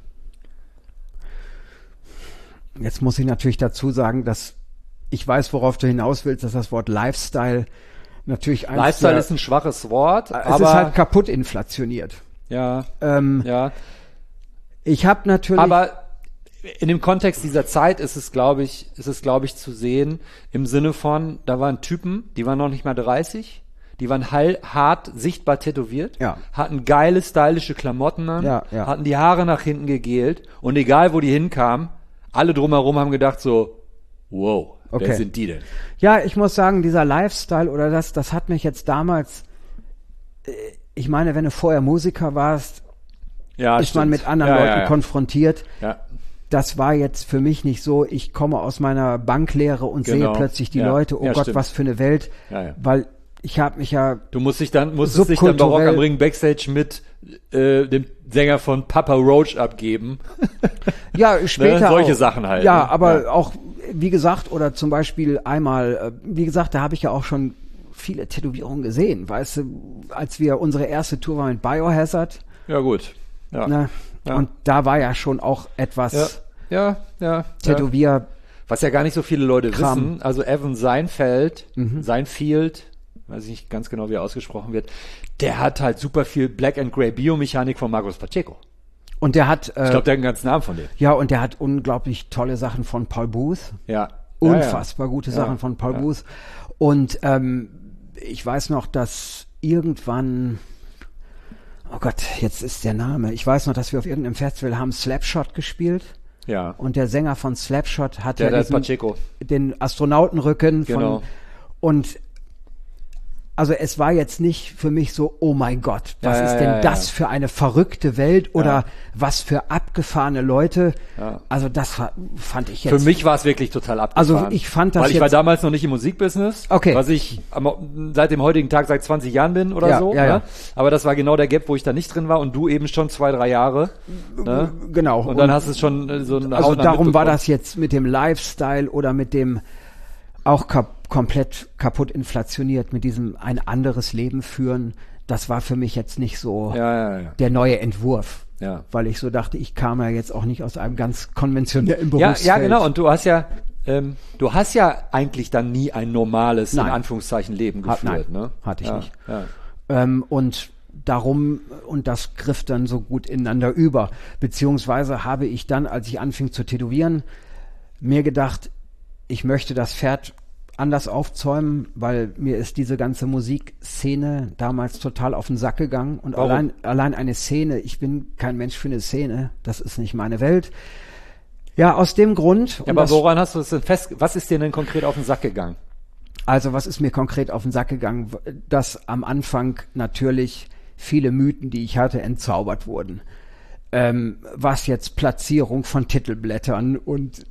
Jetzt muss ich natürlich dazu sagen, dass ich weiß, worauf du hinaus willst, dass das Wort Lifestyle natürlich eins Lifestyle der, ist ein schwaches Wort, es aber ist halt kaputt inflationiert. ja, Ähm, ja. Ich habe natürlich, Aber in dem Kontext dieser Zeit ist es, glaube ich, ist es, glaube ich, zu sehen im Sinne von, da waren Typen, die waren noch nicht mal dreißig, die waren heil, hart sichtbar tätowiert, Ja. hatten geile, stylische Klamotten an, Ja, ja. hatten die Haare nach hinten gegelt und egal, wo die hinkamen, alle drumherum haben gedacht so, wow, Okay. wer sind die denn? ja, ich muss sagen, dieser Lifestyle oder das, das hat mich jetzt damals, äh, ich meine, wenn du vorher Musiker warst, Ja, ist man stimmt. mit anderen ja, Leuten ja, ja. konfrontiert. Ja, Das war jetzt für mich nicht so, ich komme aus meiner Banklehre und Genau. sehe plötzlich die Ja. Leute, oh Ja, Gott, stimmt. was für eine Welt, Ja, ja. weil ich habe mich ja, Du musst dich dann, musstest dich dann Subkulturell- barock am Ring Backstage mit äh, dem Sänger von Papa Roach abgeben. ja, später solche auch. Sachen halt, Ja, ne? aber Ja. auch, wie gesagt, oder zum Beispiel einmal, äh, wie gesagt, da habe ich ja auch schon viele Tätowierungen gesehen, weißt du, als wir unsere erste Tour waren mit Biohazard, Ja, gut. Ja. ne, Ja. und da war ja schon auch etwas Ja, ja, ja. ja. Tätowier, Was ja gar nicht so viele Leute Kram. wissen, also Evan Seinfeld, Mhm. Seinfeld, weiß ich nicht ganz genau, wie er ausgesprochen wird, der hat halt super viel Black and Grey Biomechanik von Marcos Pacheco. Und der hat... Äh, ich glaube, der hat einen ganzen Namen von dem. Ja, und der hat unglaublich tolle Sachen von Paul Booth. Ja. Unfassbar ja, ja. gute ja, Sachen von Paul ja. Booth. Und ähm, ich weiß noch, dass irgendwann... Oh Gott, jetzt ist der Name. Ich weiß noch, dass wir auf irgendeinem Festival haben Slapshot gespielt. Ja. Und der Sänger von Slapshot hat der, ja der diesen, Pacheco. den Astronautenrücken genau. von und also es war jetzt nicht für mich so, oh mein Gott, was ja, ist ja, denn ja, das ja. für eine verrückte Welt oder ja. was für abgefahrene Leute. Ja. Also das war, fand ich jetzt. Für mich war es wirklich total abgefahren. Also ich fand das Weil ich jetzt, war damals noch nicht im Musikbusiness, okay. was ich am, seit dem heutigen Tag seit zwanzig Jahren bin oder ja, so. Ja, ne? ja. Aber das war genau der Gap, wo ich da nicht drin war und du eben schon zwei, drei Jahre. Ne? Genau. Und dann und, hast du es schon äh, so eine Also Hautnah darum war mitbekommen. das jetzt mit dem Lifestyle oder mit dem auch kap- komplett kaputt inflationiert, mit diesem ein anderes Leben führen. Das war für mich jetzt nicht so ja, ja, ja. der neue Entwurf. Ja. Weil ich so dachte, ich kam ja jetzt auch nicht aus einem ganz konventionellen Ja, Berufsfeld. ja, genau. Und du hast ja, ähm, du hast ja eigentlich dann nie ein normales, Nein. in Anführungszeichen, Leben Hat, geführt. nein, Ne? hatte ich ja, nicht. Ja. Ähm, und darum, und das griff dann so gut ineinander über. Beziehungsweise habe ich dann, als ich anfing zu tätowieren, mir gedacht, ich möchte das Pferd anders aufzäumen, weil mir ist diese ganze Musikszene damals total auf den Sack gegangen und Warum? allein, allein eine Szene, ich bin kein Mensch für eine Szene, das ist nicht meine Welt. Ja, aus dem Grund. Ja, aber das, woran hast du es denn fest, was ist dir denn konkret auf den Sack gegangen? Also was ist mir konkret auf den Sack gegangen, dass am Anfang natürlich viele Mythen, die ich hatte, entzaubert wurden. Ähm, was jetzt Platzierung von Titelblättern und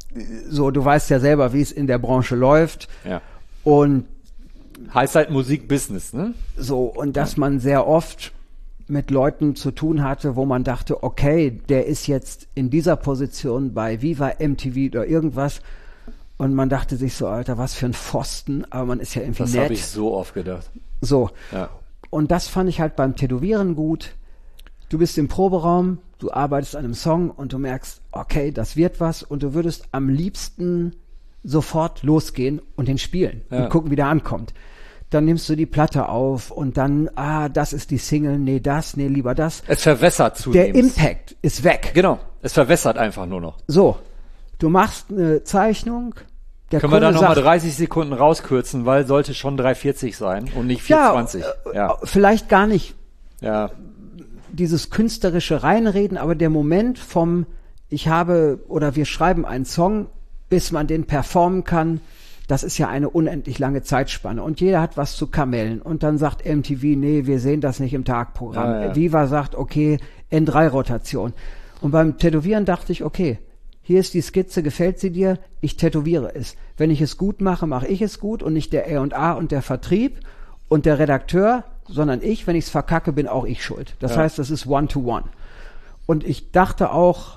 so, du weißt ja selber, wie es in der Branche läuft. Ja. Und heißt halt Musikbusiness, ne? So, und dass man sehr oft mit Leuten zu tun hatte, wo man dachte, okay, der ist jetzt in dieser Position bei Viva, M T V oder irgendwas. Und man dachte sich so, Alter, was für ein Pfosten, aber man ist ja irgendwie das nett. Das habe ich so oft gedacht. So. Ja. Und das fand ich halt beim Tätowieren gut. Du bist im Proberaum, du arbeitest an einem Song und du merkst, okay, das wird was und du würdest am liebsten sofort losgehen und den spielen ja. und gucken, wie der ankommt. Dann nimmst du die Platte auf und dann, ah, das ist die Single, nee, das, nee, lieber das. Es verwässert zunehmend. Der Impact ist weg. Genau, es verwässert einfach nur noch. So, du machst eine Zeichnung. Der Können Kunde wir da nochmal sagt, dreißig Sekunden rauskürzen, weil sollte schon drei vierzig sein und nicht vier zwanzig. Ja, Ja, vielleicht gar nicht ja. dieses künstlerische Reinreden, aber der Moment vom, ich habe oder wir schreiben einen Song, bis man den performen kann, das ist ja eine unendlich lange Zeitspanne und jeder hat was zu kamellen und dann sagt M T V, nee, wir sehen das nicht im Tagprogramm. Ja, ja. Viva sagt, okay, N drei Rotation. Und beim Tätowieren dachte ich, okay, hier ist die Skizze, gefällt sie dir? Ich tätowiere es. Wenn ich es gut mache, mache ich es gut und nicht der R und A und der Vertrieb und der Redakteur, sondern ich, wenn ich es verkacke, bin auch ich schuld. Das ja. heißt, das ist One-to-One. Und ich dachte auch,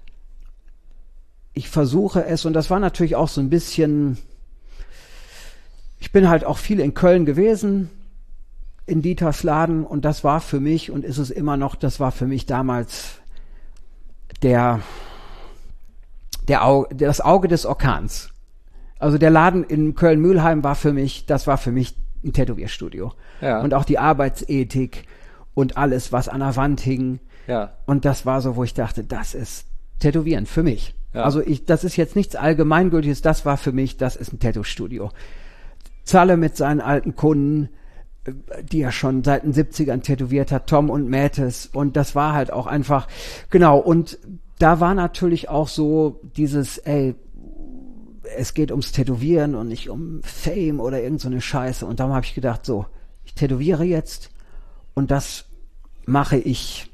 ich versuche es, und das war natürlich auch so ein bisschen, ich bin halt auch viel in Köln gewesen, in Dieters Laden, und das war für mich, und ist es immer noch, das war für mich damals der, der Au, das Auge des Orkans. Also der Laden in Köln-Mühlheim war für mich, das war für mich ein Tätowierstudio. Ja. Und auch die Arbeitsethik und alles, was an der Wand hing. Ja. Und das war so, wo ich dachte, das ist Tätowieren für mich. Ja. Also ich, das ist jetzt nichts Allgemeingültiges, das war für mich, das ist ein Tattoo-Studio. Zahle mit seinen alten Kunden, die er schon seit den siebzigern tätowiert hat, Tom und Mattes. Und das war halt auch einfach, genau. Und da war natürlich auch so dieses, ey, es geht ums Tätowieren und nicht um Fame oder irgend so eine Scheiße. Und darum habe ich gedacht, so, ich tätowiere jetzt und das mache ich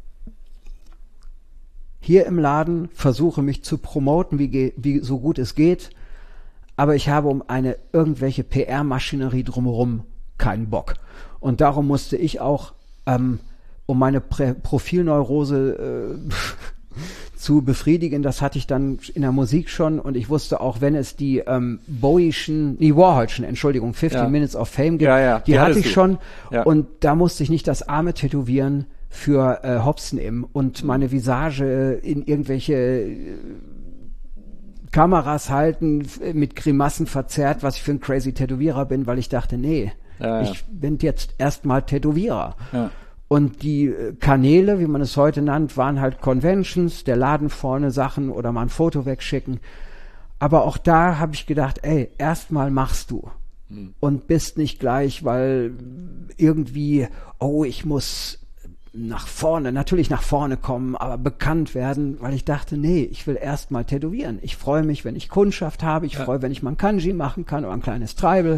hier im Laden, versuche mich zu promoten, wie, ge- wie so gut es geht. Aber ich habe um eine irgendwelche P R-Maschinerie drumherum keinen Bock. Und darum musste ich auch, ähm, um meine Prä- Profilneurose äh, zu befriedigen, das hatte ich dann in der Musik schon, und ich wusste auch, wenn es die ähm, Bowie'schen, die Warhol'schen, Entschuldigung, fifteen Ja. Minutes of Fame gibt, Ja, ja, die, die hatte hattest ich du. schon, Ja. und da musste ich nicht das Arme tätowieren für äh, Hobson im und meine Visage in irgendwelche äh, Kameras halten, f- mit Grimassen verzerrt, was ich für ein crazy Tätowierer bin, weil ich dachte, nee, Ja, ja. Ich bin jetzt erstmal Tätowierer. Ja. Und die Kanäle, wie man es heute nennt, waren halt Conventions, der Laden vorne Sachen oder mal ein Foto wegschicken. Aber auch da habe ich gedacht, ey, erstmal machst du. Hm. Und bist nicht gleich, weil irgendwie, oh, ich muss nach vorne, natürlich nach vorne kommen, aber bekannt werden, weil ich dachte, nee, ich will erstmal tätowieren. Ich freue mich, wenn ich Kundschaft habe. Ich ja. freue, wenn ich mal ein Kanji machen kann oder ein kleines Tribal.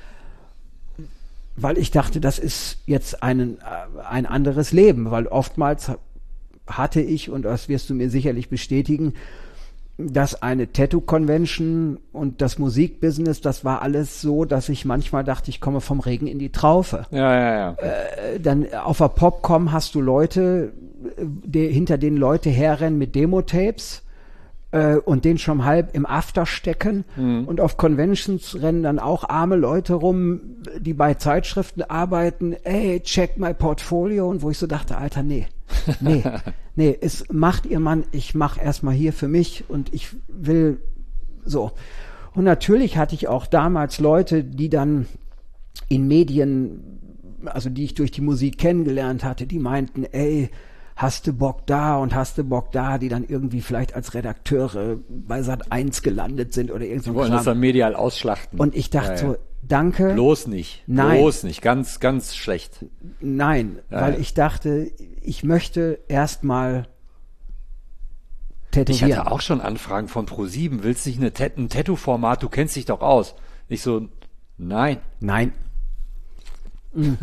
Weil ich dachte, das ist jetzt ein, ein anderes Leben, weil oftmals hatte ich, und das wirst du mir sicherlich bestätigen, dass eine Tattoo-Convention und das Musikbusiness, das war alles so, dass ich manchmal dachte, ich komme vom Regen in die Traufe. Ja, ja, ja. Äh, dann auf der Popcom hast du Leute, die, hinter denen Leute herrennen mit Demo-Tapes äh, und den schon halb im After stecken. Mhm. Und auf Conventions rennen dann auch arme Leute rum, die bei Zeitschriften arbeiten. Ey, check my Portfolio. Und wo ich so dachte, Alter, nee, nee, nee, es macht ihr Mann, ich mach erstmal hier für mich und ich will so. Und natürlich hatte ich auch damals Leute, die dann in Medien, also die ich durch die Musik kennengelernt hatte, die meinten, ey, hast du Bock da und hast du Bock da, die dann irgendwie vielleicht als Redakteure bei Sat eins gelandet sind oder irgend so. Die wollen das dann medial ausschlachten. Und ich dachte ja, ja. so, danke. Bloß nicht. Nein. Bloß nicht. Ganz, ganz schlecht. Nein, ja, weil ja. ich dachte, ich möchte erstmal tätowieren. Ich hatte auch schon Anfragen von ProSieben. Willst du nicht eine Tat- ein Tattoo-Format? Du kennst dich doch aus. Ich so, nein. Nein. Mhm.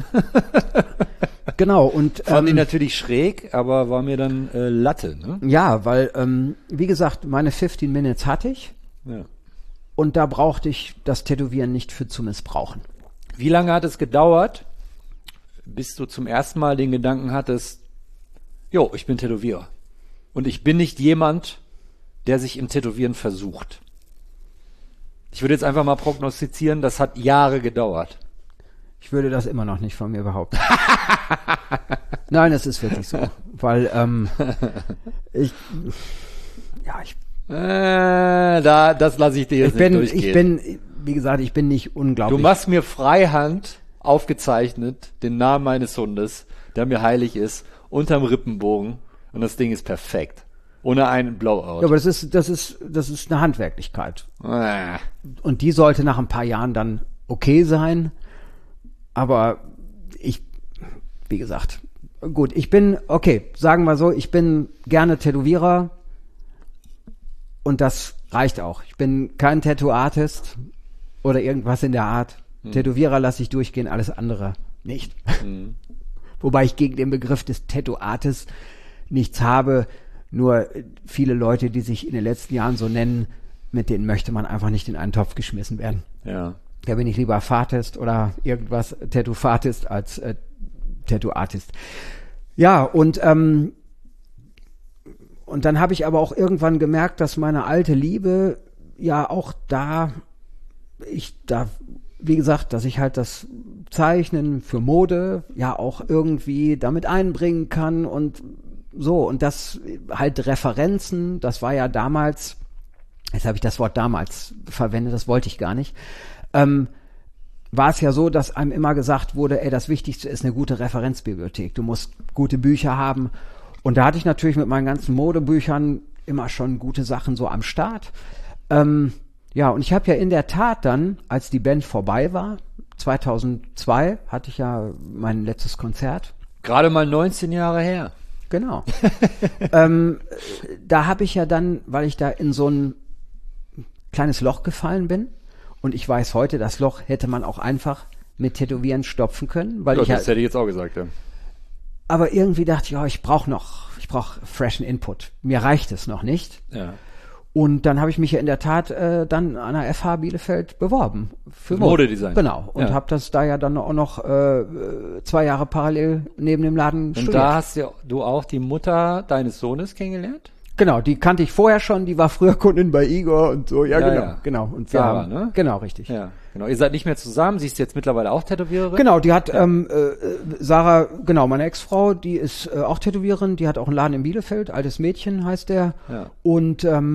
Genau. Und fand ähm, ich natürlich schräg, aber war mir dann äh, Latte. Ne? Ja, weil, ähm, wie gesagt, meine fifteen Minutes hatte ich. Ja. Und da brauchte ich das Tätowieren nicht für zu missbrauchen. Wie lange hat es gedauert, bis du zum ersten Mal den Gedanken hattest, jo, ich bin Tätowierer. Und ich bin nicht jemand, der sich im Tätowieren versucht. Ich würde jetzt einfach mal prognostizieren, das hat Jahre gedauert. Ich würde das immer noch nicht von mir behaupten. Nein, es ist wirklich so. Weil, ähm, ich, ja, ich, Äh, da, das lasse ich dir jetzt ich bin, nicht durchgehen. Ich bin, wie gesagt, ich bin nicht unglaublich. Du machst mir freihand aufgezeichnet den Namen meines Hundes, der mir heilig ist, unterm Rippenbogen und das Ding ist perfekt. Ohne einen Blowout. Ja, aber das ist, das ist, das ist eine Handwerklichkeit. Äh. Und die sollte nach ein paar Jahren dann okay sein. Aber ich, wie gesagt, gut, ich bin, okay, sagen wir so, ich bin gerne Tätowierer. Und das reicht auch. Ich bin kein Tattoo-Artist oder irgendwas in der Art. Hm. Tätowierer lasse ich durchgehen, alles andere nicht. Hm. Wobei ich gegen den Begriff des Tattoo-Artists nichts habe. Nur viele Leute, die sich in den letzten Jahren so nennen, mit denen möchte man einfach nicht in einen Topf geschmissen werden. Ja. Da bin ich lieber Fatist oder irgendwas Tattoo-Fatist als äh, Tattoo-Artist. Ja, und ähm, Und dann habe ich aber auch irgendwann gemerkt, dass meine alte Liebe ja auch da, ich da, wie gesagt, dass ich halt das Zeichnen für Mode ja auch irgendwie damit einbringen kann und so. Und das halt Referenzen, das war ja damals, jetzt habe ich das Wort damals verwendet, das wollte ich gar nicht, ähm, war es ja so, dass einem immer gesagt wurde, ey, das Wichtigste ist eine gute Referenzbibliothek. Du musst gute Bücher haben. Und da hatte ich natürlich mit meinen ganzen Modebüchern immer schon gute Sachen so am Start. Ähm, ja, und ich habe ja in der Tat dann, als die Band vorbei war, zweitausendzwei hatte ich ja mein letztes Konzert. Gerade mal neunzehn Jahre her. Genau. ähm, da habe ich ja dann, weil ich da in so ein kleines Loch gefallen bin, und ich weiß heute, das Loch hätte man auch einfach mit Tätowieren stopfen können. Weil ja, ich das ja, hätte ich jetzt auch gesagt, ja. Aber irgendwie dachte ich, ja, ich brauche noch, ich brauche freshen Input. Mir reicht es noch nicht. Ja. Und dann habe ich mich ja in der Tat äh, dann an der F H Bielefeld beworben. Für Mode. Modedesign. Genau. Und ja. habe das da ja dann auch noch äh, zwei Jahre parallel neben dem Laden Und studiert. Und da hast du, du auch die Mutter deines Sohnes kennengelernt? Genau, die kannte ich vorher schon, die war früher Kundin bei Igor und so, ja, ja genau, ja. genau. Und wir Sarah, haben, ne? Genau, richtig. Ja, genau. Ihr seid nicht mehr zusammen, sie ist jetzt mittlerweile auch Tätowiererin? Genau, die hat, ja. ähm, äh, Sarah, genau, meine Ex-Frau, die ist äh, auch Tätowiererin, die hat auch einen Laden in Bielefeld, Altes Mädchen heißt der. Ja. Und ähm,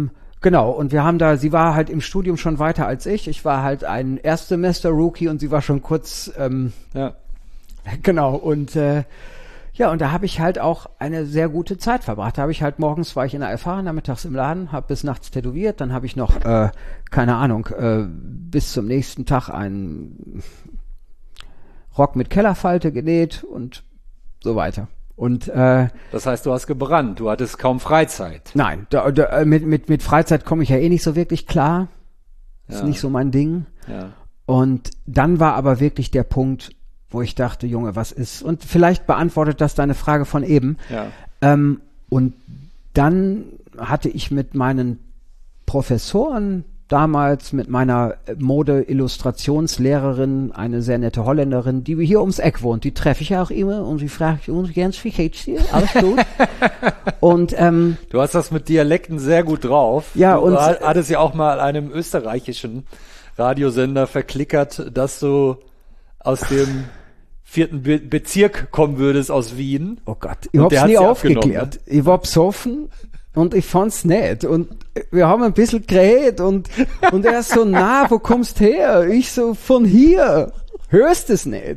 Genau, und wir haben da, sie war halt im Studium schon weiter als ich. Ich war halt ein Erstsemester-Rookie und sie war schon kurz, ähm, Ja. genau, und äh, ja, und da habe ich halt auch eine sehr gute Zeit verbracht. Da habe ich halt morgens war ich in der F H, nachmittags im Laden, habe bis nachts tätowiert, dann habe ich noch, äh, keine Ahnung, äh, bis zum nächsten Tag einen Rock mit Kellerfalte genäht und so weiter. Und äh, Das heißt, du hast gebrannt, du hattest kaum Freizeit. nein, da, da, mit, mit, mit Freizeit komme ich ja eh nicht so wirklich klar. Ist Ja. nicht so mein Ding. Ja. Und dann war aber wirklich der Punkt, wo ich dachte, Junge, was ist? Und vielleicht beantwortet das deine Frage von eben. Ja. Ähm, und dann hatte ich mit meinen Professoren damals, mit meiner Mode-Illustrationslehrerin, eine sehr nette Holländerin, die hier ums Eck wohnt, die treffe ich auch immer und sie fragt uns, Jens, wie geht's dir? Alles gut? Und ähm, Du hast das mit Dialekten sehr gut drauf. Ja, du und- ha- hattest ja auch mal einem österreichischen Radiosender verklickert, dass du aus dem vierten Be- Bezirk kommen würdest aus Wien. oh Gott, ich Und der hab's hat's nie ja abgenommen, aufgeklärt. Ich war besoffen und ich fand's nett und wir haben ein bisschen geredet und, und er so, na, wo kommst her? Ich so, von hier. Hörst es nicht?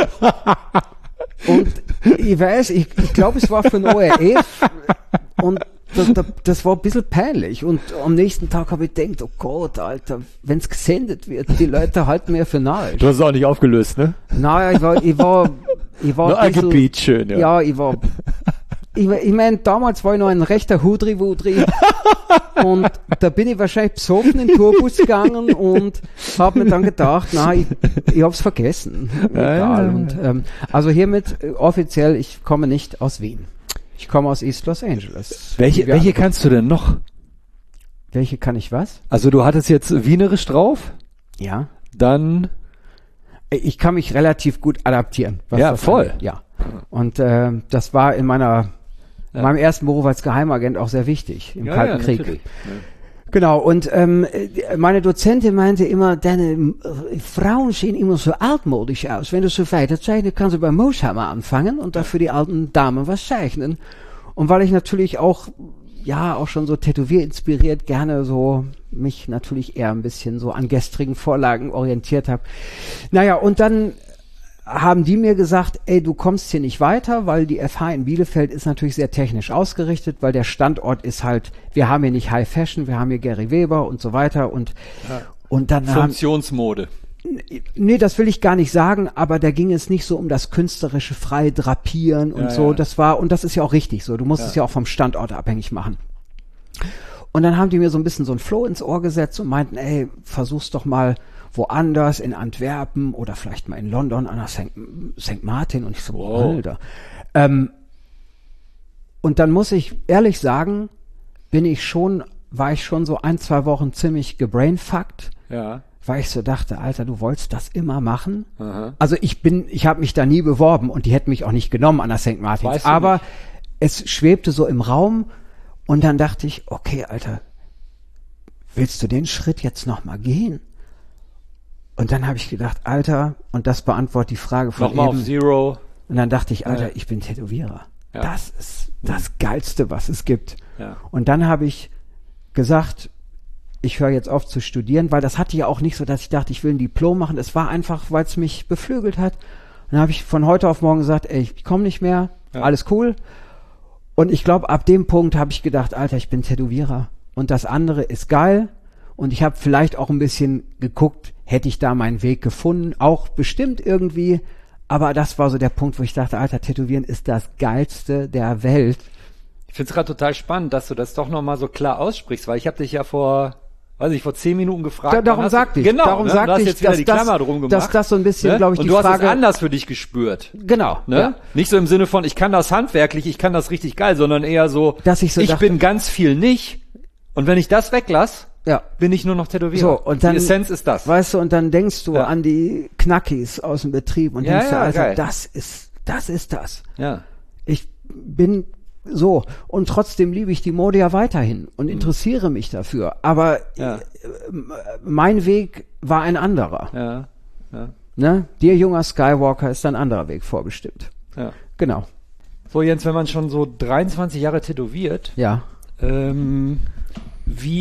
Und ich weiß, ich, ich glaube, es war von O R F und das, das, das war ein bisschen peinlich. Und am nächsten Tag habe ich gedacht, oh Gott, Alter, wenn's gesendet wird, die Leute halten mir für nahe. Du hast es auch nicht aufgelöst, ne? Naja, ich war, ich war, ich war Nur ein bisschen, Gebiet schön, ja. ja, ich war, ich, ich meine, damals war ich noch ein rechter Hudri-Wudri und da bin ich wahrscheinlich besoffen in den Tourbus gegangen und habe mir dann gedacht, na, ich, ich hab's vergessen. Ja, Egal. ja, ja. Und, ähm, also hiermit äh, offiziell, ich komme nicht aus Wien. Ich komme aus East Los Angeles. Welche, Wie wir welche alle. kannst du denn noch? Welche kann ich was? Also du hattest jetzt Wienerisch drauf, Ja. dann Ich kann mich relativ gut adaptieren. was Ja, das voll. angeht. Ja. Und äh, das war in meiner in Ja. meinem ersten Beruf als Geheimagent auch sehr wichtig im Ja, Kalten ja, Krieg. natürlich. Genau, und ähm, meine Dozentin meinte immer, deine äh, Frauen sehen immer so altmodisch aus. Wenn du so weiter zeichnest, kannst du bei Mooshammer anfangen und da für die alten Damen was zeichnen. Und weil ich natürlich auch, ja, auch schon so tätowierinspiriert gerne so mich natürlich eher ein bisschen so an gestrigen Vorlagen orientiert habe. Naja, und dann haben die mir gesagt, ey, du kommst hier nicht weiter, weil die F H in Bielefeld ist natürlich sehr technisch ausgerichtet, weil der Standort ist halt, wir haben hier nicht High Fashion, wir haben hier Gary Weber und so weiter und, Ja. und dann haben, Funktionsmode. nee, das will ich gar nicht sagen, aber da ging es nicht so um das künstlerische frei drapieren und Ja, so, ja. das war, und das ist ja auch richtig so, du musst Ja. es ja auch vom Standort abhängig machen. Und dann haben die mir so ein bisschen so ein Floh ins Ohr gesetzt und meinten, ey, versuch's doch mal woanders, in Antwerpen oder vielleicht mal in London an der Sankt Martin. Und ich so, Wow. Alter. Ähm, und dann muss ich ehrlich sagen, bin ich schon, war ich schon so ein, zwei Wochen ziemlich gebrainfuckt, Ja. weil ich so dachte, Alter, du wolltest das immer machen? Aha. Also ich bin, ich habe mich da nie beworben und die hätten mich auch nicht genommen an der Sankt Martins. Weißt du Aber nicht. es schwebte so im Raum und dann dachte ich, okay, Alter, willst du den Schritt jetzt nochmal gehen? Und dann habe ich gedacht, Alter, und das beantwortet die Frage von Nochmal auf eben. Zero. Und dann dachte ich, Alter, Ja. ich bin Tätowierer. Ja. Das ist das Geilste, was es gibt. Ja. Und dann habe ich gesagt, ich höre jetzt auf zu studieren, weil das hatte ja auch nicht so, dass ich dachte, ich will ein Diplom machen. Es war einfach, weil es mich beflügelt hat. Und dann habe ich von heute auf morgen gesagt, ey, ich komme nicht mehr, Ja. alles cool. Und ich glaube, ab dem Punkt habe ich gedacht, Alter, ich bin Tätowierer. Und das andere ist geil. Und ich habe vielleicht auch ein bisschen geguckt, hätte ich da meinen Weg gefunden, auch bestimmt irgendwie. Aber das war so der Punkt, wo ich dachte, Alter, Tätowieren ist das Geilste der Welt. Ich finde es gerade total spannend, dass du das doch nochmal so klar aussprichst, weil ich habe dich ja vor, weiß ich, vor zehn Minuten gefragt. Da, darum wann hast du- sagte ich, genau, darum ne? sagte du hast ich, jetzt wieder dass die das- Klammer drum gemacht. dass das so ein bisschen, ne? glaube ich, Und die du hast Frage- es anders für dich gespürt. Genau. Ne? Ja? Nicht so im Sinne von, ich kann das handwerklich, ich kann das richtig geil, sondern eher so, Dass ich so dachte- bin ganz viel nicht. Und wenn ich das weglasse, Ja. bin ich nur noch Tätowierer. So, und dann, die Essenz ist das. Weißt du, und dann denkst du Ja. an die Knackis aus dem Betrieb und Ja, denkst dir, ja, Alter, geil. das ist, das ist das. Ja. Ich bin so. Und trotzdem liebe ich die Mode ja weiterhin und interessiere mich dafür. Aber Ja. äh, mein Weg war ein anderer. Ja. Ja. Ne? Dir, junger Skywalker, ist ein anderer Weg vorbestimmt. Ja. Genau. So, Jens, wenn man schon so dreiundzwanzig Jahre tätowiert, Ja. ähm, wie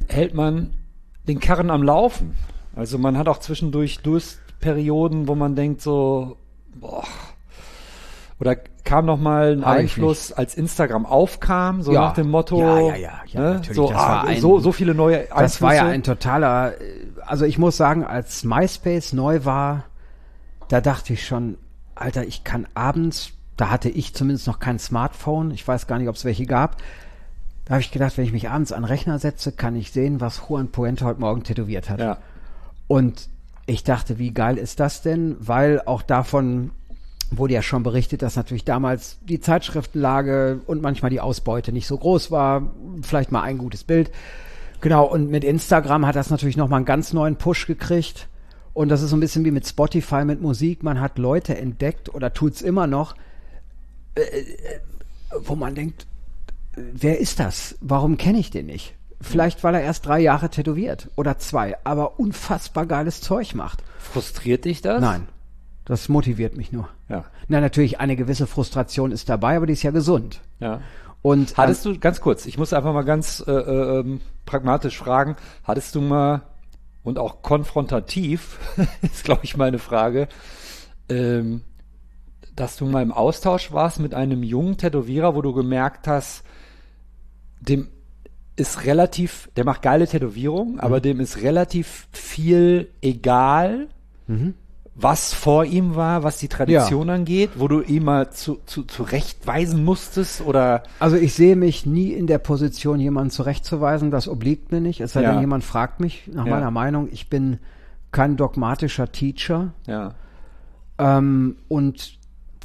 hält man den Karren am Laufen. Also man hat auch zwischendurch Durstperioden, wo man denkt so, boah. Oder kam noch mal ein Hab ich Einfluss, nicht. als Instagram aufkam, so Ja. nach dem Motto, Ja, ja, ja, ja, ne? natürlich, so, das ah, war ein- so, so viele neue Einflüsse. Das war ja ein totaler, also ich muss sagen, als MySpace neu war, da dachte ich schon, Alter, ich kann abends, da hatte ich zumindest noch kein Smartphone, ich weiß gar nicht, ob es welche gab, da habe ich gedacht, wenn ich mich abends an den Rechner setze, kann ich sehen, was Juan Puente heute Morgen tätowiert hat. Ja. Und ich dachte, wie geil ist das denn? Weil auch davon wurde ja schon berichtet, dass natürlich damals die Zeitschriftenlage und manchmal die Ausbeute nicht so groß war. Vielleicht mal ein gutes Bild. Genau, und mit Instagram hat das natürlich nochmal einen ganz neuen Push gekriegt. Und das ist so ein bisschen wie mit Spotify, mit Musik. Man hat Leute entdeckt oder tut's immer noch, äh, äh, wo man denkt, äh, wer ist das? Warum kenne ich den nicht? Vielleicht, weil er erst drei Jahre tätowiert oder zwei, aber unfassbar geiles Zeug macht. Frustriert dich das? Nein, das motiviert mich nur. Ja. Na, natürlich, eine gewisse Frustration ist dabei, aber die ist ja gesund. Ja. Und Hattest du, ganz kurz, ich muss einfach mal ganz äh, ähm, pragmatisch fragen, hattest du mal, und auch konfrontativ, ist glaube ich meine Frage, ähm, dass du mal im Austausch warst mit einem jungen Tätowierer, wo du gemerkt hast, dem ist relativ, der macht geile Tätowierungen, mhm. aber dem ist relativ viel egal, mhm. was vor ihm war, was die Tradition Ja. angeht, wo du ihm mal zu, zu, zurechtweisen musstest oder... Also ich sehe mich nie in der Position, jemanden zurechtzuweisen, das obliegt mir nicht, es sei Ja. denn, jemand fragt mich nach Ja. meiner Meinung. Ich bin kein dogmatischer Teacher Ja, ähm, und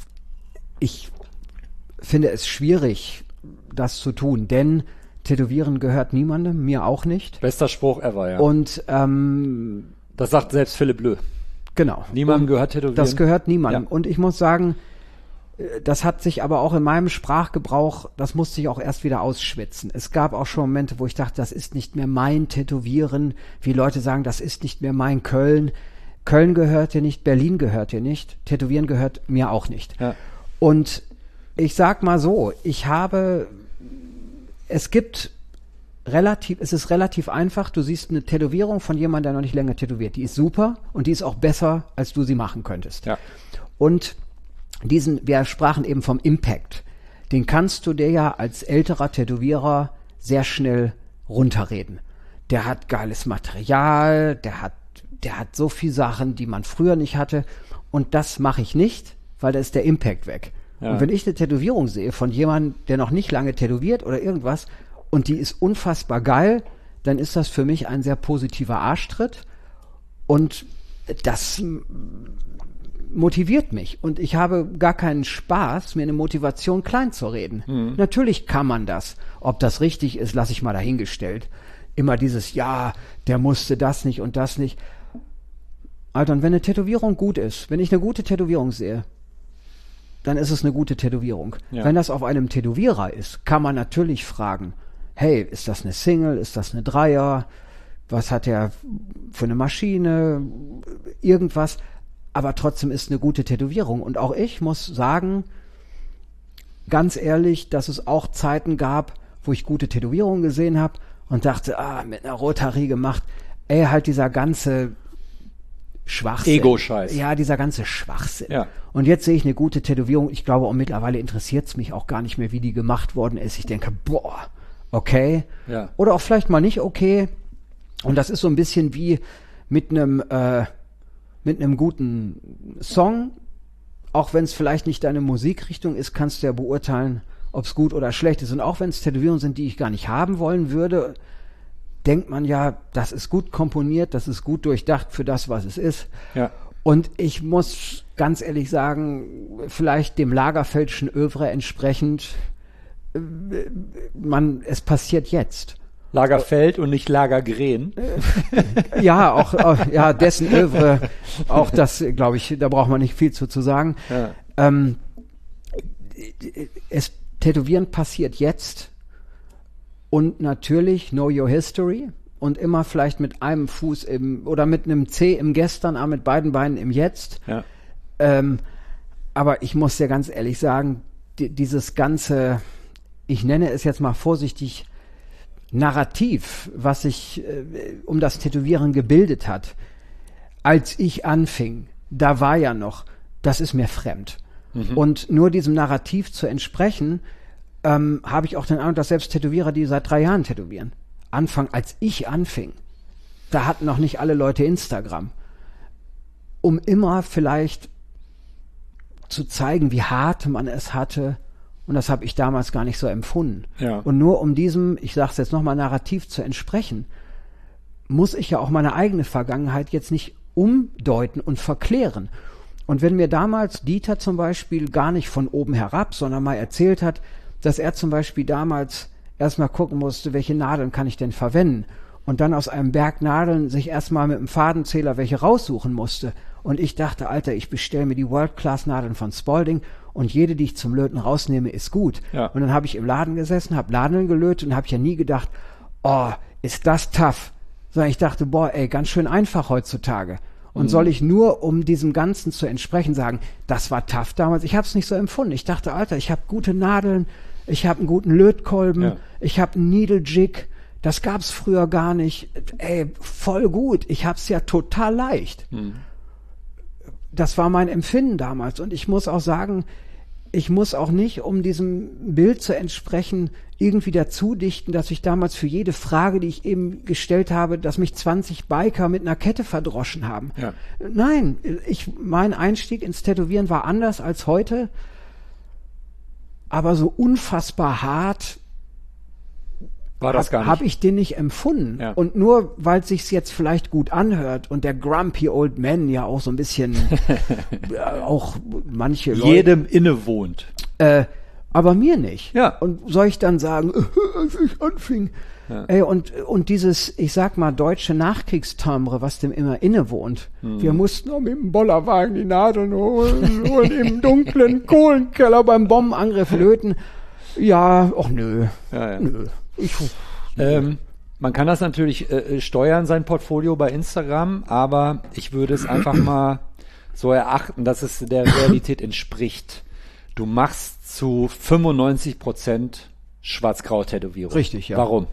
ich finde es schwierig, das zu tun, denn Tätowieren gehört niemandem, mir auch nicht. bester Spruch ever, ja. Und ähm, das sagt selbst Philipp Löh. genau. Niemandem Und gehört Tätowieren. das gehört niemandem. Ja. Und ich muss sagen, äh, das hat sich aber auch in meinem Sprachgebrauch, das musste ich auch erst wieder ausschwitzen. Es gab auch schon Momente, wo ich dachte, das ist nicht mehr mein Tätowieren, wie Leute sagen, das ist nicht mehr mein Köln. Köln gehört dir nicht, Berlin gehört dir nicht, Tätowieren gehört mir auch nicht. Ja. Und ich sag mal so, ich habe, es gibt relativ, es ist relativ einfach, du siehst eine Tätowierung von jemandem, der noch nicht länger tätowiert, die ist super und die ist auch besser, als du sie machen könntest. Ja. Und diesen, wir sprachen eben vom Impact, den kannst du dir ja als älterer Tätowierer sehr schnell runterreden. Der hat geiles Material, der hat, der hat so viel Sachen, die man früher nicht hatte und das mache ich nicht, weil da ist der Impact weg. Ja. Und wenn ich eine Tätowierung sehe von jemandem, der noch nicht lange tätowiert oder irgendwas und die ist unfassbar geil, dann ist das für mich ein sehr positiver Arschtritt und das motiviert mich und ich habe gar keinen Spaß, mir eine Motivation klein zu reden. Mhm. Natürlich kann man das. Ob das richtig ist, lasse ich mal dahingestellt. Immer dieses, ja, der musste das nicht und das nicht. Alter, und wenn eine Tätowierung gut ist, wenn ich eine gute Tätowierung sehe, dann ist es eine gute Tätowierung. Ja. Wenn das auf einem Tätowierer ist, kann man natürlich fragen, hey, ist das eine Single, ist das eine Dreier, was hat er für eine Maschine, irgendwas, aber trotzdem ist eine gute Tätowierung. Und auch ich muss sagen, ganz ehrlich, dass es auch Zeiten gab, wo ich gute Tätowierungen gesehen habe und dachte, ah, mit einer Rotary gemacht, ey, halt dieser ganze Schwachsinn. Ego-Scheiß. Ja, dieser ganze Schwachsinn. Ja. Und jetzt sehe ich eine gute Tätowierung. Ich glaube, auch mittlerweile interessiert es mich auch gar nicht mehr, wie die gemacht worden ist. Ich denke, boah, okay. Ja. Oder auch vielleicht mal nicht okay. Und das ist so ein bisschen wie mit einem äh, mit einem guten Song. Auch wenn es vielleicht nicht deine Musikrichtung ist, kannst du ja beurteilen, ob es gut oder schlecht ist. Und auch wenn es Tätowierungen sind, die ich gar nicht haben wollen würde, denkt man ja, das ist gut komponiert, das ist gut durchdacht für das, was es ist. Ja. Und ich muss ganz ehrlich sagen, vielleicht dem Lagerfeldschen Övre entsprechend, äh, man, es passiert jetzt. Lagerfeld und nicht Lagergren. Ja, auch, auch ja, dessen Övre, auch das, glaube ich, da braucht man nicht viel zu, zu sagen. Ja. Ähm, es Tätowieren passiert jetzt. Und natürlich Know Your History und immer vielleicht mit einem Fuß im, oder mit einem C im Gestern, aber mit beiden Beinen im Jetzt. Ja. Ähm, aber ich muss dir ganz ehrlich sagen, die, dieses ganze, ich nenne es jetzt mal vorsichtig, Narrativ, was sich äh, um das Tätowieren gebildet hat, als ich anfing, da war ja noch, das ist mir fremd. Mhm. Und nur diesem Narrativ zu entsprechen, ähm, habe ich auch den Eindruck, dass selbst Tätowierer, die seit drei Jahren tätowieren, Anfang, als ich anfing, da hatten noch nicht alle Leute Instagram, um immer vielleicht zu zeigen, wie hart man es hatte. Und das habe ich damals gar nicht so empfunden. Ja. Und nur um diesem, ich sage es jetzt nochmal, Narrativ zu entsprechen, muss ich ja auch meine eigene Vergangenheit jetzt nicht umdeuten und verklären. Und wenn mir damals Dieter zum Beispiel gar nicht von oben herab, sondern mal erzählt hat, dass er zum Beispiel damals erstmal gucken musste, welche Nadeln kann ich denn verwenden, und dann aus einem Berg Nadeln sich erstmal mit dem Fadenzähler welche raussuchen musste. Und ich dachte, Alter, ich bestelle mir die World-Class-Nadeln von Spalding und jede, die ich zum Löten rausnehme, ist gut. Ja. Und dann habe ich im Laden gesessen, habe Nadeln gelötet und habe ja nie gedacht, oh, ist das tough. Sondern ich dachte, boah, ey, ganz schön einfach heutzutage. Und mhm. soll ich nur, um diesem Ganzen zu entsprechen, sagen, das war tough damals? Ich habe es nicht so empfunden. Ich dachte, Alter, ich habe gute Nadeln, ich habe einen guten Lötkolben, ja. ich habe einen Needle Jig. Das gab's früher gar nicht. Ey, voll gut. Ich hab's ja total leicht. Mhm. Das war mein Empfinden damals. Und ich muss auch sagen, ich muss auch nicht, um diesem Bild zu entsprechen, irgendwie dazu dichten, dass ich damals für jede Frage, die ich eben gestellt habe, dass mich zwanzig Biker mit einer Kette verdroschen haben. Ja. Nein, ich, mein Einstieg ins Tätowieren war anders als heute, aber so unfassbar hart war das gar nicht. Habe ich den nicht empfunden. Ja. Und nur, weil es sich jetzt vielleicht gut anhört und der Grumpy Old Man ja auch so ein bisschen, äh, auch manche Leute. Jedem innewohnt. Äh, aber mir nicht. Ja. Und soll ich dann sagen, als ich anfing, ja. ey, und, und dieses, ich sag mal, deutsche Nachkriegstimbre, was dem immer innewohnt. Hm. Wir mussten auch mit dem Bollerwagen die Nadeln holen und im dunklen Kohlenkeller beim Bombenangriff löten. Ja, ach nö, ja, ja. nö. Ich, ähm, man kann das natürlich äh, steuern, sein Portfolio bei Instagram, aber ich würde es einfach mal so erachten, dass es der Realität entspricht. Du machst zu fünfundneunzig Prozent Schwarz-Grau-Tätowierung. Richtig, ja. Warum?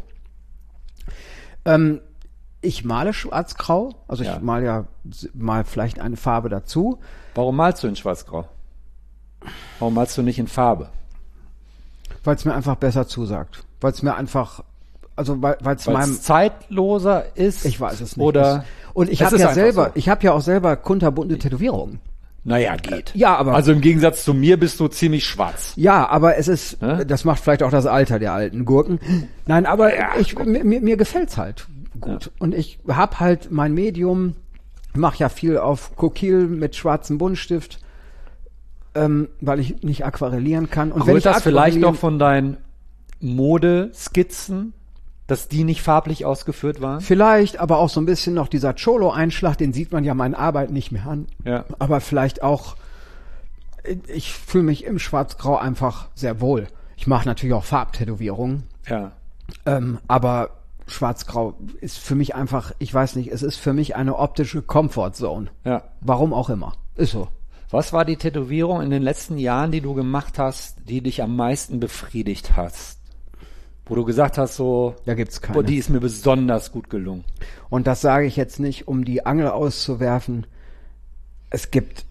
Ähm, ich male Schwarz-Grau, also ja. ich male ja mal vielleicht eine Farbe dazu. Warum malst du in Schwarz-Grau? Warum malst du nicht in Farbe? Weil es mir einfach besser zusagt. Weil es mir einfach, also weil es meinem zeitloser ist. Ich weiß es nicht. Oder und ich habe ja selber, so. ich habe ja auch selber kunterbunte Tätowierungen. Naja, geht. Ja, aber also im Gegensatz zu mir bist du ziemlich schwarz. Ja, aber es ist, Hä? das macht vielleicht auch das Alter der alten Gurken. Nein, aber ja, ich, mir, mir gefällt's halt gut. Ja. Und ich habe halt mein Medium, mache ja viel auf Kokil mit schwarzem Buntstift. Ähm, weil ich nicht aquarellieren kann. Und Holt wenn ich das vielleicht doch von deinen Modeskizzen, dass die nicht farblich ausgeführt waren? Vielleicht, aber auch so ein bisschen noch dieser Cholo-Einschlag, den sieht man ja meinen Arbeit nicht mehr an. Ja. Aber vielleicht auch, ich fühle mich im Schwarz-Grau einfach sehr wohl. Ich mache natürlich auch Farbtätowierungen. Ja. Ähm, aber Schwarz-Grau ist für mich einfach, ich weiß nicht, es ist für mich eine optische Comfort-Zone. Ja. Warum auch immer. Ist so. Was war die Tätowierung in den letzten Jahren, die du gemacht hast, die dich am meisten befriedigt hast? Wo du gesagt hast, so, da gibt's keine. Boah, die ist mir besonders gut gelungen. Und das sage ich jetzt nicht, um die Angel auszuwerfen. Es gibt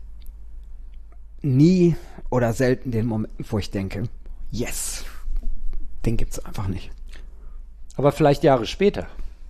nie oder selten den Moment, wo ich denke, yes, den gibt's einfach nicht. Aber vielleicht Jahre später.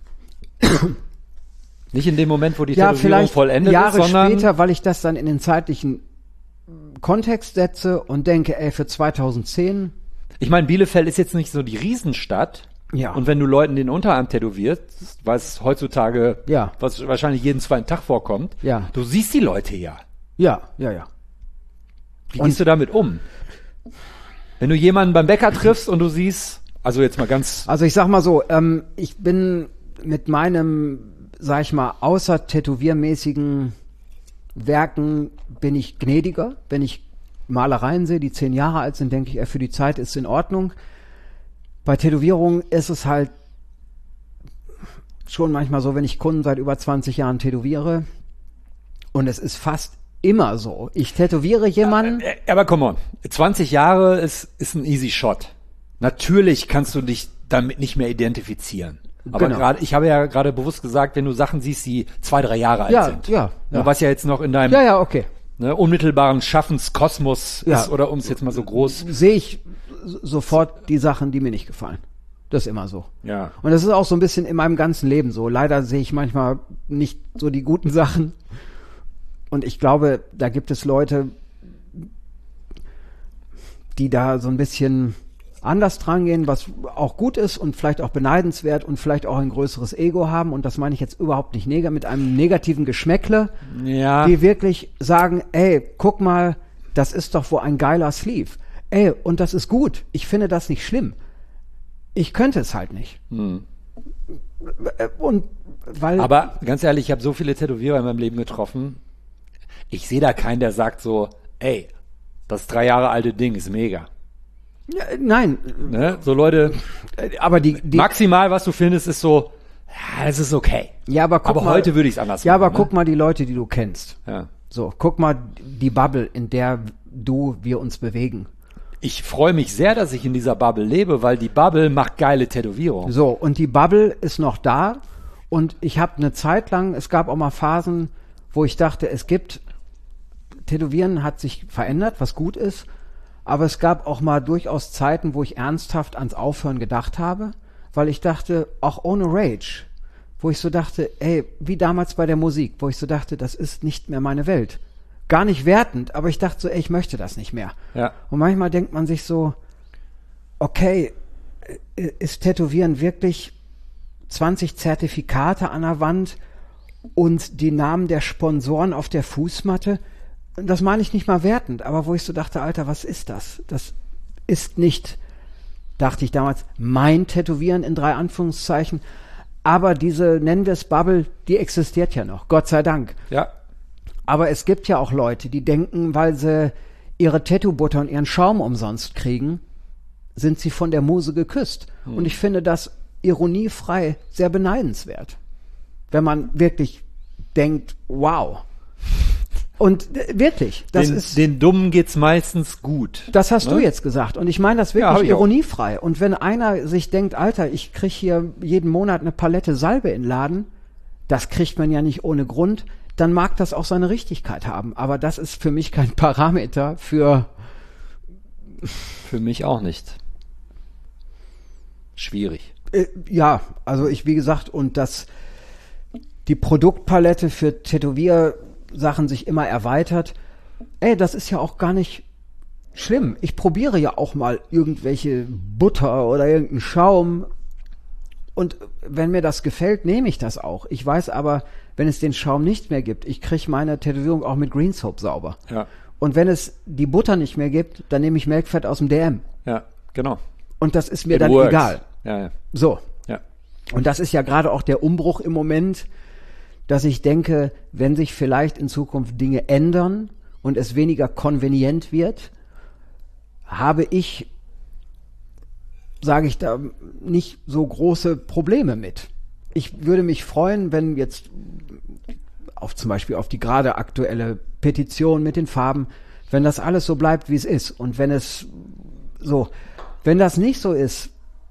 Nicht in dem Moment, wo die ja, Tätowierung vollendet Jahre ist, sondern später, weil ich das dann in den zeitlichen Kontext setze und denke, ey, für zweitausendzehn. Ich meine, Bielefeld ist jetzt nicht so die Riesenstadt. Ja. Und wenn du Leuten den Unterarm tätowierst, was heutzutage, ja. was wahrscheinlich jeden zweiten Tag vorkommt, ja. du siehst die Leute ja. Ja, ja, ja. Wie und gehst du damit um? Wenn du jemanden beim Bäcker triffst und du siehst, also jetzt mal ganz... Also ich sag mal so, ähm, ich bin mit meinem, sag ich mal, außer tätowiermäßigen Werken bin ich gnädiger. Wenn ich Malereien sehe, die zehn Jahre alt sind, denke ich, äh, für die Zeit ist es in Ordnung. Bei Tätowierungen ist es halt schon manchmal so, wenn ich Kunden seit über zwanzig Jahren tätowiere, und es ist fast immer so. Ich tätowiere jemanden. Aber come on, zwanzig Jahre ist, ist ein easy shot. Natürlich kannst du dich damit nicht mehr identifizieren. Aber Genau. gerade, ich habe ja gerade bewusst gesagt, wenn du Sachen siehst, die zwei, drei Jahre alt Ja, sind. ja, ja. Was ja jetzt noch in deinem Ja, ja, okay. ne, unmittelbaren Schaffenskosmos Ja. ist, oder um es jetzt mal so groß. Sehe ich s- sofort die Sachen, die mir nicht gefallen. Das ist immer so. Ja. Und das ist auch so ein bisschen in meinem ganzen Leben so. Leider sehe ich manchmal nicht so die guten Sachen. Und ich glaube, da gibt es Leute, die da so ein bisschen anders dran gehen, was auch gut ist und vielleicht auch beneidenswert und vielleicht auch ein größeres Ego haben. Und das meine ich jetzt überhaupt nicht neg- mit einem negativen Geschmäckle, Ja. die wirklich sagen, ey, guck mal, das ist doch wohl ein geiler Sleeve. Ey, und das ist gut. Ich finde das nicht schlimm. Ich könnte es halt nicht. Hm. Und weil Aber ganz ehrlich, ich habe so viele Tätowierer in meinem Leben getroffen. Ich sehe da keinen, der sagt so, ey, das drei Jahre alte Ding ist mega. ja, nein, Ne? So Leute, äh, aber die, die maximal, was du findest, ist so, ja, es ist okay. ja, aber guck Aber mal, heute würde ich es anders ja, machen. aber ne? guck mal die Leute, die du kennst. Ja. So, guck mal die Bubble, in der du, wir uns bewegen. Ich freue mich sehr, dass ich in dieser Bubble lebe, weil die Bubble macht geile Tätowierungen. So, und die Bubble ist noch da und ich habe eine Zeit lang, es gab auch mal Phasen, wo ich dachte, es gibt, Tätowieren hat sich verändert, was gut ist, aber es gab auch mal durchaus Zeiten, wo ich ernsthaft ans Aufhören gedacht habe, weil ich dachte, auch ohne Rage, wo ich so dachte, ey, wie damals bei der Musik, wo ich so dachte, das ist nicht mehr meine Welt. Gar nicht wertend, aber ich dachte so, ey, ich möchte das nicht mehr. Ja. Und manchmal denkt man sich so, okay, äh, ist Tätowieren wirklich zwanzig Zertifikate an der Wand und die Namen der Sponsoren auf der Fußmatte? Das meine ich nicht mal wertend, aber wo ich so dachte, Alter, was ist das? Das ist nicht, dachte ich damals, mein Tätowieren in drei Anführungszeichen, aber diese, nennen wir es Bubble, die existiert ja noch, Gott sei Dank. Ja. Aber es gibt ja auch Leute, die denken, weil sie ihre Tattoo-Butter und ihren Schaum umsonst kriegen, sind sie von der Muse geküsst. Hm. Und ich finde das ironiefrei sehr beneidenswert. Wenn man wirklich denkt, wow. Und äh, wirklich, das den, ist, den Dummen geht's meistens gut. das hast du ne? jetzt gesagt. Und ich meine das Ja, hab wirklich ich auch. ironiefrei. Und wenn einer sich denkt, Alter, ich krieg hier jeden Monat eine Palette Salbe in den Laden, das kriegt man ja nicht ohne Grund, dann mag das auch seine Richtigkeit haben. Aber das ist für mich kein Parameter für, Für mich auch nicht. Schwierig. äh, ja, also ich, wie gesagt, und dass die Produktpalette für Tätowiersachen sich immer erweitert, ey, das ist ja auch gar nicht schlimm. Ich probiere ja auch mal irgendwelche Butter oder irgendeinen Schaum. Und wenn mir das gefällt, nehme ich das auch. Ich weiß aber, wenn es den Schaum nicht mehr gibt, ich kriege meine Tätowierung auch mit Green Soap sauber. Ja. Und wenn es die Butter nicht mehr gibt, dann nehme ich Melkfett aus dem D M. Ja, genau. Und das ist mir It dann works. egal. Ja, ja. So. Ja. Und das ist ja gerade auch der Umbruch im Moment, dass ich denke, wenn sich vielleicht in Zukunft Dinge ändern und es weniger konvenient wird, habe ich, sage ich da, nicht so große Probleme mit. Ich würde mich freuen, wenn jetzt auf zum Beispiel auf die gerade aktuelle Petition mit den Farben, wenn das alles so bleibt, wie es ist. Und wenn es so, wenn das nicht so ist,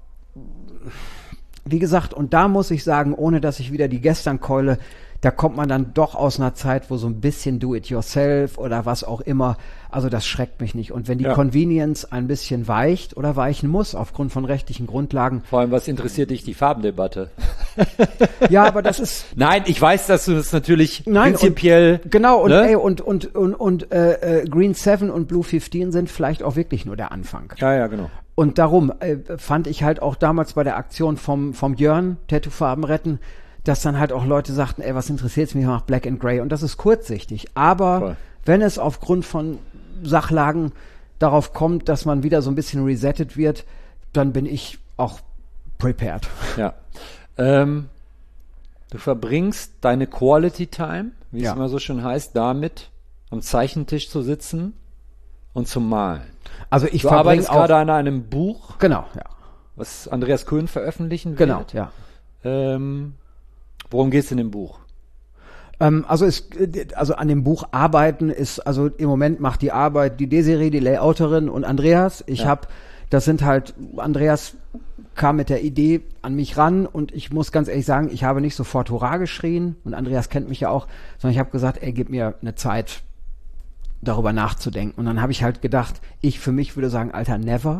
wie gesagt, und da muss ich sagen, ohne dass ich wieder die Gestern keule, da kommt man dann doch aus einer Zeit, wo so ein bisschen do-it-yourself oder was auch immer, also das schreckt mich nicht. Und wenn die Ja. Convenience ein bisschen weicht oder weichen muss, aufgrund von rechtlichen Grundlagen, Vor allem, was interessiert dich die Farbendebatte? ja, aber das ist, Nein, ich weiß, dass du das natürlich Nein, prinzipiell... und, genau, und, ne? ey, und, und, und, und äh, äh, Green seven und Blue fifteen sind vielleicht auch wirklich nur der Anfang. Ja, ja, genau. Und darum äh, fand ich halt auch damals bei der Aktion vom, vom Jörn, Tattoo-Farben retten, dass dann halt auch Leute sagten, ey, was interessiert's mich, ich mach Black and Grey. Und das ist kurzsichtig. Aber Voll. wenn es aufgrund von Sachlagen darauf kommt, dass man wieder so ein bisschen resettet wird, dann bin ich auch prepared. Ja. Ähm, du verbringst deine Quality Time, wie Ja. es immer so schön heißt, damit, am Zeichentisch zu sitzen und zu malen. Also ich Du verbringe arbeitest auch, gerade an einem Buch, genau, ja, was Andreas Köhn veröffentlichen genau, wird. ja. Ähm, worum geht's in dem Buch? Ähm, also es, also an dem Buch arbeiten ist, also im Moment macht die Arbeit die Desiree, die Layouterin und Andreas. Ich Ja. habe das sind halt, Andreas kam mit der Idee an mich ran und ich muss ganz ehrlich sagen, ich habe nicht sofort Hurra geschrien und Andreas kennt mich ja auch, sondern ich habe gesagt, ey, gib mir eine Zeit, darüber nachzudenken. Und dann habe ich halt gedacht, ich für mich würde sagen, Alter, never.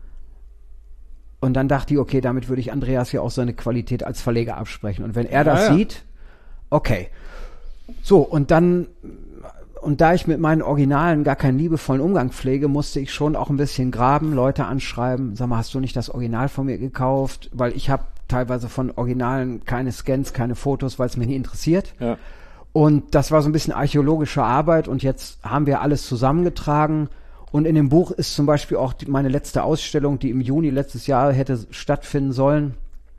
Und dann dachte ich, okay, damit würde ich Andreas ja auch seine Qualität als Verleger absprechen. Und wenn er das ja, ja. sieht, okay. So, und dann, und da ich mit meinen Originalen gar keinen liebevollen Umgang pflege, musste ich schon auch ein bisschen graben, Leute anschreiben, sag mal, hast du nicht das Original von mir gekauft? Weil ich habe teilweise von Originalen keine Scans, keine Fotos, weil es mich nie interessiert. Ja. Und das war so ein bisschen archäologische Arbeit und jetzt haben wir alles zusammengetragen. Und in dem Buch ist zum Beispiel auch die, meine letzte Ausstellung, die im Juni letztes Jahr hätte stattfinden sollen.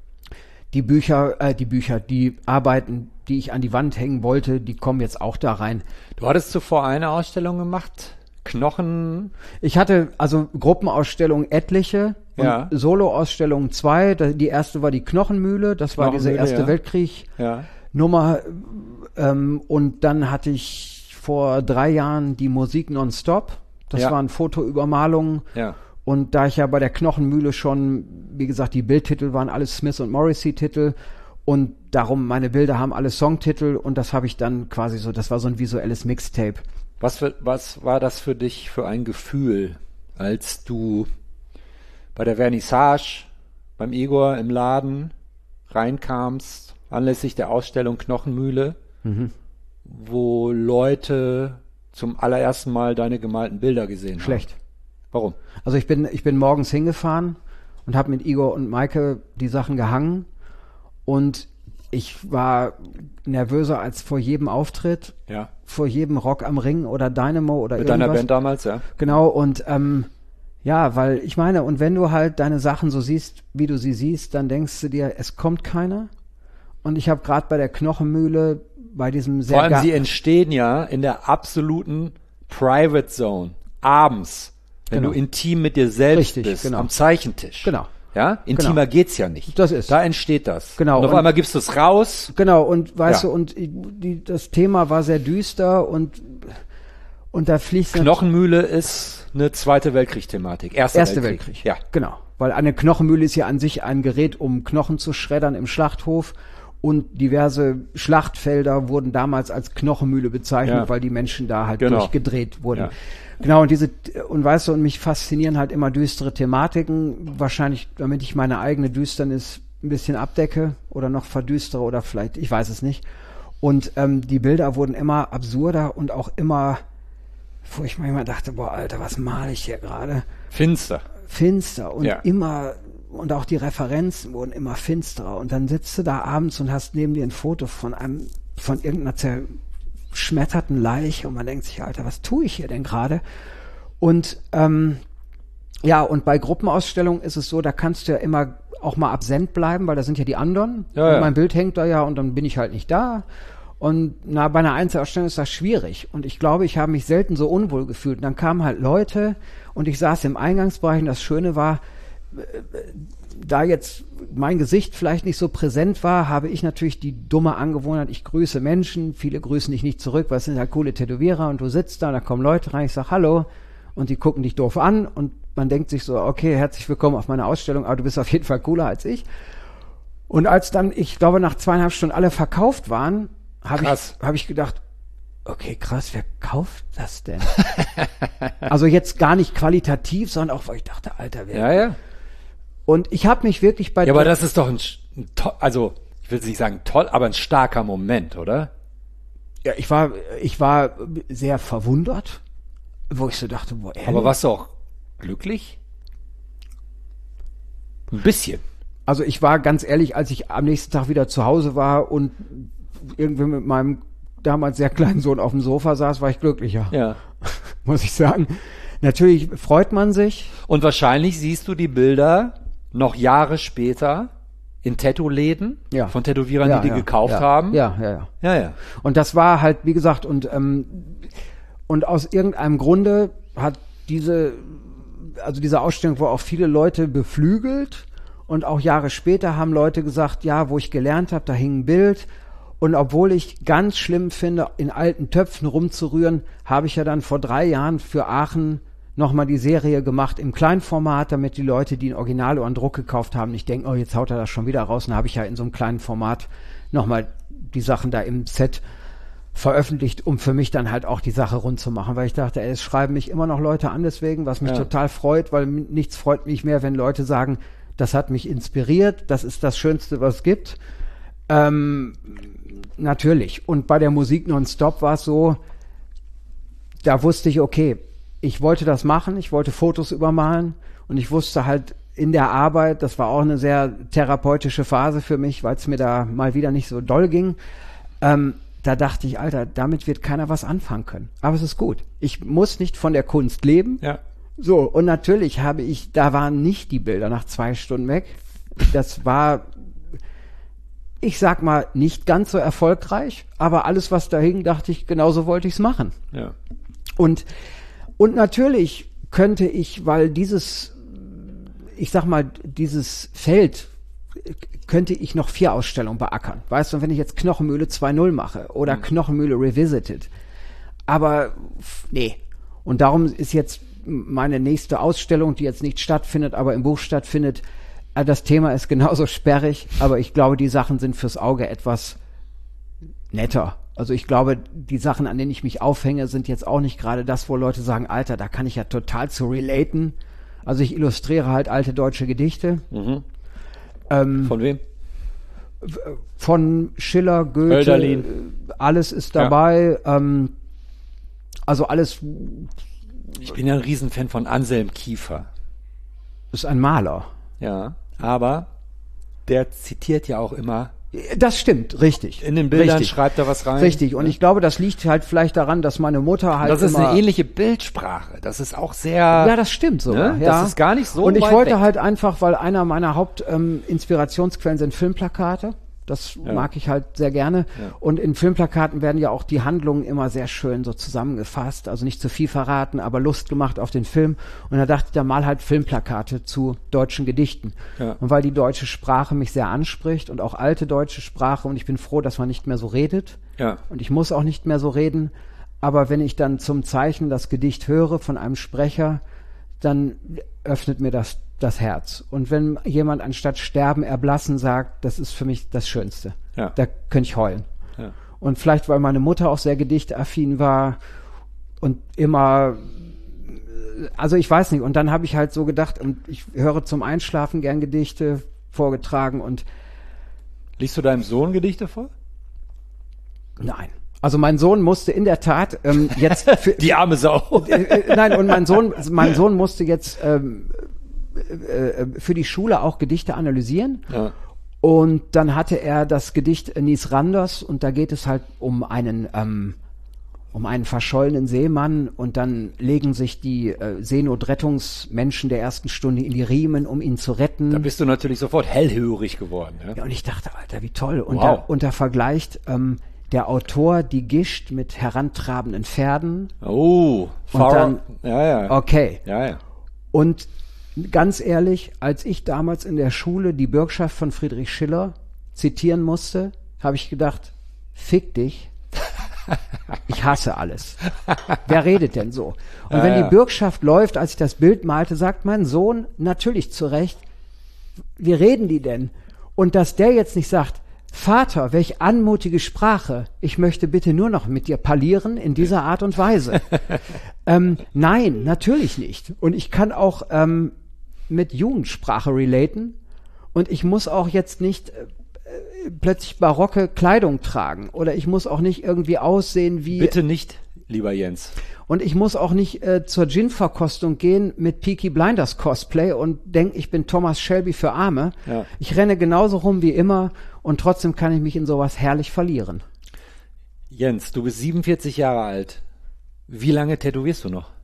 Die Bücher, äh, die Bücher, die Arbeiten, die ich an die Wand hängen wollte, die kommen jetzt auch da rein. Du hattest zuvor eine Ausstellung gemacht, Knochen. Ich hatte also Gruppenausstellungen etliche und Ja. Soloausstellungen zwei. Da- Die erste war die Knochenmühle, das war diese Knochenmühle, Erste ja. Weltkrieg. Ja. Nummer ähm, und dann hatte ich vor drei Jahren die Musik nonstop. Das Ja. waren Fotoübermalungen. Ja. Und da ich ja bei der Knochenmühle schon, wie gesagt, die Bildtitel waren alles Smith und Morrissey-Titel und darum meine Bilder haben alle Songtitel und das habe ich dann quasi so, das war so ein visuelles Mixtape. Was, für, was war das für dich für ein Gefühl, als du bei der Vernissage beim Igor im Laden reinkamst, anlässlich der Ausstellung Knochenmühle, Mhm. wo Leute zum allerersten Mal deine gemalten Bilder gesehen Schlecht. haben? Warum? Also ich bin, ich bin morgens hingefahren und habe mit Igor und Maike die Sachen gehangen und ich war nervöser als vor jedem Auftritt, Ja. vor jedem Rock am Ring oder Dynamo oder Mit irgendwas. deiner Band damals, ja? Genau, und ähm, ja, weil ich meine, und wenn du halt deine Sachen so siehst, wie du sie siehst, dann denkst du dir, es kommt keiner. Und ich habe gerade bei der Knochenmühle, bei diesem sehr Vor allem, ga- sie entstehen ja in der absoluten Private Zone, abends, wenn Genau. du intim mit dir selbst Richtig, bist, genau. am Zeichentisch. Genau. Ja, intimer Genau. geht's ja nicht. Das ist. Da entsteht das. Genau. Und auf Und- einmal gibst du es raus. Genau, und weißt Ja. du, und die, das Thema war sehr düster und und da fließt dann- Knochenmühle ist eine Zweite Weltkrieg-Thematik. Erster Erste Weltkrieg. Weltkrieg. Ja. Genau. Weil eine Knochenmühle ist ja an sich ein Gerät, um Knochen zu schreddern im Schlachthof. Und diverse Schlachtfelder wurden damals als Knochenmühle bezeichnet, Ja. weil die Menschen da halt Genau. durchgedreht wurden. Ja. Genau, und diese, und weißt du, und mich faszinieren halt immer düstere Thematiken, wahrscheinlich, damit ich meine eigene Düsternis ein bisschen abdecke oder noch verdüstere oder vielleicht, ich weiß es nicht. Und ähm, die Bilder wurden immer absurder und auch immer, wo ich manchmal dachte, boah, Alter, was male ich hier gerade? Finster. Finster und Ja. immer, und auch die Referenzen wurden immer finsterer. Und dann sitzt du da abends und hast neben dir ein Foto von einem, von irgendeiner zerschmetterten Leiche und man denkt sich, Alter, was tue ich hier denn gerade? Und ähm, ja, und bei Gruppenausstellungen ist es so, da kannst du ja immer auch mal absent bleiben, weil da sind ja die anderen. Ja, und ja. mein Bild hängt da ja und dann bin ich halt nicht da. Und na, bei einer Einzelausstellung ist das schwierig. Und ich glaube, ich habe mich selten so unwohl gefühlt. Und dann kamen halt Leute und ich saß im Eingangsbereich und das Schöne war, da jetzt mein Gesicht vielleicht nicht so präsent war, habe ich natürlich die dumme Angewohnheit, ich grüße Menschen, viele grüßen dich nicht zurück, weil es sind halt coole Tätowierer und du sitzt da und da kommen Leute rein, ich sag Hallo und die gucken dich doof an und man denkt sich so, okay, herzlich willkommen auf meiner Ausstellung, aber du bist auf jeden Fall cooler als ich. Und als dann, ich glaube, nach zweieinhalb Stunden alle verkauft waren, habe Krass. ich, hab ich gedacht, okay, krass, wer kauft das denn? Also jetzt gar nicht qualitativ, sondern auch, weil ich dachte, Alter, wer... Ja, ja. Und ich habe mich wirklich bei... Ja, aber das ist doch ein, sch- ein to- also ich will nicht sagen toll, aber ein starker Moment, oder? Ja, ich war, ich war sehr verwundert, wo ich so dachte, boah, ehrlich? Aber warst du auch glücklich? Ein bisschen. Also ich war ganz ehrlich, als ich am nächsten Tag wieder zu Hause war und irgendwie mit meinem damals sehr kleinen Sohn auf dem Sofa saß, war ich glücklicher, Ja. muss ich sagen. Natürlich freut man sich. Und wahrscheinlich siehst du die Bilder noch Jahre später in Tattoo-Läden Ja. von Tätowierern, Ja, die die ja, gekauft ja, haben. Ja, ja, ja. Ja, ja. Und das war halt, wie gesagt, und ähm, und aus irgendeinem Grunde hat diese, also diese Ausstellung war auch viele Leute beflügelt und auch Jahre später haben Leute gesagt, ja, wo ich gelernt habe, da hing ein Bild und obwohl ich ganz schlimm finde, in alten Töpfen rumzurühren, habe ich ja dann vor drei Jahren für Aachen nochmal die Serie gemacht im Kleinformat, damit die Leute, die ein Original oder einen Druck gekauft haben, nicht denken, oh, jetzt haut er das schon wieder raus. Und dann habe ich ja in so einem kleinen Format nochmal die Sachen da im Set veröffentlicht, um für mich dann halt auch die Sache rund zu machen, weil ich dachte, ey, es schreiben mich immer noch Leute an deswegen, was mich ja. total freut, weil nichts freut mich mehr, wenn Leute sagen, das hat mich inspiriert, das ist das Schönste, was es gibt. Ähm, natürlich. Und bei der Musik nonstop war es so, da wusste ich, okay, ich wollte das machen, ich wollte Fotos übermalen und ich wusste halt in der Arbeit, das war auch eine sehr therapeutische Phase für mich, weil es mir da mal wieder nicht so doll ging, ähm, da dachte ich, Alter, damit wird keiner was anfangen können. Aber es ist gut. Ich muss nicht von der Kunst leben. Ja. So, und natürlich habe ich, da waren nicht die Bilder nach zwei Stunden weg. Das war, ich sag mal, nicht ganz so erfolgreich, aber alles, was da hing, dachte ich, genauso wollte ich es machen. Ja. Und, und natürlich könnte ich, weil dieses, ich sag mal, dieses Feld, könnte ich noch vier Ausstellungen beackern. Weißt du, wenn ich jetzt Knochenmühle zwei null mache oder mhm. Knochenmühle Revisited. Aber, nee. Und darum ist jetzt meine nächste Ausstellung, die jetzt nicht stattfindet, aber im Buch stattfindet. Das Thema ist genauso sperrig, aber ich glaube, die Sachen sind fürs Auge etwas netter. Also ich glaube, die Sachen, an denen ich mich aufhänge, sind jetzt auch nicht gerade das, wo Leute sagen, Alter, da kann ich ja total zu relaten. Also ich illustriere halt alte deutsche Gedichte. Mhm. Ähm, von wem? Von Schiller, Goethe, Hölderlin. Alles ist dabei. Ja. Ähm, also alles. Ich bin ja ein Riesenfan von Anselm Kiefer. Ist ein Maler. Ja, aber der zitiert ja auch immer. Das stimmt, richtig. In den Bildern richtig. schreibt er was rein. Richtig, und ja. ich glaube, das liegt halt vielleicht daran, dass meine Mutter halt Das ist immer, eine ähnliche Bildsprache. Das ist auch sehr... Ja, das stimmt sogar. Ne? Ja. Das ist gar nicht so Und ich weit wollte weg. halt einfach, weil einer meiner Hauptinspirationsquellen ähm, sind Filmplakate. Das Ja. mag ich halt sehr gerne. Ja. Und in Filmplakaten werden ja auch die Handlungen immer sehr schön so zusammengefasst. Also nicht zu viel verraten, aber Lust gemacht auf den Film. Und da dachte ich, da mal halt Filmplakate zu deutschen Gedichten. Ja. Und weil die deutsche Sprache mich sehr anspricht und auch alte deutsche Sprache, und ich bin froh, dass man nicht mehr so redet. Ja. Und ich muss auch nicht mehr so reden. Aber wenn ich dann zum Zeichnen das Gedicht höre von einem Sprecher, dann öffnet mir das das Herz. Und wenn jemand anstatt sterben, erblassen sagt, das ist für mich das Schönste. Ja. Da könnte ich heulen. Ja. Und vielleicht, weil meine Mutter auch sehr gedichtaffin war und immer, also ich weiß nicht, und dann habe ich halt so gedacht, und ich höre zum Einschlafen gern Gedichte vorgetragen und Liest du deinem Sohn Gedichte vor? nein. Also mein Sohn musste in der Tat ähm, jetzt für, Die arme Sau. äh, äh, nein, und mein Sohn, mein Sohn musste jetzt ähm, äh, für die Schule auch Gedichte analysieren. Ja. Und dann hatte er das Gedicht Nies Randers und da geht es halt um einen ähm, um einen verschollenen Seemann und dann legen sich die äh, Seenotrettungsmenschen der ersten Stunde in die Riemen, um ihn zu retten. Da bist du natürlich sofort hellhörig geworden. Ja? Ja, und ich dachte, Alter, wie toll. Und, Wow. da, und da vergleicht ähm, der Autor die Gischt mit herantrabenden Pferden. Oh, Und far dann- ja, ja. Okay. Ja, ja. Und ganz ehrlich, als ich damals in der Schule die Bürgschaft von Friedrich Schiller zitieren musste, habe ich gedacht, fick dich, ich hasse alles. Wer redet denn so? Und Ja, wenn ja. die Bürgschaft läuft, als ich das Bild malte, sagt mein Sohn natürlich zu Recht, wie reden die denn? Und dass der jetzt nicht sagt, Vater, welch anmutige Sprache, ich möchte bitte nur noch mit dir parlieren in dieser Art und Weise. ähm, nein, natürlich nicht. Und ich kann auch ähm, mit Jugendsprache relaten und ich muss auch jetzt nicht äh, plötzlich barocke Kleidung tragen oder ich muss auch nicht irgendwie aussehen wie... Bitte nicht, lieber Jens. Und ich muss auch nicht äh, zur Gin-Verkostung gehen mit Peaky Blinders Cosplay und denke, ich bin Thomas Shelby für Arme. Ja. Ich renne genauso rum wie immer und trotzdem kann ich mich in sowas herrlich verlieren. Jens, du bist siebenundvierzig Jahre alt. Wie lange tätowierst du noch?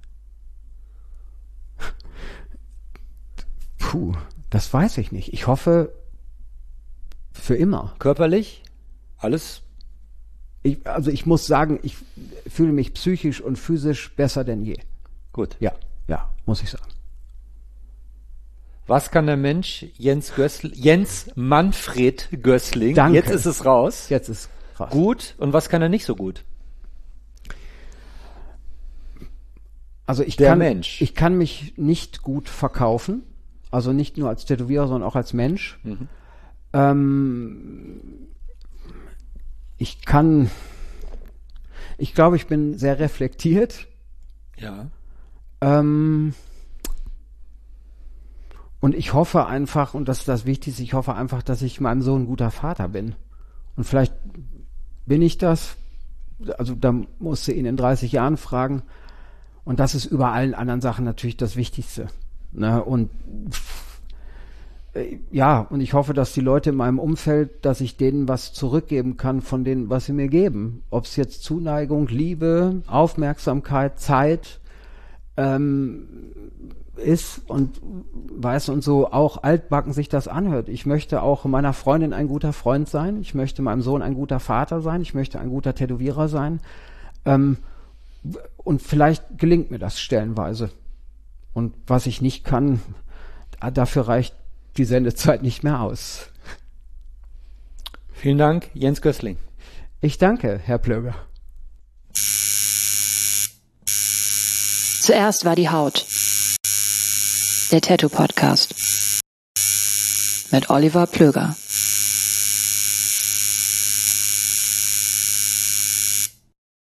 Puh, das weiß ich nicht. Ich hoffe, für immer. Körperlich? Alles? Ich, also ich muss sagen, ich fühle mich psychisch und physisch besser denn je. Gut. Ja, ja, muss ich sagen. Was kann der Mensch Jens Gößl, Jens Manfred Gößling, Danke. jetzt ist es raus, Jetzt ist krass. gut und was kann er nicht so gut? Also ich Der kann, Mensch. ich kann mich nicht gut verkaufen, also nicht nur als Tätowierer, sondern auch als Mensch. Mhm. Ähm, ich kann, ich glaube, ich bin sehr reflektiert. Ja. Ähm, und ich hoffe einfach, und das ist das Wichtigste, ich hoffe einfach, dass ich meinem Sohn ein guter Vater bin. Und vielleicht bin ich das, also da musst du ihn in dreißig Jahren fragen. Und das ist über allen anderen Sachen natürlich das Wichtigste. Ne? Und äh, ja, und ich hoffe, dass die Leute in meinem Umfeld, dass ich denen was zurückgeben kann von denen, was sie mir geben. Ob es jetzt Zuneigung, Liebe, Aufmerksamkeit, Zeit ähm, ist und weiß und so auch altbacken sich das anhört. Ich möchte auch meiner Freundin ein guter Freund sein. Ich möchte meinem Sohn ein guter Vater sein. Ich möchte ein guter Tätowierer sein. Ähm, Und vielleicht gelingt mir das stellenweise. Und was ich nicht kann, dafür reicht die Sendezeit nicht mehr aus. Vielen Dank, Jens Gößling. Ich danke, Herr Plöger. Zuerst war die Haut. Der Tattoo Podcast. Mit Oliver Plöger.